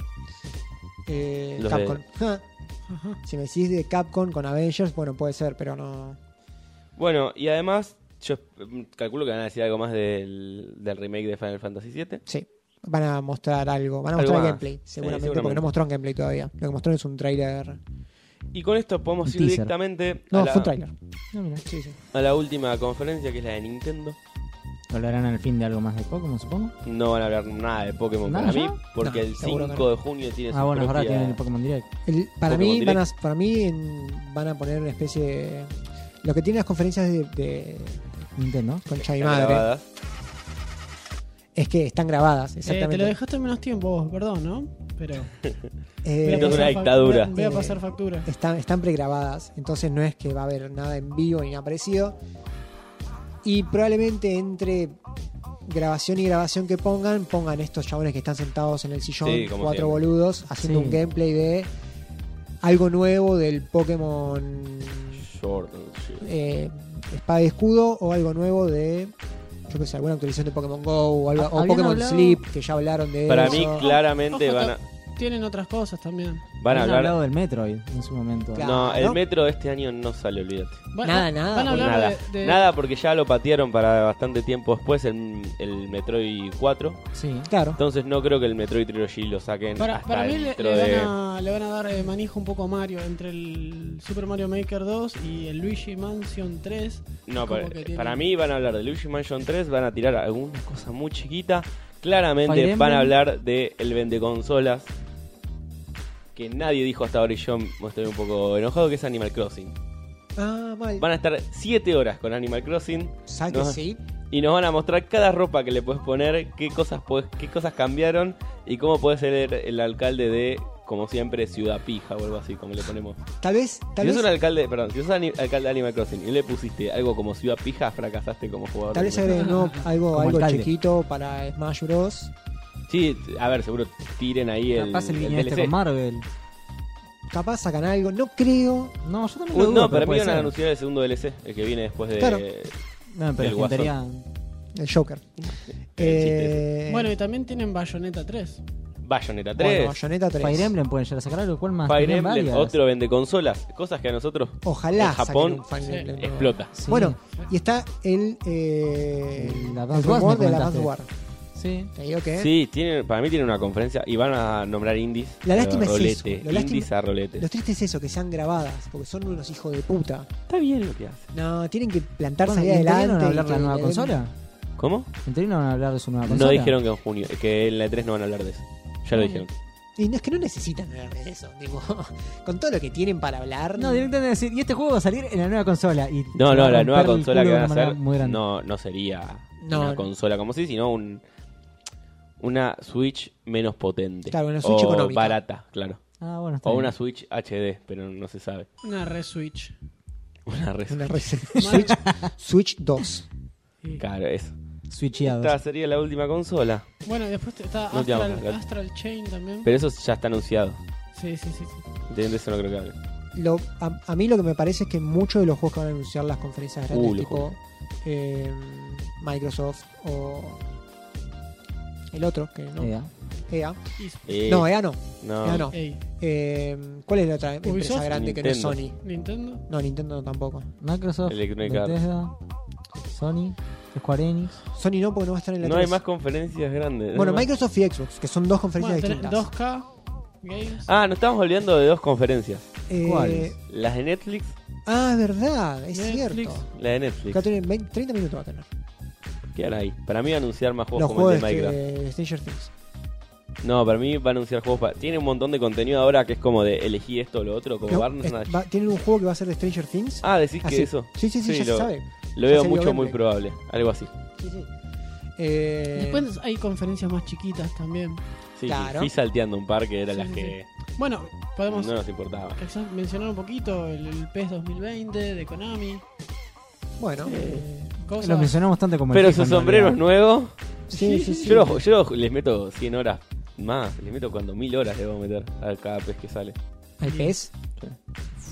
Eh, Los Capcom. Ajá. Si me decís de Capcom con Avengers, bueno, puede ser, pero no. Bueno, y además, yo mm, calculo que van a decir algo más del, del remake de Final Fantasy siete. Sí. Van a mostrar algo. Van a Algo mostrar más. gameplay, Sí, seguramente, seguramente. porque no mostraron gameplay todavía. Lo que mostraron es un trailer. Y con esto podemos Un ir teaser. directamente No, a, la, fue un trailer. No, mira. Sí, sí. a la última conferencia, que es la de Nintendo. ¿Hablarán al fin de algo más de Pokémon, supongo? No van a hablar nada de Pokémon ¿Nada para ya? mí, porque No, el seguro que cinco no. de junio tiene su Ah, bueno, es verdad, propia... tienen el Pokémon Direct. El- para, Pokémon mí van a, Direct. para mí en- van a poner una especie de. Lo que tienen las conferencias de, de Nintendo. Concha y Están madre grabadas. es que están grabadas, Eh, te exactamente. lo dejaste en menos tiempo vos, perdón, ¿no? Pero. Eh, voy a Esto es pasar una fac- dictadura. Voy a, voy a Eh, pasar factura. están, están pregrabadas, entonces no es que va a haber nada en vivo ni nada parecido. Y probablemente entre grabación y grabación que pongan, pongan estos chabones que están sentados en el sillón, Sí, como cuatro siempre. boludos, haciendo Sí. un gameplay de algo nuevo del Pokémon Short, shit. eh, Espada y Escudo, o algo nuevo de, yo qué sé, alguna actualización de Pokémon Go, o, algo, Ah, o habían Pokémon hablado- Sleep, que ya hablaron de Para eso. mí, claramente Ojo, van a, Tienen otras cosas también. van a Habían hablar... hablado del Metroid en su momento. Claro. No, el ¿no? Metro de este año no sale, olvídate. Van- Nada, van- nada, Van a porque hablar Nada, de, de- nada porque ya lo patearon para bastante tiempo después el, el Metroid cuatro. Sí. Claro. Entonces no creo que el Metroid Trilogy lo saquen Para, hasta para mí le, dentro le de... van a, le van a dar eh, manejo un poco a Mario entre el Super Mario Maker dos y el Luigi Mansion tres. No, como para, que tiene- para mí van a hablar de Luigi Mansion tres, van a tirar alguna cosa muy chiquita. Claramente Fire van a Emblem. hablar de el vendeconsolas, que nadie dijo hasta ahora y yo me estoy un poco enojado, que es Animal Crossing. Ah, mal. Van a estar siete horas con Animal Crossing ¿Sabes no. que sí? y nos van a mostrar cada ropa que le puedes poner, qué cosas puedes, qué cosas cambiaron y cómo puede ser el, el alcalde de, como siempre, Ciudad Pija o algo así, como le ponemos. Tal vez, tal Si vez, sos un alcalde, perdón, si sos ani- alcalde de Animal Crossing y le pusiste algo como Ciudad Pija, fracasaste como jugador. tal vez de- agreguen ¿no? algo, Como algo alcalde. chiquito para Smash Bros. Sí, a ver, seguro tiren ahí el, Capaz el el guiño D L este C. con Marvel. Capaz sacan algo, no creo. No, yo también lo Un- dudo, no, pero para mí puede van a ser. anunciar el segundo D L C, el que viene después de... Claro. No, pero el en teoría... El Joker. chiste Eh, Bueno, y también tienen Bayonetta tres. Bayonetta bueno, tres, Bayonetta tres. Fire Emblem pueden llegar a sacar algo. ¿Cuál más? Fire Tenían Emblem, varias. otro vende consolas, cosas que a nosotros Ojalá en Japón saquen un Fire sí, Emblem nuevo. explota. Sí. Bueno, y está el, eh, El el Advance Wars, rumor me de la comentaste. Advance War. Sí. Te digo que Sí, tienen, para mí tienen una conferencia y van a nombrar indies. La lástima pero es rolete, eso, lo lástima- indies a rolete. lo triste es eso, que sean grabadas, porque son unos hijos de puta. Está bien lo que hacen. No, tienen que plantarse Bueno, ahí ¿y en teoría adelante. no van a y hablar de que la nueva le den- consola? ¿Cómo? ¿En teoría no van a hablar de su nueva consola? No dijeron que en junio, que en la E tres no van a hablar de eso. Ya lo Ah, dijeron. Y no, es que no necesitan hablar de eso. Tipo, con todo lo que tienen para hablar. No, directamente decir, y este juego va a salir en la nueva consola. Y No, se va no, a la nueva romper el consola culo que de van a una manera hacer muy grande. no, no sería No, una no. consola como si, sino un una Switch menos potente. Claro, una Switch o económica. barata, claro. Ah, bueno, está O bien. una Switch H D, pero no se sabe. Una re-switch. Una res- Una re- Switch, Switch dos. Y- Claro, eso. Switcheados. Esta sería la última consola. Bueno, y después está No te vamos a Astral, hablar. Astral Chain también. Pero eso ya está anunciado. Sí, sí, sí. sí. De eso no creo que hable. Lo, a, a mí lo que me parece es que muchos de los juegos que van a anunciar las conferencias grandes, Uh, los tipo eh, Microsoft o el otro, que no, Ea. E A. Y- Eh, No, E A no. no. E A no. Ey, Eh, ¿Cuál es la otra empresa Ubisoft, grande que no es Nintendo. Sony? Nintendo. No, Nintendo tampoco. Microsoft, Electronic Arts. Bethesda, Sony, Square Enix. Sony no, porque no va a estar en la No hay tres. más conferencias grandes. Bueno, No hay más- Microsoft y Xbox, que son dos conferencias Bueno, tenés distintas. dos K Games. Ah, nos estamos olvidando de dos conferencias. Eh, ¿Cuáles? Las de Netflix, Ah, es verdad, es Netflix. cierto. la de Netflix. Va a tener veinte, treinta minutos va a tener. ¿Qué hará ahí? Para mí va a anunciar más juegos Los como juegos el de Minecraft. de de Stranger Things. No, para mí va a anunciar juegos. pa- Tiene un montón de contenido ahora que es como de elegí esto o lo otro, como No, Bandersnatch. es- va- tienen un juego que va a ser de Stranger Things. Ah, decís Así. que eso. Sí, sí, sí, Sí, ya lo- se sabe. Lo ya veo se vio mucho, muy gameplay. probable. Algo así. Sí, sí. Eh, Después hay conferencias más chiquitas también. Sí, Claro. fui salteando un par que eran Sí, las sí, que Bueno, podemos no nos importaban. exa- mencionar un poquito el, el PES dos mil veinte de Konami. bueno, Eh, cosas. Lo mencionamos bastante como el Pero FIFA, sus en sombreros realidad. nuevos. sí, sí, sí. Yo, lo- yo lo- les meto cien horas más. Les meto cuando mil horas le voy a meter a cada pez que sale. ¿Al P E S?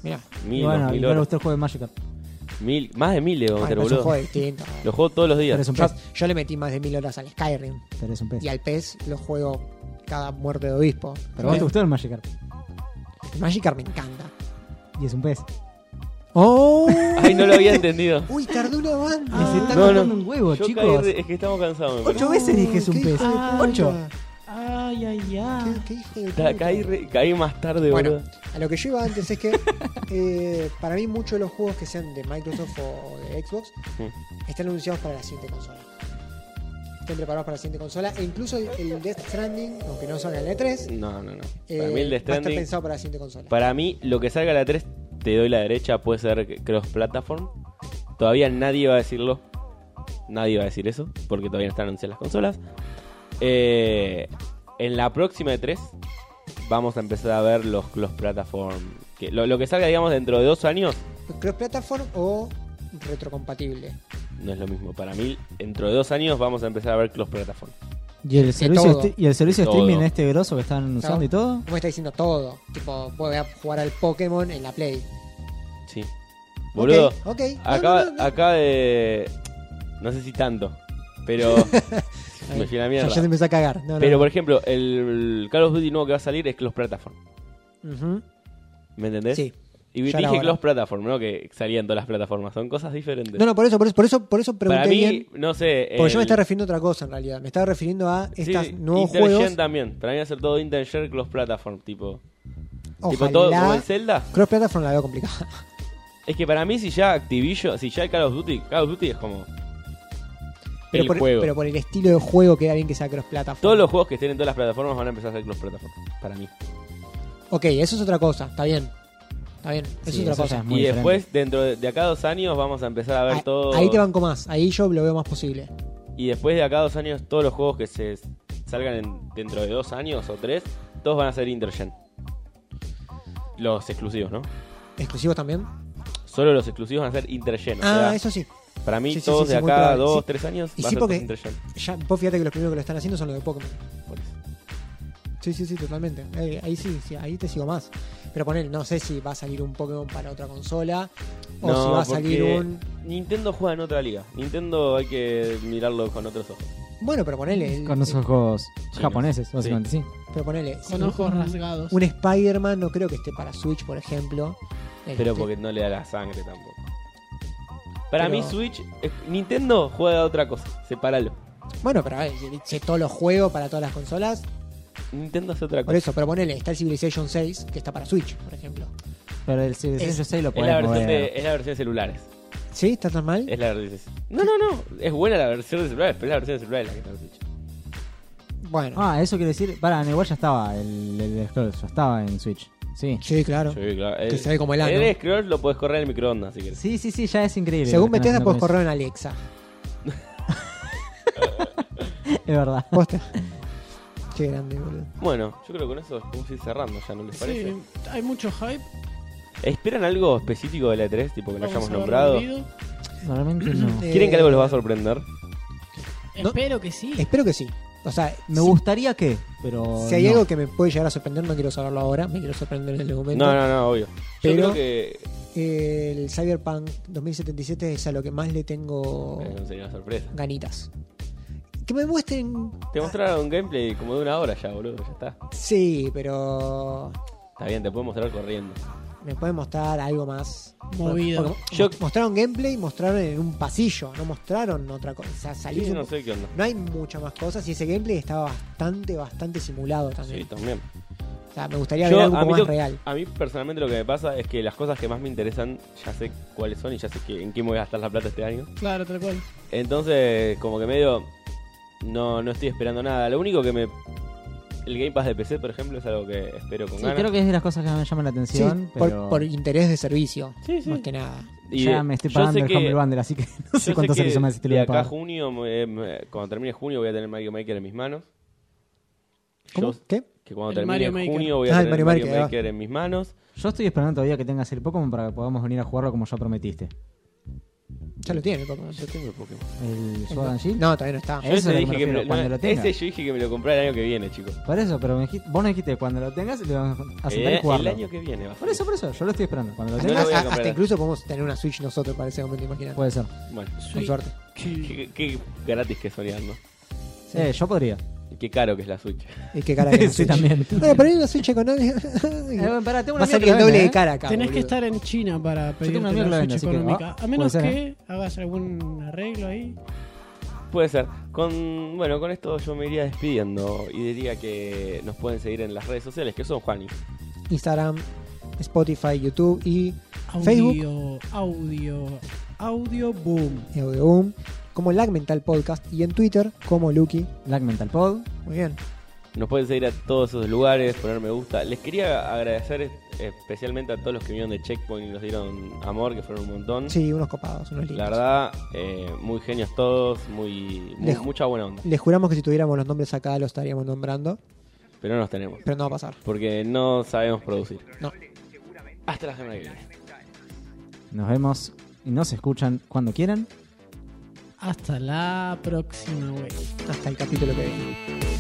Mirá. Mil, Y bueno, dos y mil claro, horas. usted juega Magikarp. Mil, más de mil le vamos a Bueno, meter, es un boludo. juego distinto. Lo juego todos los días. Pero es un Yo, pez. yo le metí más de mil horas al Skyrim. Pero es un pez. Y al P E S lo juego cada muerte de obispo. Pero vos te gustó el Magikarp. El Magikarp me encanta. Y es un pez. ¡Oh! Ay, no lo había entendido. Uy, tardó una banda. Me se está no, cortando no. un huevo, Yo chicos. caí re- es que estamos cansados. me Ocho parece. veces dije es un qué pez. hijo de Ah, puta. ocho. Ay, ay, ¿Qué, ay. qué hijo de Ta- puta. Caí, re- caí más tarde, Bueno, boludo. a lo que yo iba antes es que eh, para mí muchos de los juegos que sean de Microsoft o de Xbox Mm. están anunciados para la siguiente consola. Están preparados para la siguiente consola. E incluso el, el Death Stranding, aunque no salga en la E tres, No, no, no. eh, Para mí el va de a estar Stranding, pensado para la siguiente consola. para mí lo que salga a la tres, te doy la derecha, puede ser cross-platform. Todavía nadie va a decirlo. Nadie va a decir eso, porque todavía no están anunciadas las consolas. Eh, en la próxima E tres vamos a empezar a ver los cross-platform. Que, lo, lo que salga, digamos, dentro de dos años, Cross-platform o retrocompatible. no es lo mismo. Para mí, dentro de dos años vamos a empezar a ver cross-platform. ¿Y el servicio, todo. sti- y el servicio De streaming todo. este grosso que están usando No. y todo? ¿Cómo está diciendo todo? Tipo, voy a jugar al Pokémon en la Play. Sí. Boludo, Ok, ok. No, acá, no, no, no. acá de... No sé si tanto, pero... me fui a la Ya, mierda. ya te empezó a cagar. No, no, Pero, no. por ejemplo, el Call of Duty nuevo que va a salir es cross-platform. Ujú. ¿Me entendés? Sí. Y ya era dije hora. cross-platform, ¿no? Que salía en todas las plataformas. Son cosas diferentes. No, no, por eso, por eso, por eso, por eso pregunté Para mí, bien. no sé... Porque yo me el- estaba refiriendo a otra cosa en realidad. Me estaba refiriendo a sí, estos nuevos Intergen juegos. también. Para mí va a ser todo Intergen cross-platform, tipo... Tipo Ojalá. todo como el Zelda. Cross platform la veo complicada. Es que para mí si ya Activision, si ya el Call of Duty, Call of Duty es como... Pero el por, juego. pero por el estilo de juego queda bien que sea cross platform. Todos los juegos que estén en todas las plataformas van a empezar a ser cross-platform. Para mí. Ok, eso es otra cosa. Está bien. Está bien. Eso Sí, es otra eso ya cosa. es muy Y diferente. después, dentro de, de acá a dos años, vamos a empezar a ver Ah, todo... Ahí te banco más. Ahí yo lo veo más posible. Y después de acá a dos años, todos los juegos que se salgan en- dentro de dos años o tres, todos van a ser Intergen. Los exclusivos, ¿no? ¿Exclusivos también? Solo los exclusivos van a ser Intergen. O Ah, sea, eso sí. para mí, sí, sí, todos sí, de sí, muy acá a probable. dos, Sí. tres años, Y van sí, a ser porque- todos Intergen. Ya, vos fíjate que los primeros que lo están haciendo son los de Pokémon. Por eso. Sí, sí, sí, totalmente. Ahí, ahí sí, sí, ahí te sigo más. Pero poner, no sé si va a salir un Pokémon para otra consola o No, si va a salir porque un... Nintendo juega en otra liga. Nintendo hay que mirarlo con otros ojos. Bueno, pero ponele... el- Con esos juegos japoneses, básicamente, sí. Pero ponele... Con un- ojos rasgados. Un Spider-Man no creo que esté para Switch, por ejemplo. Pero Este, porque no le da la sangre tampoco. Para Pero- mí Switch, eh, Nintendo juega a otra cosa, sepáralo. Bueno, pero a ver, si todos los juegos para todas las consolas. Nintendo hace otra Por cosa. eso, pero ponele, está el Civilization seis, que está para Switch, por ejemplo. Pero el Civilization seis lo Es puedes la, versión mover. de, es la versión de celulares. ¿Sí? ¿Está tan mal? Es la versión de- No, no, no. Es buena la versión de celulares, pero es la versión de celulares la que está en Switch. Bueno, Ah, eso quiere decir. Para, igual ya estaba. El, el Scroll ya estaba en Switch. Sí. sí, claro. Sí, claro. Que se ve como el ano. El Scroll lo puedes correr en el microondas si quieres. Sí, sí, sí, ya es increíble. Según lo que están Bethesda, puedes haciendo correr en Alexa. con eso. Es verdad. Posta. Qué grande, boludo. Bueno, yo creo que con eso podemos ir cerrando ya, ¿no les parece? Sí, hay mucho hype. ¿Esperan algo específico de la E tres, tipo que no Vamos hayamos a ver nombrado? el video. Normalmente no. ¿Quieren que algo los va a sorprender? No. Espero que sí. Espero que sí. O sea, Me si, gustaría que, pero. si hay no. algo que me puede llegar a sorprender, no quiero saberlo ahora. Me quiero sorprender en el momento. No, no, no, obvio. Yo Pero- creo que... Eh, el Cyberpunk dos mil setenta y siete es a lo que más le tengo Eh, no sería una sorpresa. ganitas. Que me muestren. Te mostraron un gameplay como de una hora ya, boludo. Ya está. Sí, pero. Está bien, te puedo mostrar corriendo. Me pueden mostrar algo más Movido. Porque Yo- mostraron gameplay, mostraron en un pasillo, no mostraron otra cosa. O sea, Sí, salió. no sé qué onda. No hay muchas más cosas y ese gameplay estaba bastante, bastante simulado también. Sí, también. O sea, me gustaría Yo, ver algo a un poco mí más lo- real. A mí personalmente lo que me pasa es que las cosas que más me interesan ya sé cuáles son y ya sé que, en qué me voy a gastar la plata este año. Claro, tal cual. Entonces, como que medio no, no estoy esperando nada. Lo único que me... El Game Pass de P C, por ejemplo, es algo que espero con Sí, ganas. creo que es de las cosas que me llaman la Sí, atención. por, pero por interés de servicio, Sí, sí. más que nada. Y ya de- me estoy yo pagando sé el que- Humble Bundle, así que no yo sé cuántos que servicios más te lo de voy a acá a pagar. junio, me- me- cuando termine junio, voy a tener Mario Maker en mis manos. ¿Cómo? Yo- ¿Qué? que cuando El termine Mario Maker. junio voy a Ah, el tener Mario Mario, Maker, Maker, ahí va. en mis manos. Yo estoy esperando todavía que tengas el Pokémon para que podamos venir a jugarlo como ya prometiste. Ya lo tiene el Pokémon. Yo tengo el Pokémon. El Sword and Shield. No, todavía no está. Eh, Yo Eso ese es lo que dije me que me refiero, lo, cuando no, lo tenga. ese yo dije que me lo compré el año que viene, chicos. Por eso, pero me dijiste, vos no dijiste cuando lo tengas te vas a sentar Eh, y jugarlo. el año que viene va a Por eso, por eso, yo lo estoy esperando. Cuando lo No tengas, lo voy a Hasta comprar. incluso podemos tener una Switch nosotros para ese momento, imagínate. puede ser. Bueno, Con Sweet. suerte. qué, qué gratis que soñar, ¿no? Eh, yo podría. Y qué caro que es la Switch. Y qué cara que es la Sí, Switch. también. Bueno, pero hay una Switch económica. Eh, pará, tengo Va una a salir amiga el que doble vende, de ¿eh? cara acá. Tenés que boludo. estar en China para tengo pedirte un amigo que la la Switch vende, así que, económica. ah, A menos puede ser, que hagas algún arreglo ahí. Puede ser. Con, bueno, con esto yo me iría despidiendo y diría que nos pueden seguir en las redes sociales, que son Juani. Instagram, Spotify, YouTube y Audio, Facebook. audio, audio, boom. y Audioboom, como Lag Mental Podcast, y en Twitter como Lucky. Lag Mental Pod. Muy bien. Nos pueden seguir a todos esos lugares, poner me gusta. Les quería agradecer especialmente a todos los que vinieron de Checkpoint y nos dieron amor, que fueron un montón. Sí, unos copados, unos lindos. La verdad, eh, muy genios todos, muy, muy- Les- mucha buena onda. Les juramos que si tuviéramos los nombres acá los estaríamos nombrando, Pero no los tenemos, pero no va a pasar. porque no sabemos producir. No. Hasta la semana que viene. Nos vemos y nos escuchan cuando quieran. Hasta la próxima, güey. Hasta el capítulo que viene.